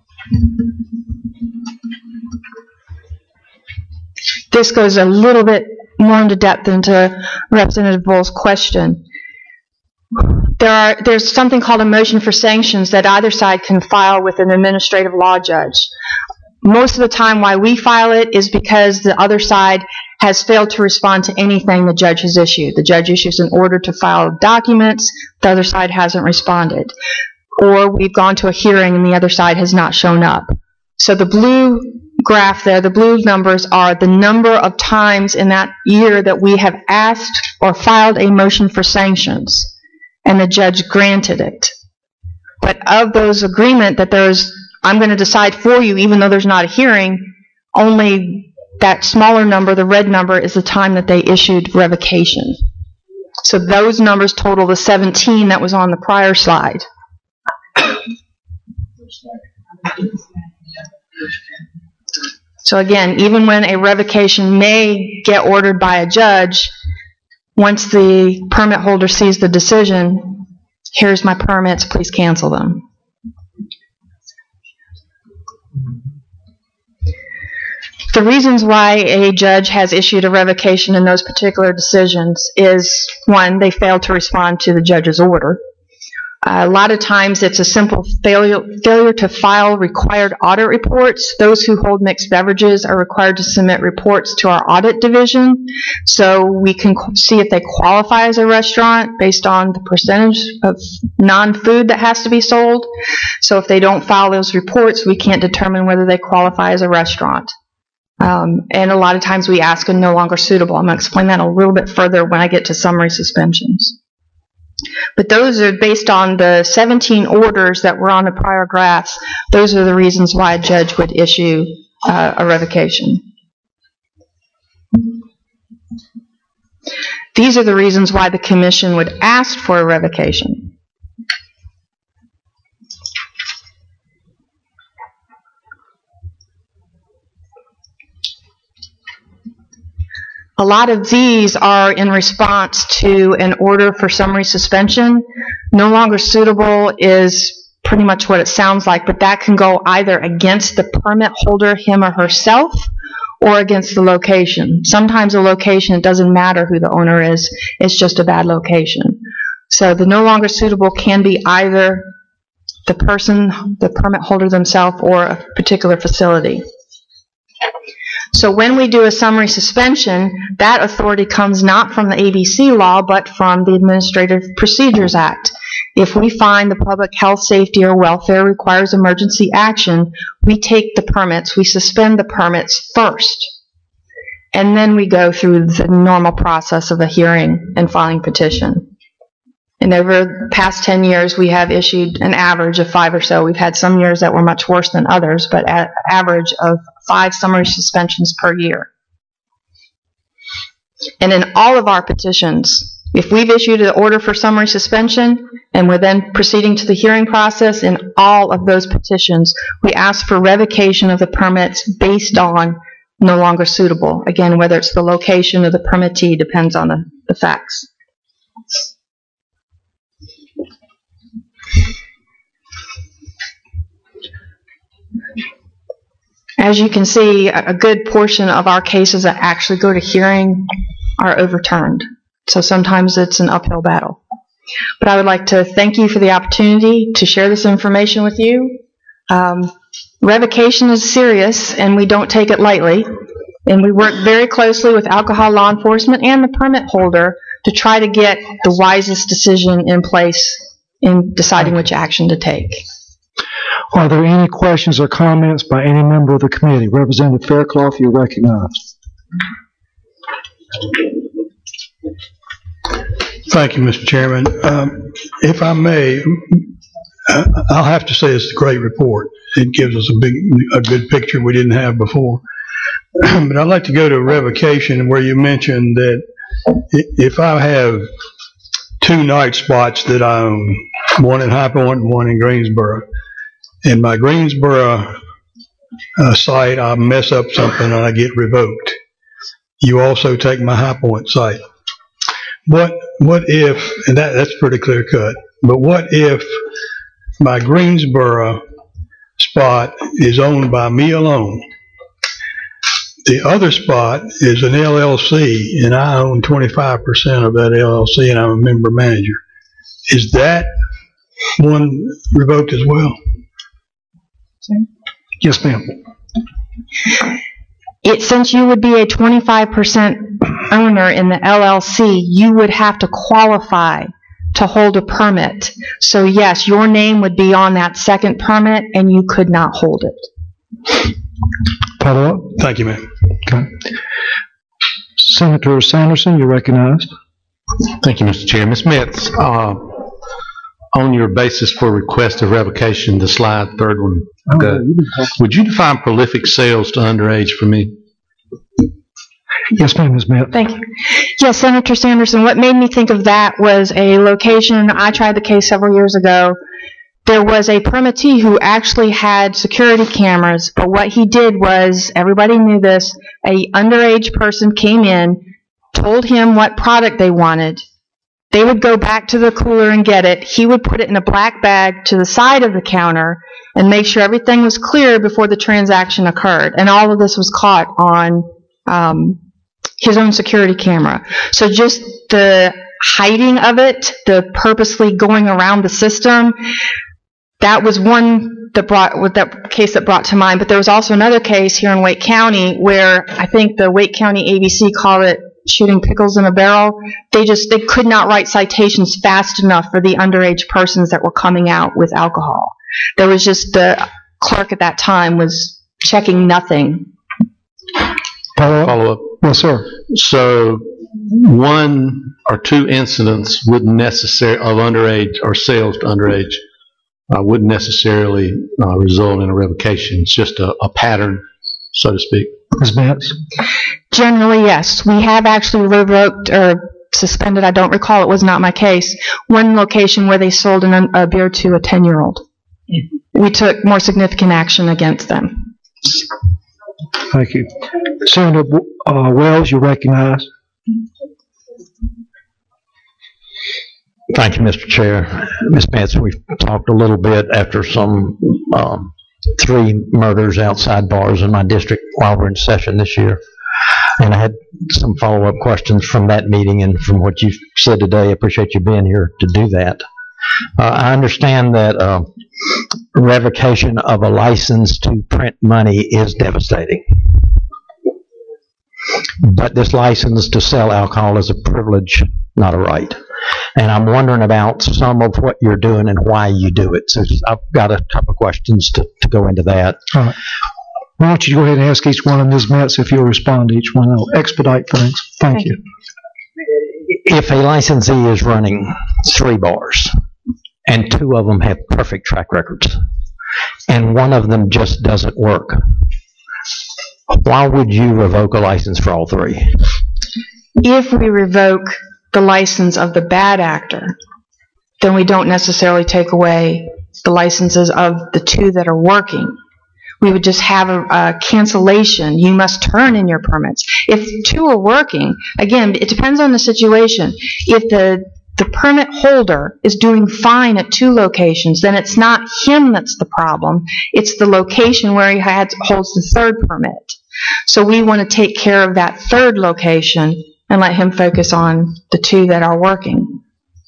Speaker 20: This goes a little bit more into depth into Representative Bull's question. There's something called a motion for sanctions that either side can file with an administrative law judge. Most of the time why we file it is because the other side has failed to respond to anything the judge has issued. The judge issues an order to file documents, the other side hasn't responded. Or we've gone to a hearing and the other side has not shown up. So the blue graph there, the blue numbers are the number of times in that year that we have asked or filed a motion for sanctions, and the judge granted it. But of those agreement that there's, I'm going to decide for you, even though there's not a hearing, only that smaller number, the red number, is the time that they issued revocation. So those numbers total the 17 that was on the prior slide. So again, even when a revocation may get ordered by a judge, once the permit holder sees the decision, here's my permits, please cancel them. The reasons why a judge has issued a revocation in those particular decisions is, one, they failed to respond to the judge's order. A lot of times it's a simple failure to file required audit reports. Those who hold mixed beverages are required to submit reports to our audit division so we can see if they qualify as a restaurant based on the percentage of non-food that has to be sold. So if they don't file those reports, we can't determine whether they qualify as a restaurant. And a lot of times we ask them no longer suitable. I'm going to explain that a little bit further when I get to summary suspensions. But those are based on the 17 orders that were on the prior graphs. Those are the reasons why a judge would issue a revocation. These are the reasons why the commission would ask for a revocation. A lot of these are in response to an order for summary suspension. No longer suitable is pretty much what it sounds like, but that can go either against the permit holder, him or herself, or against the location. Sometimes a location, it doesn't matter who the owner is, it's just a bad location. So the no longer suitable can be either the person, the permit holder themselves, or a particular facility. So when we do a summary suspension, that authority comes not from the ABC law, but from the Administrative Procedures Act. If we find the public health, safety, or welfare requires emergency action, we take the permits, we suspend the permits first, and then we go through the normal process of a hearing and filing petition. And over the past 10 years, we have issued an average of 5 or so. We've had some years that were much worse than others, but an average of 5 summary suspensions per year. And in all of our petitions, if we've issued an order for summary suspension and we're then proceeding to the hearing process, in all of those petitions, we ask for revocation of the permits based on no longer suitable. Again, whether it's the location or the permittee depends on the facts. As you can see, a good portion of our cases that actually go to hearing are overturned. So sometimes it's an uphill battle. But I would like to thank you for the opportunity to share this information with you. Revocation is serious, and we don't take it lightly. And we work very closely with alcohol law enforcement and the permit holder to try to get the wisest decision in place in deciding which action to take.
Speaker 2: Are there any questions or comments by any member of the committee? Representative Fairclough, you're recognized.
Speaker 4: Thank you, Mr. Chairman. If I may, I'll have to say it's a great report. It gives us a good picture we didn't have before. But I'd like to go to revocation, where you mentioned that if I have 2 night spots that I own, one in High Point and one in Greensboro, in my Greensboro site, I mess up something and I get revoked. You also take my High Point site. What if, and that's pretty clear cut, but what if my Greensboro spot is owned by me alone? The other spot is an LLC, and I own 25% of that LLC, and I'm a member manager. Is that one revoked as well?
Speaker 2: Yes, ma'am.
Speaker 20: Since you would be a 25% owner in the LLC, you would have to qualify to hold a permit. So yes, your name would be on that second permit, and you could not hold it.
Speaker 2: Follow up?
Speaker 4: Thank you, ma'am.
Speaker 2: Okay. Senator Sanderson, you're recognized.
Speaker 12: Thank you, Mr. Chair. Ms. Metz, on your basis for request of revocation, the slide, third one, would you define prolific sales to underage for me?
Speaker 2: Yes, ma'am, Ms. Metz.
Speaker 20: Thank you. Yes, Senator Sanderson, what made me think of that was a location. I tried the case several years ago. There was a permittee who actually had security cameras, but what he did was, everybody knew this, a underage person came in, told him what product they wanted. They would go back to the cooler and get it. He would put it in a black bag to the side of the counter and make sure everything was clear before the transaction occurred. And all of this was caught on his own security camera. So just the hiding of it, the purposely going around the system, that was one that case that brought to mind. But there was also another case here in Wake County where I think the Wake County ABC called it shooting pickles in a barrel. They could not write citations fast enough for the underage persons that were coming out with alcohol. There was just the clerk at that time was checking nothing.
Speaker 12: Follow up.
Speaker 2: Yes, sir.
Speaker 12: So 1 or 2 incidents wouldn't necessarily of underage or sales to underage wouldn't necessarily result in a revocation. It's just a pattern, so to speak.
Speaker 2: Ms. Metz?
Speaker 20: Generally, yes. We have actually revoked or suspended, I don't recall, it was not my case, one location where they sold a beer to a 10-year-old. We took more significant action against them.
Speaker 2: Thank you. Senator Wells, you're recognized.
Speaker 3: Thank you, Mr. Chair. Ms. Benson, we've talked a little bit after some 3 murders outside bars in my district while we're in session this year. And I had some follow-up questions from that meeting and from what you said today. I appreciate you being here to do that. I understand that revocation of a license to print money is devastating. But this license to sell alcohol is a privilege, not a right. And I'm wondering about some of what you're doing and why you do it. So I've got a couple of questions to go into that.
Speaker 2: All right. Why don't you go ahead and ask each one of Ms. Metz if you'll respond to each one. I'll expedite things. Thank you.
Speaker 3: If a licensee is running 3 bars and 2 of them have perfect track records and one of them just doesn't work, why would you revoke a license for all 3?
Speaker 20: If we revoke the license of the bad actor, then we don't necessarily take away the licenses of the 2 that are working. We would just have a cancellation. You must turn in your permits. If 2 are working, again, it depends on the situation. If the permit holder is doing fine at 2 locations, then it's not him that's the problem. It's the location where he holds the 3rd permit. So we want to take care of that 3rd location and let him focus on the 2 that are working.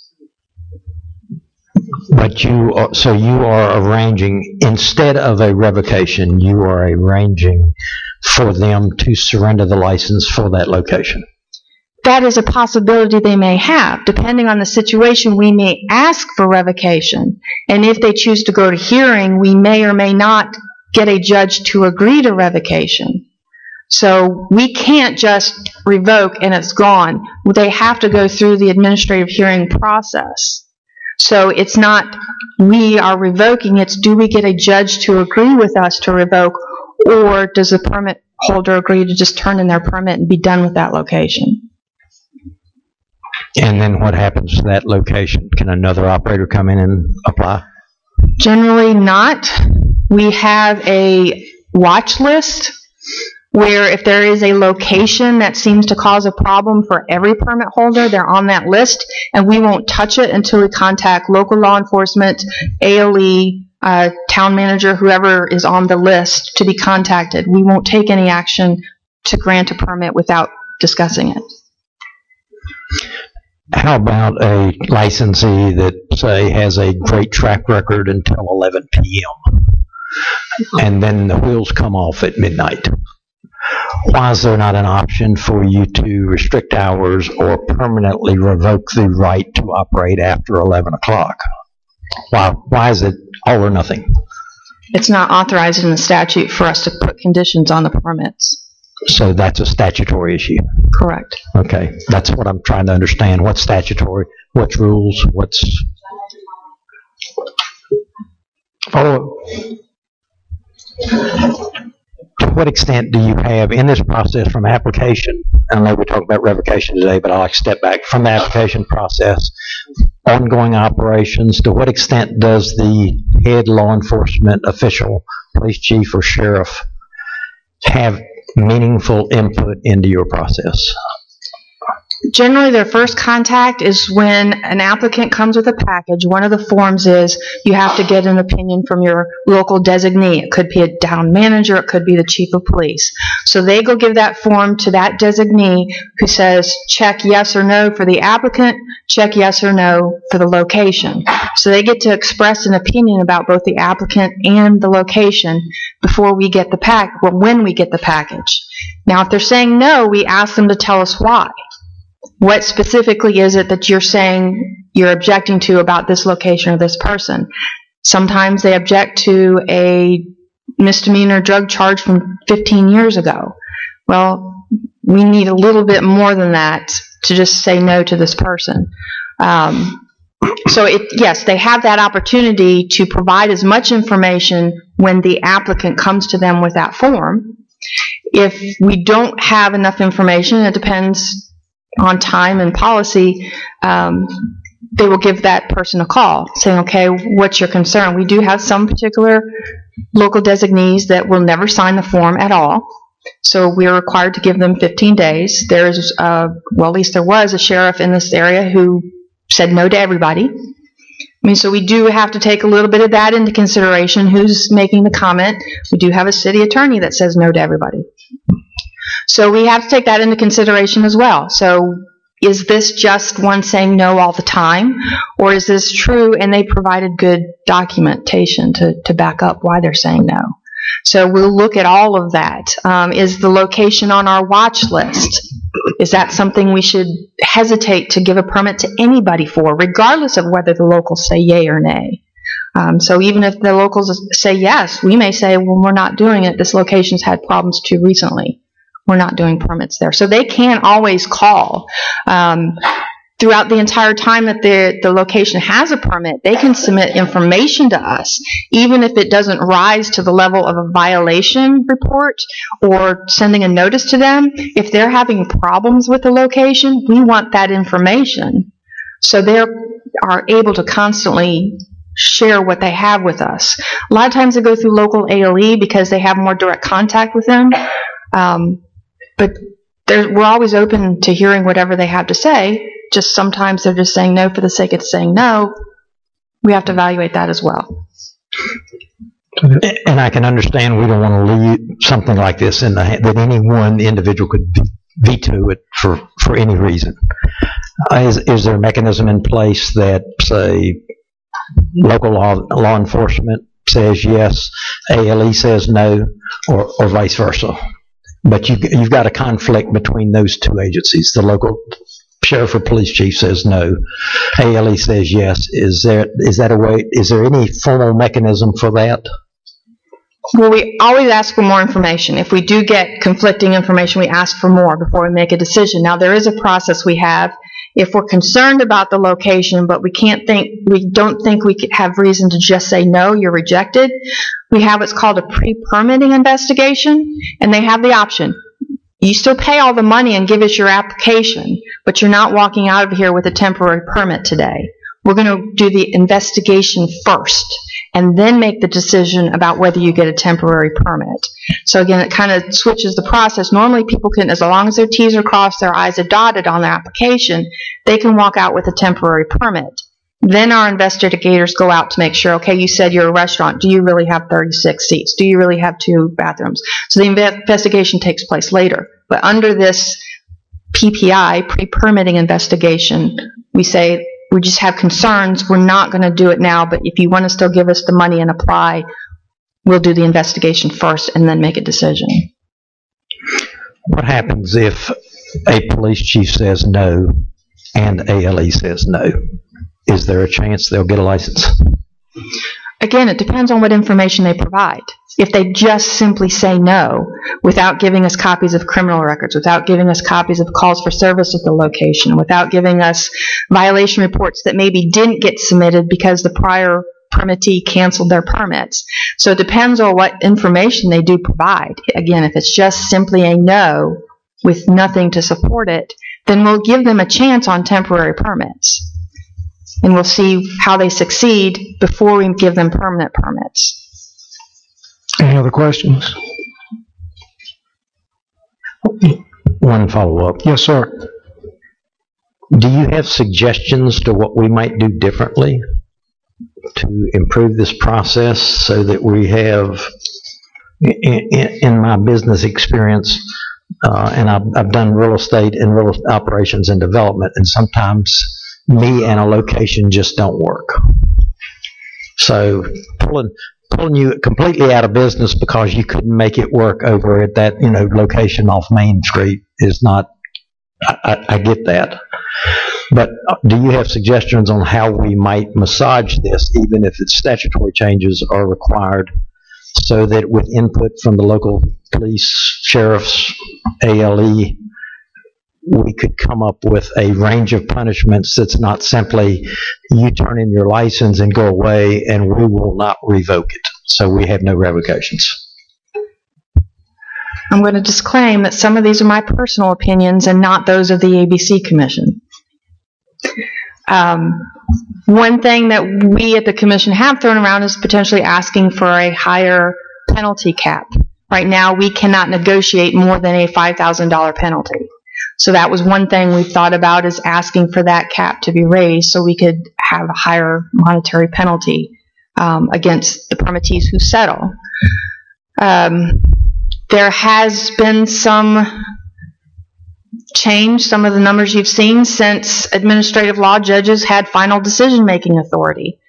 Speaker 3: But you are arranging, instead of a revocation, you are arranging for them to surrender the license for that location.
Speaker 20: That is a possibility they may have. Depending on the situation, we may ask for revocation. And if they choose to go to hearing, we may or may not get a judge to agree to revocation. So we can't just revoke and it's gone. They have to go through the administrative hearing process. So it's not we are revoking, it's do we get a judge to agree with us to revoke, or does the permit holder agree to just turn in their permit and be done with that location?
Speaker 3: And then what happens to that location? Can another operator come in and apply?
Speaker 20: Generally not. We have a watch list where if there is a location that seems to cause a problem for every permit holder, they're on that list, and we won't touch it until we contact local law enforcement, ALE, town manager, whoever is on the list to be contacted. We won't take any action to grant a permit without discussing it.
Speaker 3: How about a licensee that, say, has a great track record until 11 p.m. and then the wheels come off at midnight? Why is there not an option for you to restrict hours or permanently revoke the right to operate after 11 o'clock? Why is it all or nothing?
Speaker 20: It's not authorized in the statute for us to put conditions on the permits.
Speaker 3: So that's a statutory issue?
Speaker 20: Correct.
Speaker 3: Okay, that's what I'm trying to understand. What's statutory? What's rules? What's...
Speaker 2: Follow.
Speaker 3: To what extent do you have in this process from application, I know we're talking about revocation today, but I'll step back from the application process, ongoing operations, to what extent does the head law enforcement official, police chief or sheriff, have meaningful input into your process?
Speaker 20: Generally, their first contact is when an applicant comes with a package. One of the forms is you have to get an opinion from your local designee. It could be a town manager, it could be the chief of police. So they go give that form to that designee who says check yes or no for the applicant, check yes or no for the location. So they get to express an opinion about both the applicant and the location before we get the when we get the package. Now, if they're saying no, we ask them to tell us why. What specifically is it that you're saying you're objecting to about this location or this person? Sometimes they object to a misdemeanor drug charge from 15 years ago. Well, we need a little bit more than that to just say no to this person. So yes, they have that opportunity to provide as much information when the applicant comes to them with that form. If we don't have enough information, it depends on time and policy, they will give that person a call saying, okay, what's your concern? We do have some particular local designees that will never sign the form at all. So we're required to give them 15 days. There is, well, at least there was a sheriff in this area who said no to everybody. I mean, so we do have to take a little bit of that into consideration. Who's making the comment? We do have a city attorney that says no to everybody. So we have to take that into consideration as well. So is this just one saying no all the time? Or is this true and they provided good documentation to back up why they're saying no? So we'll look at all of that. Is the location on our watch list? Is that something we should hesitate to give a permit to anybody for, regardless of whether the locals say yay or nay? So even if the locals say yes, we may say, well, we're not doing it. This location's had problems too recently. We're not doing permits there. So they can always call. Throughout the entire time that the location has a permit, they can submit information to us, even if it doesn't rise to the level of a violation report or sending a notice to them. If they're having problems with the location, we want that information. So they are able to constantly share what they have with us. A lot of times they go through local ALE because they have more direct contact with them. But we're always open to hearing whatever they have to say. Just sometimes they're just saying no for the sake of saying no. We have to evaluate that as well.
Speaker 3: And I can understand we don't want to leave something like this in the hand, that any one individual could veto it for any reason. Is there a mechanism in place that, say, local law enforcement says yes, ALE says no, or vice versa? But you've got a conflict between those two agencies. The local sheriff or police chief says no, ALE says yes. Is that a way? Is there any formal mechanism for that?
Speaker 20: Well, we always ask for more information. If we do get conflicting information, we ask for more before we make a decision. Now, there is a process we have. If we're concerned about the location, but we don't think we have reason to just say no, you're rejected, we have what's called a pre-permitting investigation, and they have the option. You still pay all the money and give us your application, but you're not walking out of here with a temporary permit today. We're going to do the investigation first and then make the decision about whether you get a temporary permit. So again, it kind of switches the process. Normally people can, as long as their T's are crossed, their I's are dotted on their application, they can walk out with a temporary permit. Then our investigators go out to make sure, okay, you said you're a restaurant. Do you really have 36 seats? Do you really have 2 bathrooms? So the investigation takes place later. But under this PPI, pre-permitting investigation, we say, we just have concerns. We're not going to do it now, but if you want to still give us the money and apply, we'll do the investigation first and then make a decision.
Speaker 3: What happens if a police chief says no and ALE says no? Is there a chance they'll get a license?
Speaker 20: Again, it depends on what information they provide. If they just simply say no without giving us copies of criminal records, without giving us copies of calls for service at the location, without giving us violation reports that maybe didn't get submitted because the prior permittee canceled their permits. So it depends on what information they do provide. Again, if it's just simply a no with nothing to support it, then we'll give them a chance on temporary permits. And we'll see how they succeed before we give them permanent permits.
Speaker 2: Any other questions?
Speaker 3: One follow-up.
Speaker 2: Yes, sir.
Speaker 3: Do you have suggestions to what we might do differently to improve this process so that we have, in my business experience, and I've done real estate and real operations and development, and sometimes me and a location just don't work. So pulling you completely out of business because you couldn't make it work over at that location off Main Street is not. I get that, but do you have suggestions on how we might massage this, even if it's statutory changes are required, so that with input from the local police, sheriffs, ALE, we could come up with a range of punishments that's not simply you turn in your license and go away and we will not revoke it. So we have no revocations.
Speaker 20: I'm going to disclaim that some of these are my personal opinions and not those of the ABC Commission. One thing that we at the Commission have thrown around is potentially asking for a higher penalty cap. Right now, we cannot negotiate more than a $5,000 penalty. So that was one thing we thought about, is asking for that cap to be raised so we could have a higher monetary penalty against the permittees who settle. There has been some change, some of the numbers you've seen, since administrative law judges had final decision-making authority.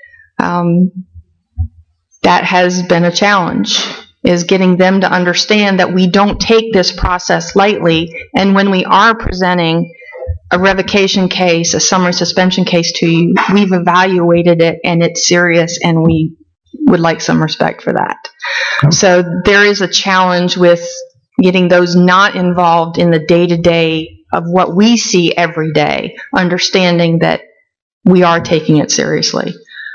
Speaker 20: That has been a challenge, is getting them to understand that we don't take this process lightly, and when we are presenting a revocation case, a summary suspension case to you, we've evaluated it and it's serious, and we would like some respect for that. So there is a challenge with getting those not involved in the day-to-day of what we see every day, understanding that we are taking it seriously.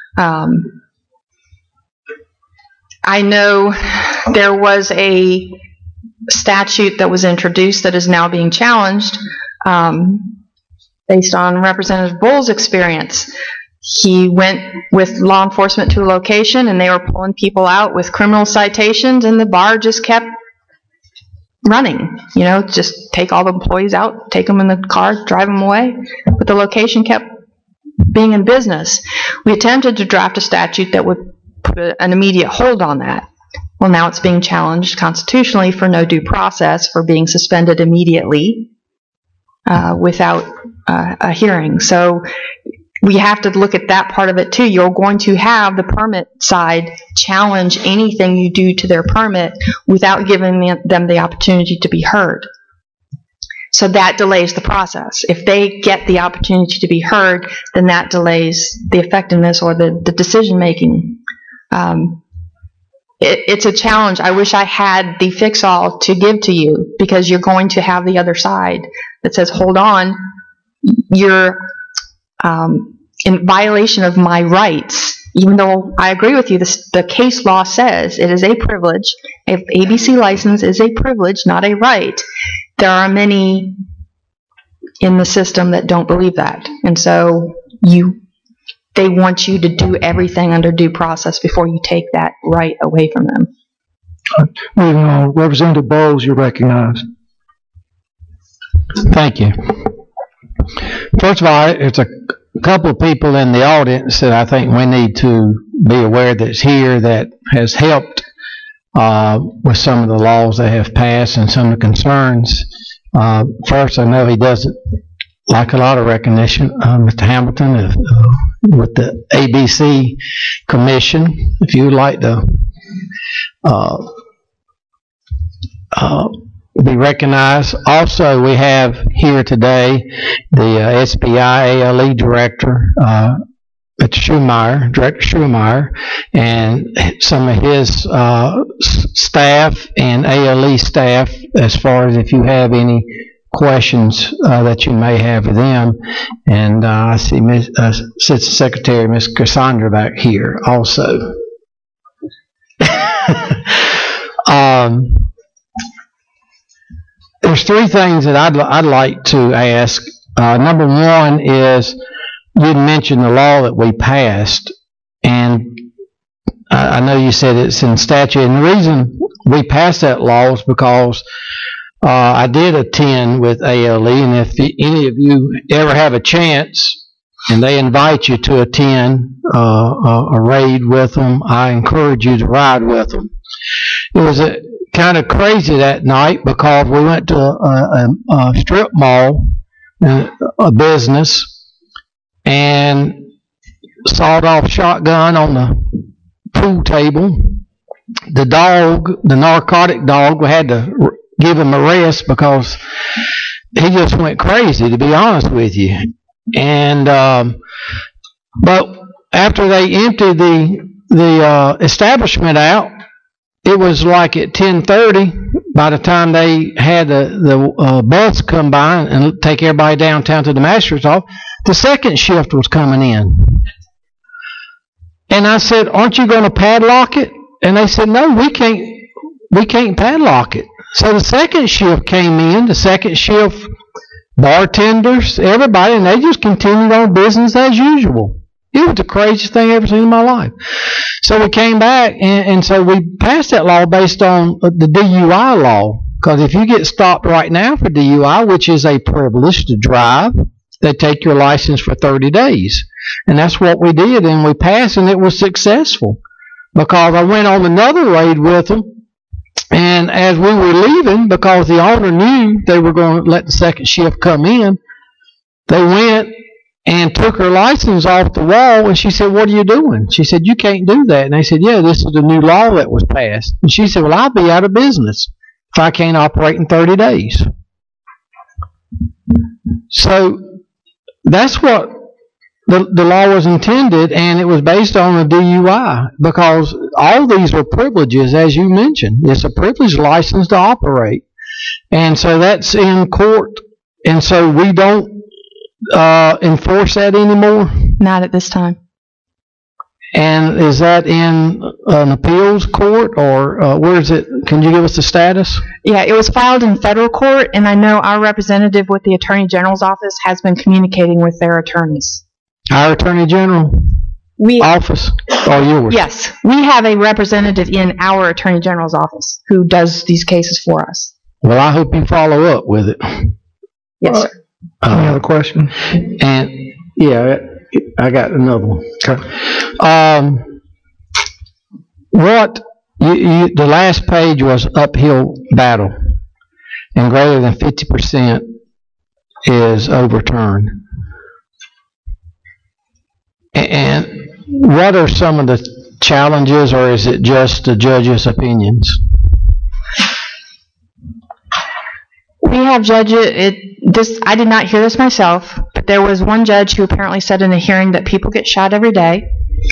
Speaker 20: I know there was a statute that was introduced that is now being challenged based on Representative Bull's experience. He went with law enforcement to a location, and they were pulling people out with criminal citations, and the bar just kept running. You know, just take all the employees out, take them in the car, drive them away. But the location kept being in business. We attempted to draft a statute that would put an immediate hold on that. Well, now it's being challenged constitutionally for no due process, for being suspended immediately without a hearing. So we have to look at that part of it too. You're going to have the permit side challenge anything you do to their permit without giving them the opportunity to be heard. So that delays the process. If they get the opportunity to be heard, then that delays the effectiveness or the decision making. It's a challenge. I wish I had the fix-all to give to you, because you're going to have the other side that says, hold on, you're in violation of my rights, even though I agree with you, the case law says it is a privilege. If ABC license is a privilege, not a right, there are many in the system that don't believe that. And so they want you to do everything under due process before you take that right away from them.
Speaker 2: Moving on, Representative Bowles, you're recognized.
Speaker 3: Thank you. First of all, there's a couple of people in the audience that I think we need to be aware that's here that has helped with some of the laws they have passed and some of the concerns. First, I know he doesn't like a lot of recognition, Mr. Hamilton, with the ABC Commission. If you would like to be recognized. Also, we have here today the SBI ALE Director, Mr. Director Schumeyer, and some of his staff and ALE staff, as far as if you have any questions that you may have with them. And I see Assistant Secretary Ms. Cassandra back here also. There's three things that I'd like to ask. Number one is, you mentioned the law that we passed, and I know you said it's in statute, and the reason we passed that law is because I did attend with ALE, and if any of you ever have a chance and they invite you to attend a raid with them, I encourage you to ride with them. It was kind of crazy that night because we went to a strip mall, a business, and sawed-off shotgun on the pool table. The dog, the narcotic dog, we had to give him a rest because he just went crazy, to be honest with you. And but after they emptied the establishment out, it was like at 10:30. By the time they had the bus come by and take everybody downtown to the magistrate's office, the second shift was coming in. And I said, "Aren't you going to padlock it?" And they said, "No, we can't padlock it." So the second shift came in, the second shift bartenders, everybody, and they just continued on business as usual. It was the craziest thing I ever seen in my life. So we came back, and so we passed that law based on the DUI law. Because if you get stopped right now for DUI, which is a privilege to drive, they take your license for 30 days. And that's what we did, and we passed, and it was successful. Because I went on another raid with them, and as we were leaving, because the owner knew they were going to let the second shift come in, they went and took her license off the wall, and she said, "What are you doing?" She said, "You can't do that." And they said, "Yeah, this is the new law that was passed." And she said, "Well, I'll be out of business if I can't operate in 30 days. So that's what the law was intended, and it was based on a DUI, because all these are privileges, as you mentioned. It's a privileged license to operate. And so that's in court, and so we don't enforce that anymore?
Speaker 20: Not at this time.
Speaker 3: And is that in an appeals court, or where is it? Can you give us the status?
Speaker 20: Yeah, it was filed in federal court, and I know our representative with the Attorney General's office has been communicating with their attorneys.
Speaker 3: Our Attorney General office, or yours?
Speaker 20: Yes, we have a representative in our Attorney General's office who does these cases for us.
Speaker 3: Well, I hope you follow up with it.
Speaker 20: Yes, sir.
Speaker 2: Any other question?
Speaker 3: And yeah, I got another one. Okay. The last page was uphill battle, and greater than 50% is overturned. And what are some of the challenges, or is it just the judge's opinions?
Speaker 20: We have judges. I did not hear this myself, but there was one judge who apparently said in a hearing that people get shot every day.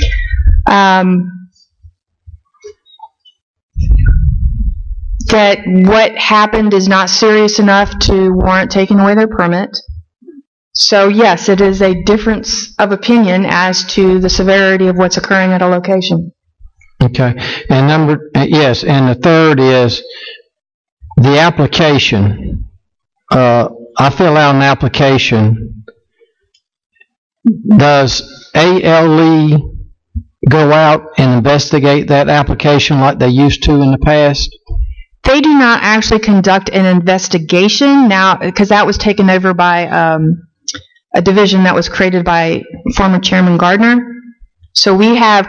Speaker 20: That what happened is not serious enough to warrant taking away their permit. So yes, it is a difference of opinion as to the severity of what's occurring at a location.
Speaker 3: Okay. And yes, and the third is the application. I fill out an application. Does ALE go out and investigate that application like they used to in the past?
Speaker 20: They do not actually conduct an investigation now, because that was taken over by a division that was created by former Chairman Gardner. So we have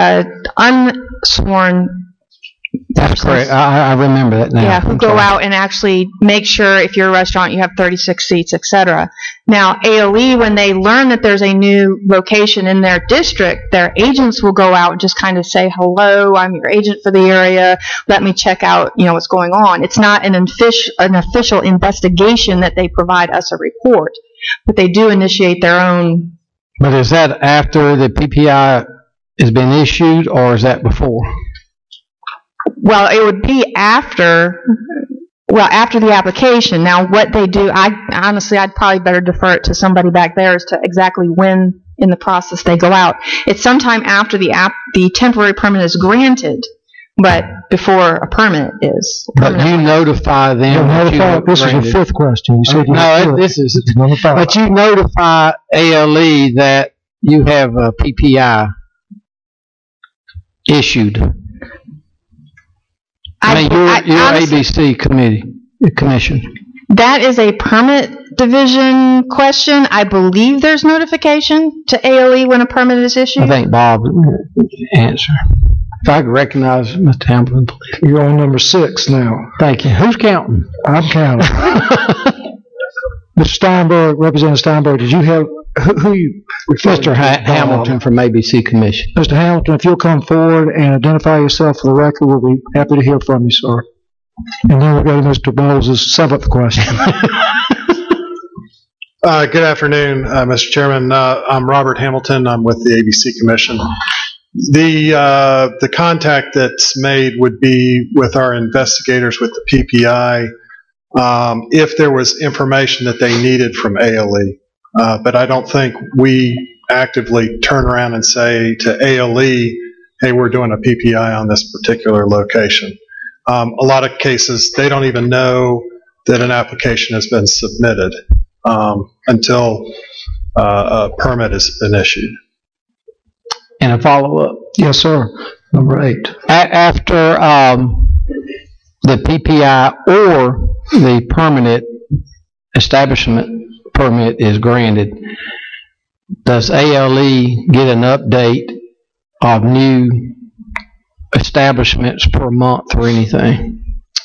Speaker 20: unsworn.
Speaker 3: That's correct. I remember that now.
Speaker 20: Yeah, who go out and actually make sure if you're a restaurant you have 36 seats, etc. Now, ALE, when they learn that there's a new location in their district, their agents will go out and just kind of say, "Hello, I'm your agent for the area. Let me check out, what's going on." It's not an official investigation that they provide us a report, but they do initiate their own.
Speaker 3: But is that after the PPI has been issued, or is that before?
Speaker 20: Well, it would be after the application. Now, what they do, I'd probably better defer it to somebody back there as to exactly when in the process they go out. It's sometime after the temporary permit is granted, but before a permit is.
Speaker 3: But you notify them.
Speaker 2: This is your fifth question. You said
Speaker 3: this is. But you notify ALE that you have a PPI issued. Your ABC commission.
Speaker 20: That is a permit division question. I believe there's notification to ALE when a permit is issued.
Speaker 3: I think Bob would answer. If I could recognize Mr. Hamilton, please.
Speaker 2: You're on number 6 now.
Speaker 3: Thank you. Who's counting?
Speaker 2: I'm counting. Mr. Steinberg, Representative Steinberg, did you have who you?
Speaker 3: Mr. Hamilton from ABC Commission.
Speaker 2: Mr. Hamilton, if you'll come forward and identify yourself for the record, we'll be happy to hear from you, sir. And then we'll go to Mr. Bowles' 7th question.
Speaker 21: Good afternoon, Mr. Chairman. I'm Robert Hamilton. I'm with the ABC Commission. The contact that's made would be with our investigators with the PPI if there was information that they needed from ALE. But I don't think we actively turn around and say to ALE, "Hey, we're doing a PPI on this particular location." A lot of cases, they don't even know that an application has been submitted until a permit has been issued.
Speaker 3: And a follow-up.
Speaker 2: Yes, sir. Number 8.
Speaker 3: After the PPI or the permanent establishment permit is granted, does ALE get an update of new establishments per month or anything?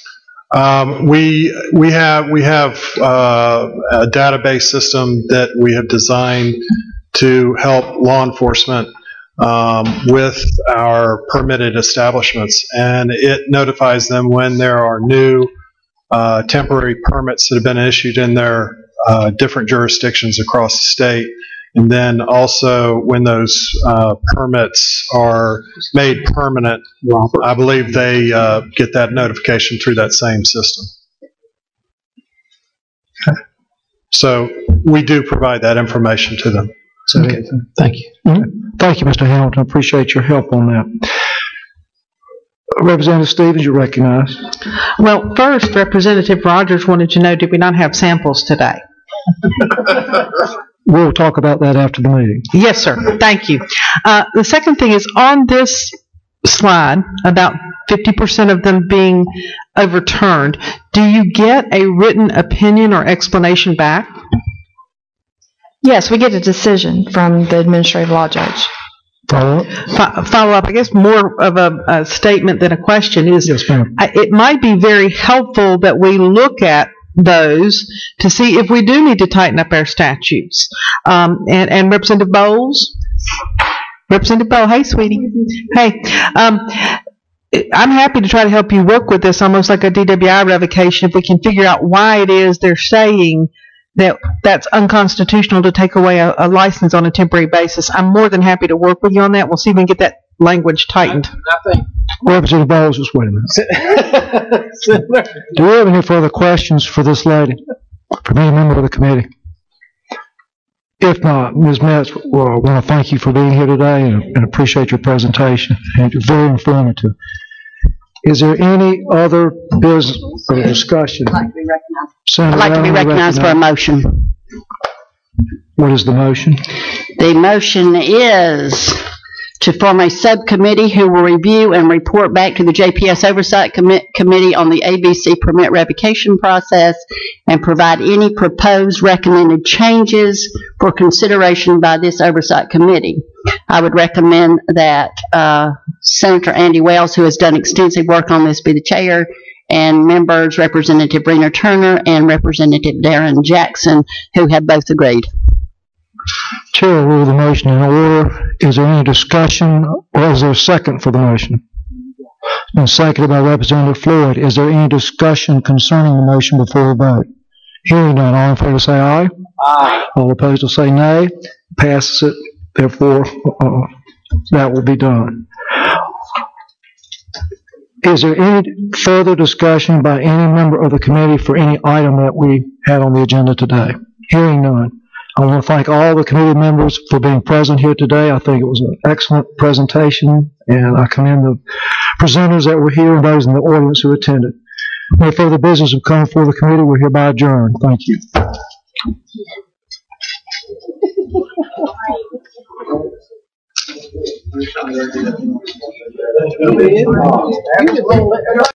Speaker 21: We have a database system that we have designed to help law enforcement with our permitted establishments, and it notifies them when there are new temporary permits that have been issued in their different jurisdictions across the state. And then also when those permits are made permanent, I believe they get that notification through that same system. So we do provide that information to them.
Speaker 2: Okay.
Speaker 3: Thank you.
Speaker 2: Thank you, Mr. Hamilton. I appreciate your help on that. Representative Stevens, you're recognized.
Speaker 15: Well, first, Representative Rogers wanted to know, did we not have samples today?
Speaker 2: We'll talk about that after the meeting.
Speaker 15: Yes, sir. Thank you. The second thing is on this slide, about 50% of them being overturned. Do you get a written opinion or explanation back?
Speaker 20: Yes, we get a decision from the administrative law judge.
Speaker 2: Follow
Speaker 15: up, I guess more of a statement than a question is,
Speaker 2: yes, ma'am.
Speaker 15: It might be very helpful that we look at those to see if we do need to tighten up our statutes. And Representative Bowles? Representative Bowles, hey, sweetie. Hey, I'm happy to try to help you work with this, almost like a DWI revocation, if we can figure out why it is they're saying that that's unconstitutional to take away a license on a temporary basis. I'm more than happy to work with you on that. We'll see if we can get that language tightened.
Speaker 2: Representative Bowles, just wait a minute. Do we have any further questions for this lady, from any member of the committee? If not, Ms. Metz, I want to thank you for being here today and appreciate your presentation. And you're very informative. Is there any other business or discussion?
Speaker 13: I'd like to be recognized for a motion.
Speaker 2: What is the motion?
Speaker 13: The motion is to form a subcommittee who will review and report back to the JPS Oversight Committee on the ABC permit revocation process and provide any proposed recommended changes for consideration by this Oversight Committee. I would recommend that Senator Andy Wells, who has done extensive work on this, be the chair, and members Representative Rena Turner and Representative Darren Jackson, who have both agreed.
Speaker 2: Chair will rule the motion in order. Is there any discussion, or is there a second for the motion? It's been seconded by Representative Floyd. Is there any discussion concerning the motion before we vote? Hearing none, all in favor say aye. Aye. All opposed will say nay. Passes it. Therefore, that will be done. Is there any further discussion by any member of the committee for any item that we had on the agenda today? Hearing none. I want to thank all the committee members for being present here today. I think it was an excellent presentation, and I commend the presenters that were here and those in the audience who attended. No further business have come before the committee. We're hereby adjourned. Thank you.